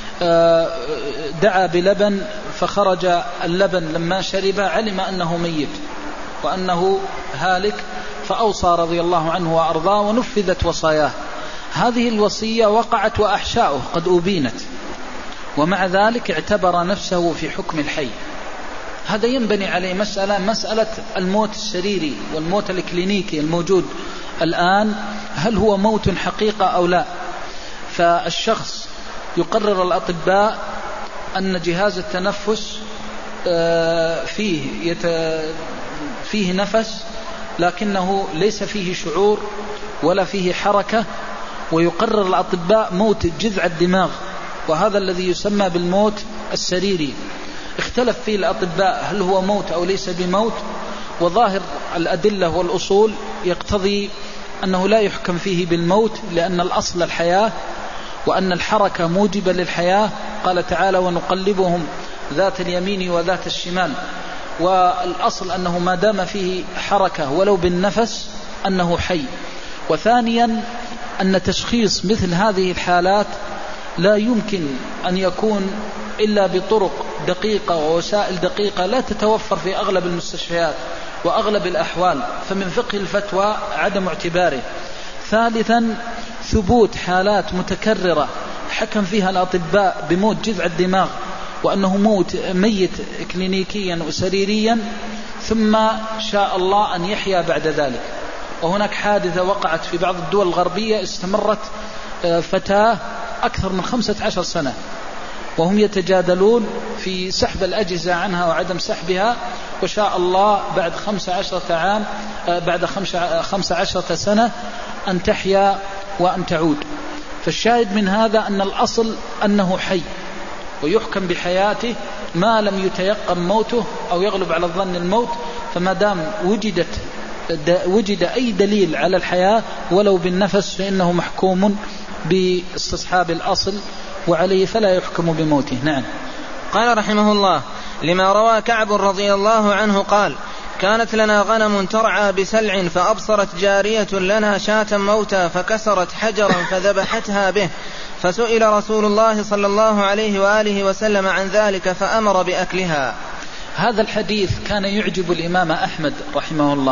دعا بلبن فخرج اللبن، لما شرب علم أنه ميت وأنه هالك، فأوصى رضي الله عنه وأرضاه ونفذت وصاياه. هذه الوصية وقعت وأحشاؤه قد أبينت، ومع ذلك اعتبر نفسه في حكم الحي. هذا ينبني عليه مسألة مسألة الموت السريري والموت الكلينيكي الموجود الآن، هل هو موت حقيقة أو لا؟ فالشخص يقرر الأطباء أن جهاز التنفس فيه فيه نفس لكنه ليس فيه شعور ولا فيه حركة، ويقرر الأطباء موت جذع الدماغ، وهذا الذي يسمى بالموت السريري. اختلف فيه الأطباء هل هو موت أو ليس بموت، وظاهر الأدلة والأصول يقتضي أنه لا يحكم فيه بالموت، لأن الأصل الحياة، وأن الحركة موجبة للحياة. قال تعالى: ونقلبهم ذات اليمين وذات الشمال، والأصل أنه ما دام فيه حركة ولو بالنفس أنه حي. وثانيا أن تشخيص مثل هذه الحالات لا يمكن أن يكون إلا بطرق دقيقة ووسائل دقيقة لا تتوفر في أغلب المستشفيات وأغلب الأحوال، فمن فقه الفتوى عدم اعتباره. ثالثا ثبوت حالات متكررة حكم فيها الأطباء بموت جذع الدماغ وأنه موت ميت كلينيكيا وسريريا، ثم شاء الله أن يحيا بعد ذلك. وهناك حادثة وقعت في بعض الدول الغربية استمرت فتاة أكثر من خمسة عشر سنة وهم يتجادلون في سحب الأجهزة عنها وعدم سحبها، وشاء الله بعد خمسة عشرة عام بعد خمسة عشرة سنة أن تحيا وأن تعود. فالشاهد من هذا أن الأصل أنه حي ويحكم بحياته ما لم يتيقن موته أو يغلب على الظن الموت، فما دام وجدت وجد أي دليل على الحياة ولو بالنفس فإنه محكوم باستصحاب الأصل وعليه فلا يحكم بموته. نعم. قال رحمه الله: لما روى كعب رضي الله عنه قال: كانت لنا غنم ترعى بسلع فأبصرت جارية لنا شاة موتى فكسرت حجرا فذبحتها به، فسئل رسول الله صلى الله عليه وآله وسلم عن ذلك فأمر بأكلها. هذا الحديث كان يعجب الإمام أحمد رحمه الله،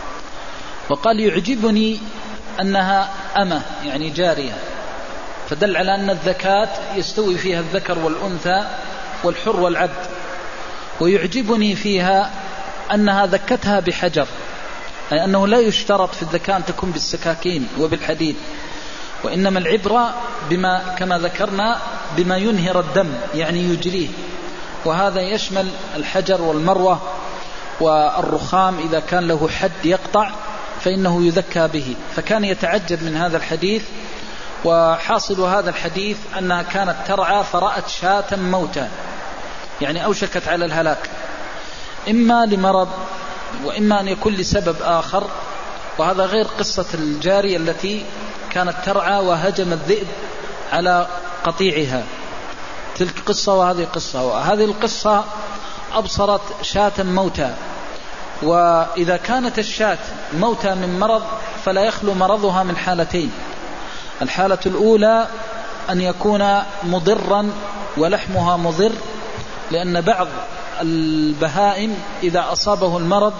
وقال: يعجبني أنها أمة يعني جارية، فدل على أن الذكاة يستوي فيها الذكر والأنثى والحر والعبد. ويعجبني فيها أنها ذكتها بحجر، أي أنه لا يشترط في الذكاء أن تكون بالسكاكين وبالحديد، وإنما العبرة بما كما ذكرنا بما ينهر الدم يعني يجريه، وهذا يشمل الحجر والمروة والرخام إذا كان له حد يقطع فإنه يذكى به. فكان يتعجب من هذا الحديث. وحاصل هذا الحديث أنها كانت ترعى فرأت شاة موتى، يعني أوشكت على الهلاك، إما لمرض وإما أن يكون لسبب آخر. وهذا غير قصة الجارية التي كانت ترعى وهجم الذئب على قطيعها، تلك قصة وهذه قصة. وهذه القصة أبصرت شاة موتى، وإذا كانت الشاة موتى من مرض فلا يخلو مرضها من حالتين: الحالة الأولى أن يكون مضرا ولحمها مضر، لأن بعض البهائم إذا أصابه المرض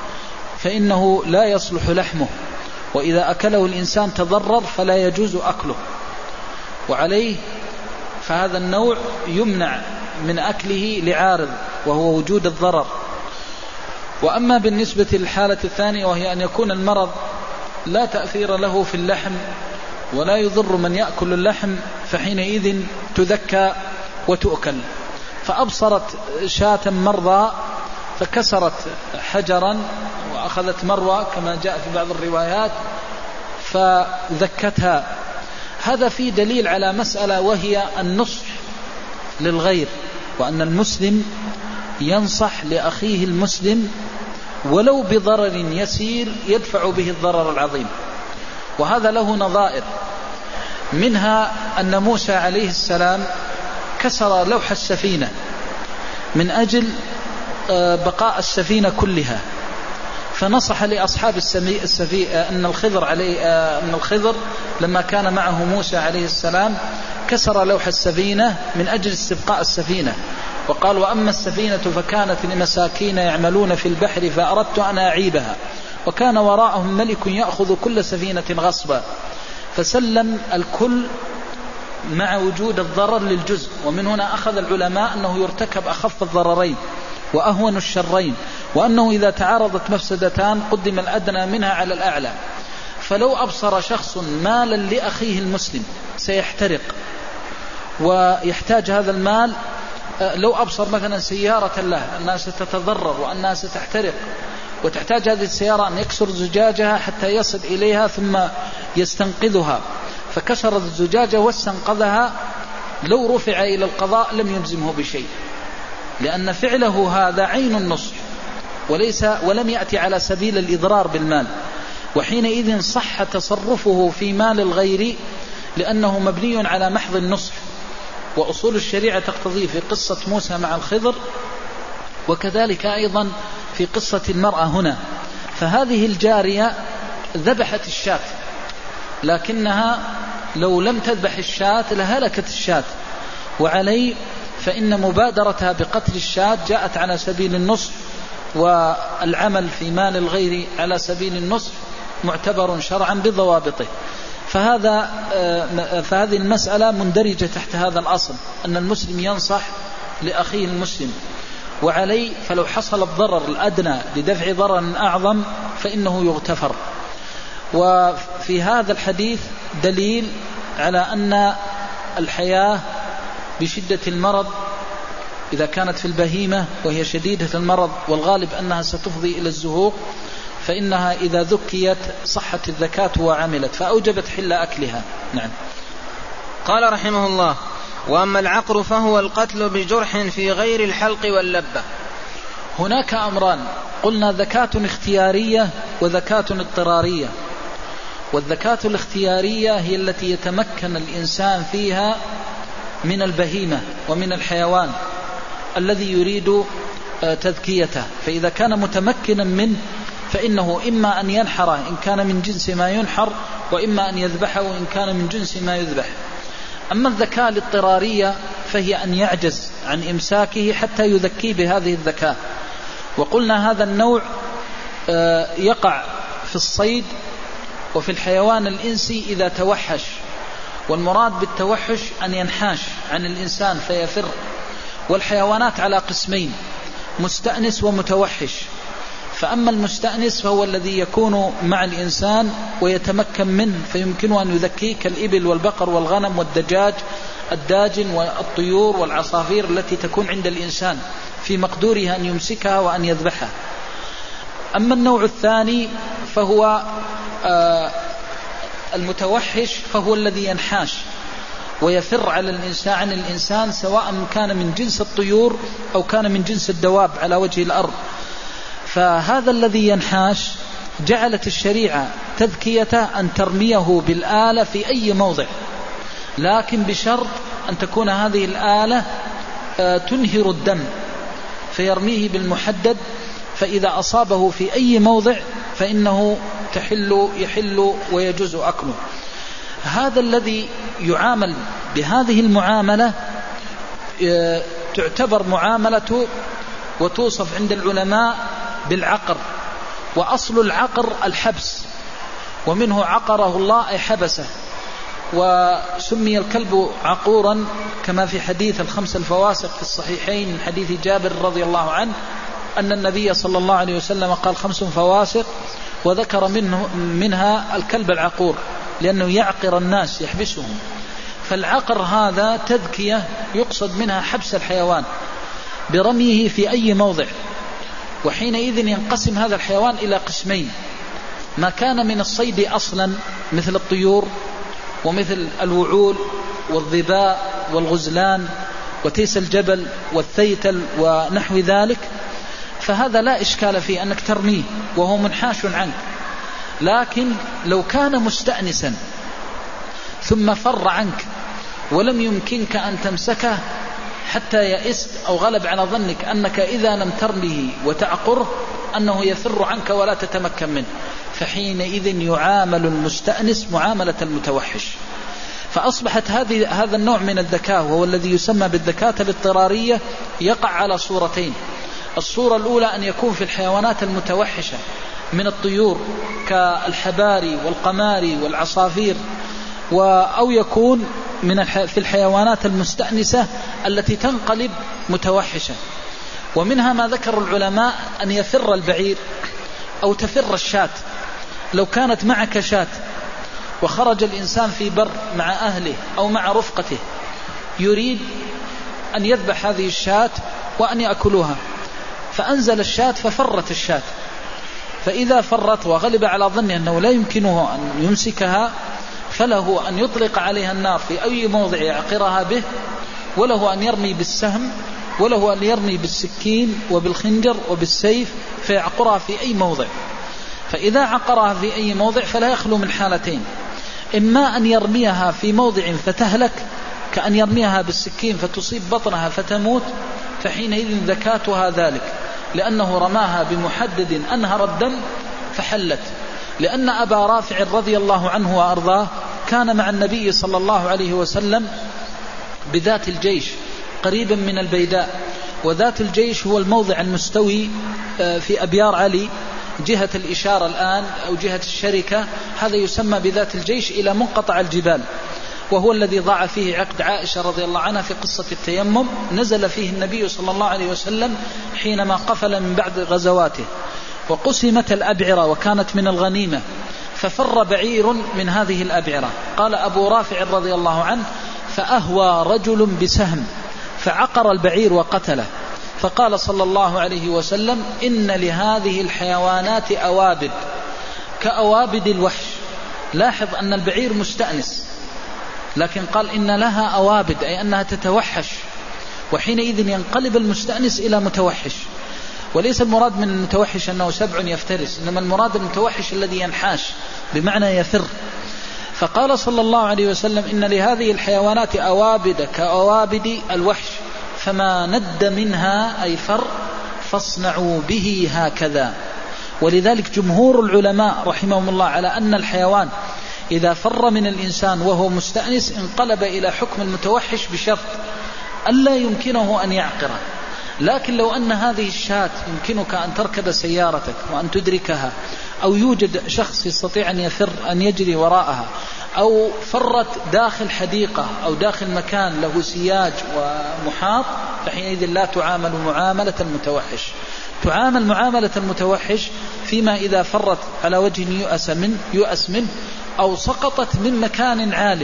فإنه لا يصلح لحمه، وإذا أكله الإنسان تضرر فلا يجوز أكله، وعليه فهذا النوع يمنع من أكله لعارض وهو وجود الضرر. وأما بالنسبة للحالة الثانية وهي أن يكون المرض لا تأثير له في اللحم ولا يضر من يأكل اللحم فحينئذ تذكى وتؤكل. فأبصرت شاة مرضى فكسرت حجرا وأخذت مروى كما جاء في بعض الروايات فذكتها. هذا فيه دليل على مسألة وهي النصح للغير، وأن المسلم ينصح لأخيه المسلم ولو بضرر يسير يدفع به الضرر العظيم. وهذا له نظائر، منها أن موسى عليه السلام كسر لوح السفينة من أجل بقاء السفينة كلها، فنصح لأصحاب السفينة أن الخضر عليه أن الخضر لما كان معه موسى عليه السلام كسر لوح السفينة من أجل استبقاء السفينة، وقال: وأما السفينة فكانت لمساكين يعملون في البحر فأردت أن أعيبها وكان وراءهم ملك يأخذ كل سفينة غصبا، فسلم الكل مع وجود الضرر للجزء. ومن هنا أخذ العلماء أنه يرتكب أخف الضررين وأهون الشرين، وأنه إذا تعارضت مفسدتان قدم الأدنى منها على الأعلى. فلو أبصر شخص مالا لأخيه المسلم سيحترق ويحتاج هذا المال، لو أبصر مثلا سيارة له أنها ستتضرر وأنها ستحترق وتحتاج هذه السيارة أن يكسر زجاجها حتى يصل إليها ثم يستنقذها، فكسر الزجاجة واستنقذها، لو رفع إلى القضاء لم يلزمه بشيء، لأن فعله هذا عين النصح وليس ولم يأتي على سبيل الإضرار بالمال، وحينئذ صح تصرفه في مال الغير لأنه مبني على محض النصح. وأصول الشريعة تقتضي في قصة موسى مع الخضر، وكذلك أيضا في قصة المرأة هنا. فهذه الجارية ذبحت الشاة، لكنها لو لم تذبح الشاة لهلكت الشاة، وعليه فإن مبادرتها بقتل الشاة جاءت على سبيل النصح، والعمل في مال الغير على سبيل النصح معتبر شرعا بضوابطه. فهذا فهذه المسألة مندرجة تحت هذا الأصل، أن المسلم ينصح لأخيه المسلم، وعليه فلو حصل الضرر الأدنى لدفع ضرر أعظم فإنه يغتفر. وفي هذا الحديث دليل على أن الحياة بشدة المرض إذا كانت في البهيمة وهي شديدة المرض والغالب أنها ستفضي إلى الزهوق، فإنها إذا ذكيت صحت الذكاة وعملت، فأوجبت حل أكلها. نعم. قال رحمه الله: وأما العقر فهو القتل بجرح في غير الحلق واللبة. هناك أمران، قلنا ذكاة اختيارية وذكاة اضطرارية. والذكاة الاختيارية هي التي يتمكن الإنسان فيها من البهيمة ومن الحيوان الذي يريد تذكيته، فإذا كان متمكنا منه فإنه إما أن ينحره إن كان من جنس ما ينحر، وإما أن يذبحه إن كان من جنس ما يذبح. أما الذكاة الاضطرارية فهي أن يعجز عن إمساكه حتى يذكي بهذه الذكاة. وقلنا هذا النوع يقع في الصيد وفي الحيوان الإنسي إذا توحش، والمراد بالتوحش أن ينحاش عن الإنسان فيفر. والحيوانات على قسمين: مستأنس ومتوحش. فأما المستأنس فهو الذي يكون مع الإنسان ويتمكن منه فيمكنه أن يذكيه، كالإبل والبقر والغنم والدجاج الداجن والطيور والعصافير التي تكون عند الإنسان في مقدورها أن يمسكها وأن يذبحها. أما النوع الثاني فهو آه المتوحش، فهو الذي ينحاش ويفر على الإنسان عن الإنسان، سواء كان من جنس الطيور أو كان من جنس الدواب على وجه الأرض. فهذا الذي ينحاش جعلت الشريعة تذكيته أن ترميه بالآلة في أي موضع، لكن بشرط أن تكون هذه الآلة تنهر الدم، فيرميه بالمحدد، فإذا أصابه في أي موضع فإنه تحل يحل ويجوز أكله. هذا الذي يعامل بهذه المعاملة تعتبر معاملة وتوصف عند العلماء بالعقر. وأصل العقر الحبس، ومنه عقره الله أي حبسه. وسمي الكلب عقورا كما في حديث الخمس الفواسق في الصحيحين من حديث جابر رضي الله عنه أن النبي صلى الله عليه وسلم قال: خمس فواسق، وذكر منه منها الكلب العقور. لأنه يعقر الناس يحبسهم. فالعقر هذا تذكية يقصد منها حبس الحيوان برميه في أي موضع، وحينئذ ينقسم هذا الحيوان إلى قسمين: ما كان من الصيد أصلا مثل الطيور ومثل الوعول والظباء والغزلان وتيس الجبل والثيتل ونحو ذلك، فهذا لا إشكال فيه أنك ترميه وهو منحاش عنك. لكن لو كان مستأنسا ثم فر عنك ولم يمكنك أن تمسكه حتى يئست أو غلب على ظنك أنك إذا لم ترميه وتعقره أنه يفر عنك ولا تتمكن منه، فحينئذ يعامل المستأنس معاملة المتوحش. فأصبحت هذه هذا النوع من الذكاء وهو الذي يسمى بالذكاء الاضطرارية يقع على صورتين: الصورة الأولى أن يكون في الحيوانات المتوحشة من الطيور كالحباري والقماري والعصافير، أو يكون من في الحيوانات المستأنسة التي تنقلب متوحشة. ومنها ما ذكر العلماء أن يفر البعير أو تفر الشاة. لو كانت معك شاة وخرج الإنسان في بر مع أهله أو مع رفقته يريد أن يذبح هذه الشاة وأن يأكلوها، فأنزل الشاة ففرت الشاة، فإذا فرت وغلب على ظنه أنه لا يمكنه أن يمسكها فله أن يطلق عليها النار في أي موضع يعقرها به، وله أن يرمي بالسهم، وله أن يرمي بالسكين وبالخنجر وبالسيف فيعقرها في أي موضع. فإذا عقرها في أي موضع فلا يخلو من حالتين: إما أن يرميها في موضع فتهلك كأن يرميها بالسكين فتصيب بطنها فتموت، فحينئذ ذكاتها ذلك لأنه رماها بمحدد أنهر الدم فحلت. لأن أبا رافع رضي الله عنه وأرضاه كان مع النبي صلى الله عليه وسلم بذات الجيش قريبا من البيداء، وذات الجيش هو الموضع المستوي في أبيار علي جهة الإشارة الآن أو جهة الشركة، هذا يسمى بذات الجيش إلى منقطع الجبال، وهو الذي ضاع فيه عقد عائشة رضي الله عنها في قصة التيمم. نزل فيه النبي صلى الله عليه وسلم حينما قفل من بعد غزواته، وقسمت الأبعرة وكانت من الغنيمة، ففر بعير من هذه الأبعرة. قال أبو رافع رضي الله عنه: فأهوى رجل بسهم فعقر البعير وقتله، فقال صلى الله عليه وسلم: إن لهذه الحيوانات أوابد كأوابد الوحش. لاحظ أن البعير مستأنس، لكن قال إن لها أوابد، أي أنها تتوحش، وحينئذ ينقلب المستأنس إلى متوحش. وليس المراد من المتوحش أنه سبع يفترس، إنما المراد المتوحش الذي ينحاش بمعنى يفر. فقال صلى الله عليه وسلم: إن لهذه الحيوانات أوابد كأوابد الوحش، فما ند منها أي فر فاصنعوا به هكذا. ولذلك جمهور العلماء رحمهم الله على أن الحيوان إذا فر من الإنسان وهو مستأنس انقلب إلى حكم المتوحش بشرط ألا يمكنه أن يعقره. لكن لو أن هذه الشاة يمكنك أن تركب سيارتك وأن تدركها، أو يوجد شخص يستطيع أن يفر أن يجري وراءها، أو فرت داخل حديقة أو داخل مكان له سياج ومحاط، فحينئذ لا تعامل معاملة المتوحش. تعامل معاملة المتوحش فيما إذا فرت على وجه يؤس منه, يؤس منه أو سقطت من مكان عال.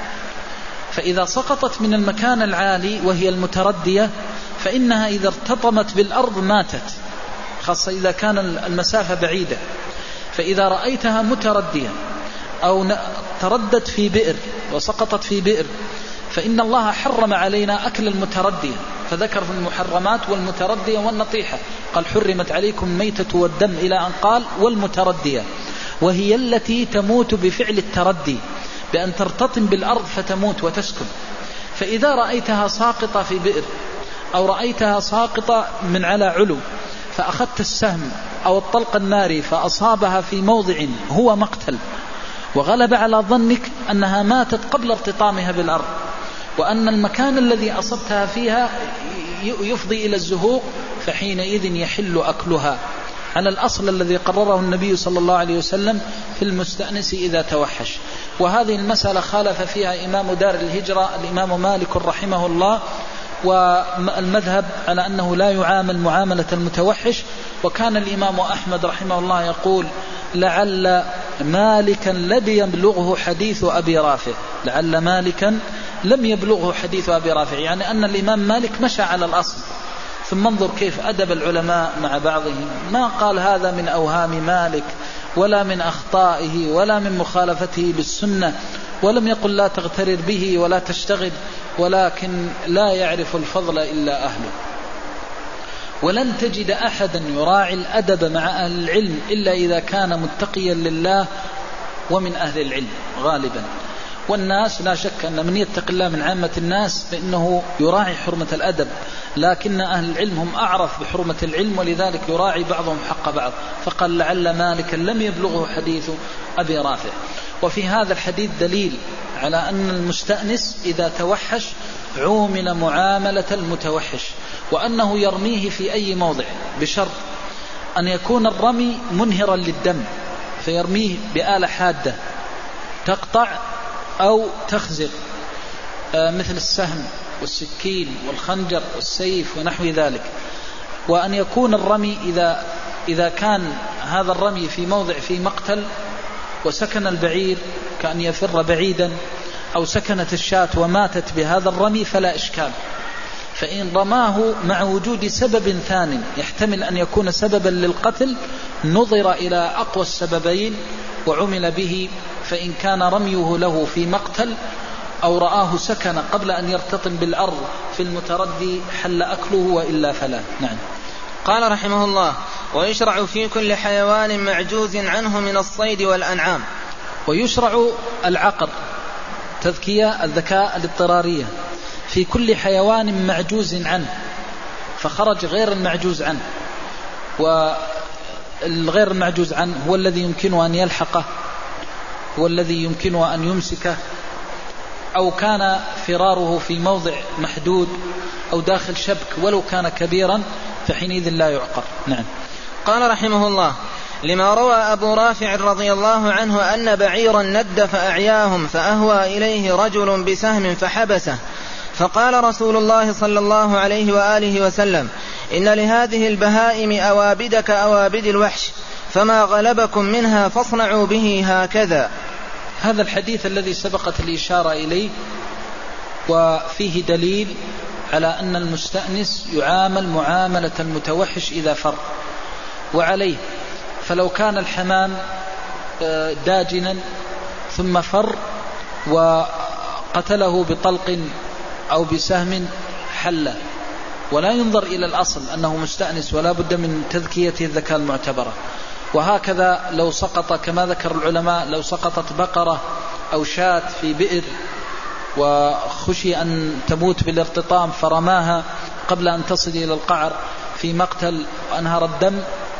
فإذا سقطت من المكان العالي وهي المتردية فإنها إذا ارتطمت بالأرض ماتت، خاصة إذا كان المسافة بعيدة. فإذا رأيتها متردية أو تردت في بئر وسقطت في بئر فإن الله حرم علينا أكل المتردية، فذكر في المحرمات والمتردية والنطيحة، قال: حرمت عليكم الميتة والدم، إلى أن قال: والمتردية، وهي التي تموت بفعل التردي بأن ترتطم بالأرض فتموت وتسكن. فإذا رأيتها ساقطة في بئر أو رأيتها ساقطة من على علو فأخذت السهم أو الطلق الناري فأصابها في موضع هو مقتل، وغلب على ظنك أنها ماتت قبل ارتطامها بالأرض، وأن المكان الذي أصبتها فيها يفضي إلى الزهوق، فحينئذ يحل أكلها على الأصل الذي قرره النبي صلى الله عليه وسلم في المستأنس إذا توحش. وهذه المسألة خالف فيها إمام دار الهجرة الإمام مالك رحمه الله، والمذهب على أنه لا يعامل معاملة المتوحش. وكان الإمام أحمد رحمه الله يقول: لعل مالكا لم يبلغه حديث أبي رافع لعل مالكا لم يبلغه حديث أبي رافع، يعني أن الإمام مالك مشى على الأصل. ثم انظر كيف أدب العلماء مع بعضهم، ما قال هذا من أوهام مالك ولا من أخطائه ولا من مخالفته للسنة، ولم يقل لا تغترر به ولا تشتغل، ولكن لا يعرف الفضل إلا أهله. ولن تجد أحدا يراعي الأدب مع أهل العلم إلا إذا كان متقيا لله ومن أهل العلم غالبا. والناس لا شك أن من يتق الله من عامة الناس فإنه يراعي حرمة الأدب، لكن أهل العلم هم أعرف بحرمة العلم، ولذلك يراعي بعضهم حق بعض. فقال لعل مالكا لم يبلغه حديث أبي رافع. وفي هذا الحديث دليل على أن المستأنس إذا توحش عومل معاملة المتوحش، وأنه يرميه في أي موضع بشرط أن يكون الرمي منهرا للدم، فيرميه بآلة حادة تقطع أو تخزق مثل السهم والسكين والخنجر والسيف ونحو ذلك. وأن يكون الرمي إذا, إذا كان هذا الرمي في موضع في مقتل وسكن البعير كأن يفر بعيدا، أو سكنت الشاة وماتت بهذا الرمي فلا إشكال. فإن رماه مع وجود سبب ثان يحتمل أن يكون سببا للقتل نظر إلى أقوى السببين وعمل به. فإن كان رميه له في مقتل أو رآه سكن قبل أن يرتطم بالأرض في المتردي حل أكله، وإلا فلا. نعم. قال رحمه الله: ويشرع في كل حيوان معجوز عنه من الصيد والأنعام. ويشرع العقر تذكية الذكاء الاضطرارية في كل حيوان معجوز عنه، فخرج غير المعجوز عنه. والغير المعجوز عنه هو الذي يمكنه أن يلحقه، هو الذي يمكنه أن يمسكه، أو كان فراره في موضع محدود أو داخل شبك ولو كان كبيرا، فحينئذ لا يعقر. نعم. قال رحمه الله: لما روى أبو رافع رضي الله عنه أن بعيرا ند فأعياهم فأهوى إليه رجل بسهم فحبسه، فقال رسول الله صلى الله عليه وآله وسلم: إن لهذه البهائم أوابد كأوابد الوحش، فما غلبكم منها فاصنعوا به هكذا. هذا الحديث الذي سبقت الإشارة إليه وفيه دليل على أن المستأنس يعامل معاملة المتوحش إذا فر. وعليه فلو كان الحمام داجنا ثم فر وقتله بطلق أو بسهم حل، ولا ينظر إلى الأصل أنه مستأنس ولا بد من تذكيته الذكاء المعتبرة. وهكذا لو سقط كما ذكر العلماء لو سقطت بقرة أو شاة في بئر وخشي أن تموت بالارتطام فرماها قبل أن تصل إلى القعر في مقتل وأنهر الدم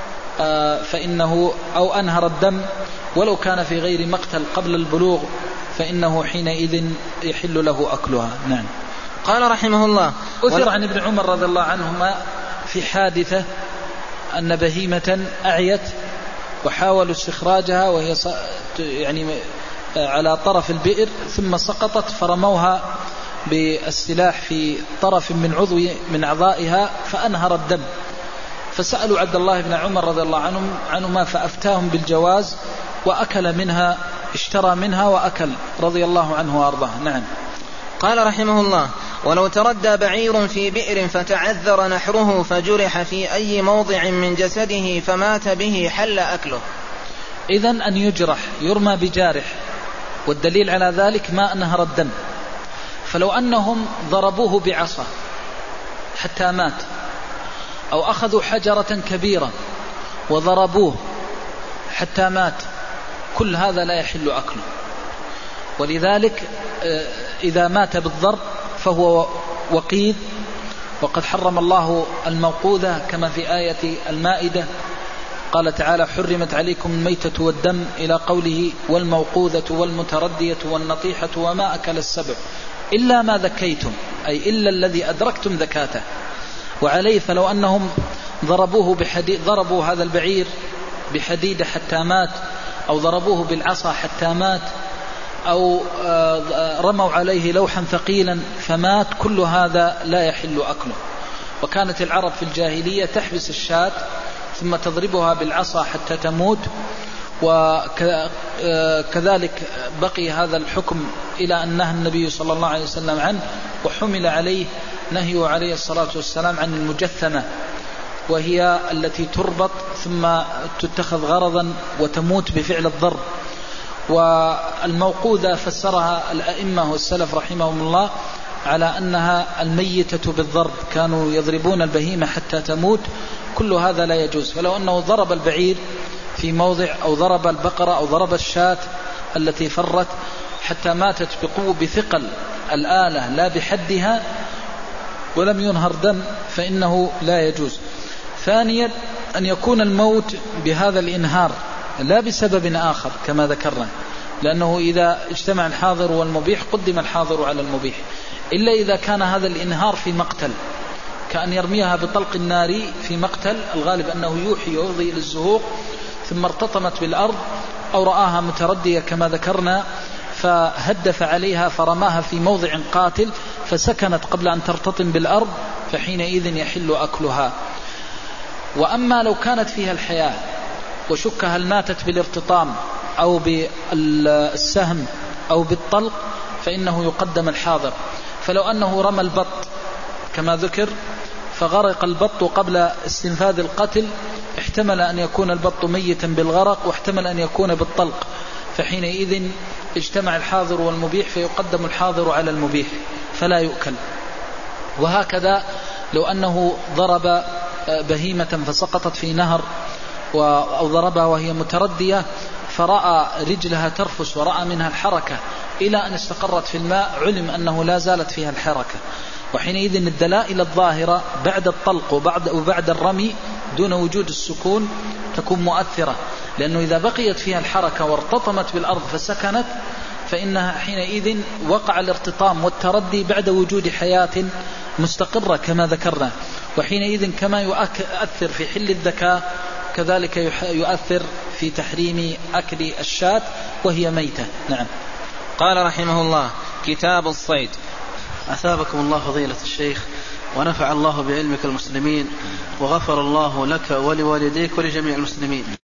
فإنه أو أنهر الدم ولو كان في غير مقتل قبل البلوغ فإنه حينئذ يحل له أكلها. نعم. قال رحمه الله: أثر عن ابن عمر رضي الله عنهما في حادثة أن بهيمة أعيت وحاولوا استخراجها وهي يعني على طرف البئر ثم سقطت فرموها بالسلاح في طرف من عضو من أعضائها فأنهر الدم، فسألوا عبد الله بن عمر رضي الله عنهم عنهما فأفتاهم بالجواز وأكل منها، اشترى منها وأكل رضي الله عنه وأرضاه. نعم. قال رحمه الله: ولو تردى بعير في بئر فتعذر نحره فجرح في أي موضع من جسده فمات به حل أكله. إذن أن يجرح يرمى بجارح، والدليل على ذلك ما أنهر الدم. فلو أنهم ضربوه بعصا حتى مات، أو أخذوا حجرة كبيرة وضربوه حتى مات، كل هذا لا يحل أكله. ولذلك إذا مات بالضرب فهو وقيد، وقد حرم الله الموقوذة كما في آية المائدة قال تعالى: حرمت عليكم الميتة والدم، إلى قوله: والموقوذة والمتردية والنطيحة وما أكل السبع إلا ما ذكيتم، أي إلا الذي أدركتم ذكاته. وعليه فلو أنهم ضربوه بحديد، ضربوا هذا البعير بحديدة حتى مات، أو ضربوه بالعصا حتى مات، أو رموا عليه لوحا ثقيلا فمات، كل هذا لا يحل أكله. وكانت العرب في الجاهلية تحبس الشاة ثم تضربها بالعصا حتى تموت، وكذلك بقي هذا الحكم إلى أن نهى النبي صلى الله عليه وسلم عنه، وحمل عليه نهيه عليه الصلاة والسلام عن المجثمة، وهي التي تربط ثم تتخذ غرضا وتموت بفعل الضرب. والموقوذة فسرها الأئمة والسلف رحمهم الله على أنها الميتة بالضرب، كانوا يضربون البهيمة حتى تموت، كل هذا لا يجوز. فلو أنه ضرب البعير في موضع أو ضرب البقرة أو ضرب الشاة التي فرت حتى ماتت بقوة بثقل الآلة لا بحدها ولم ينهر دم فإنه لا يجوز. ثانيا أن يكون الموت بهذا الإنهار لا بسبب آخر كما ذكرنا، لأنه إذا اجتمع الحاضر والمبيح قدم الحاضر على المبيح، إلا إذا كان هذا الإنهار في مقتل، كأن يرميها بطلق النار في مقتل، الغالب أنه يوحي ويفضي إلى الزهوق ثم ارتطمت بالأرض، أو رآها متردية كما ذكرنا فهدف عليها فرماها في موضع قاتل فسكنت قبل أن ترتطم بالأرض، فحينئذ يحل أكلها. وأما لو كانت فيها الحياة وشك هل ماتت بالارتطام أو بالسهم أو بالطلق فإنه يقدم الحاضر. فلو أنه رمى البط كما ذكر فغرق البط قبل استنفاذ القتل، احتمل أن يكون البط ميتا بالغرق واحتمل أن يكون بالطلق، فحينئذ اجتمع الحاضر والمبيح فيقدم الحاضر على المبيح فلا يؤكل. وهكذا لو أنه ضرب بهيمة فسقطت في نهر أو ضربها وهي متردية فرأى رجلها ترفس ورأى منها الحركة إلى أن استقرت في الماء، علم أنه لا زالت فيها الحركة، وحينئذ الدلائل الظاهرة بعد الطلق وبعد, وبعد الرمي دون وجود السكون تكون مؤثرة، لأنه إذا بقيت فيها الحركة وارتطمت بالأرض فسكنت فإنها حينئذ وقع الارتطام والتردي بعد وجود حياة مستقرة كما ذكرنا، وحينئذ كما يؤثر في حل الذكاء كذلك يؤثر في تحريم أكل الشاة وهي ميتة. نعم. قال رحمه الله: كتاب الصيد. أثابكم الله فضيلة الشيخ ونفع الله بعلمك المسلمين وغفر الله لك ولوالديك ولجميع المسلمين.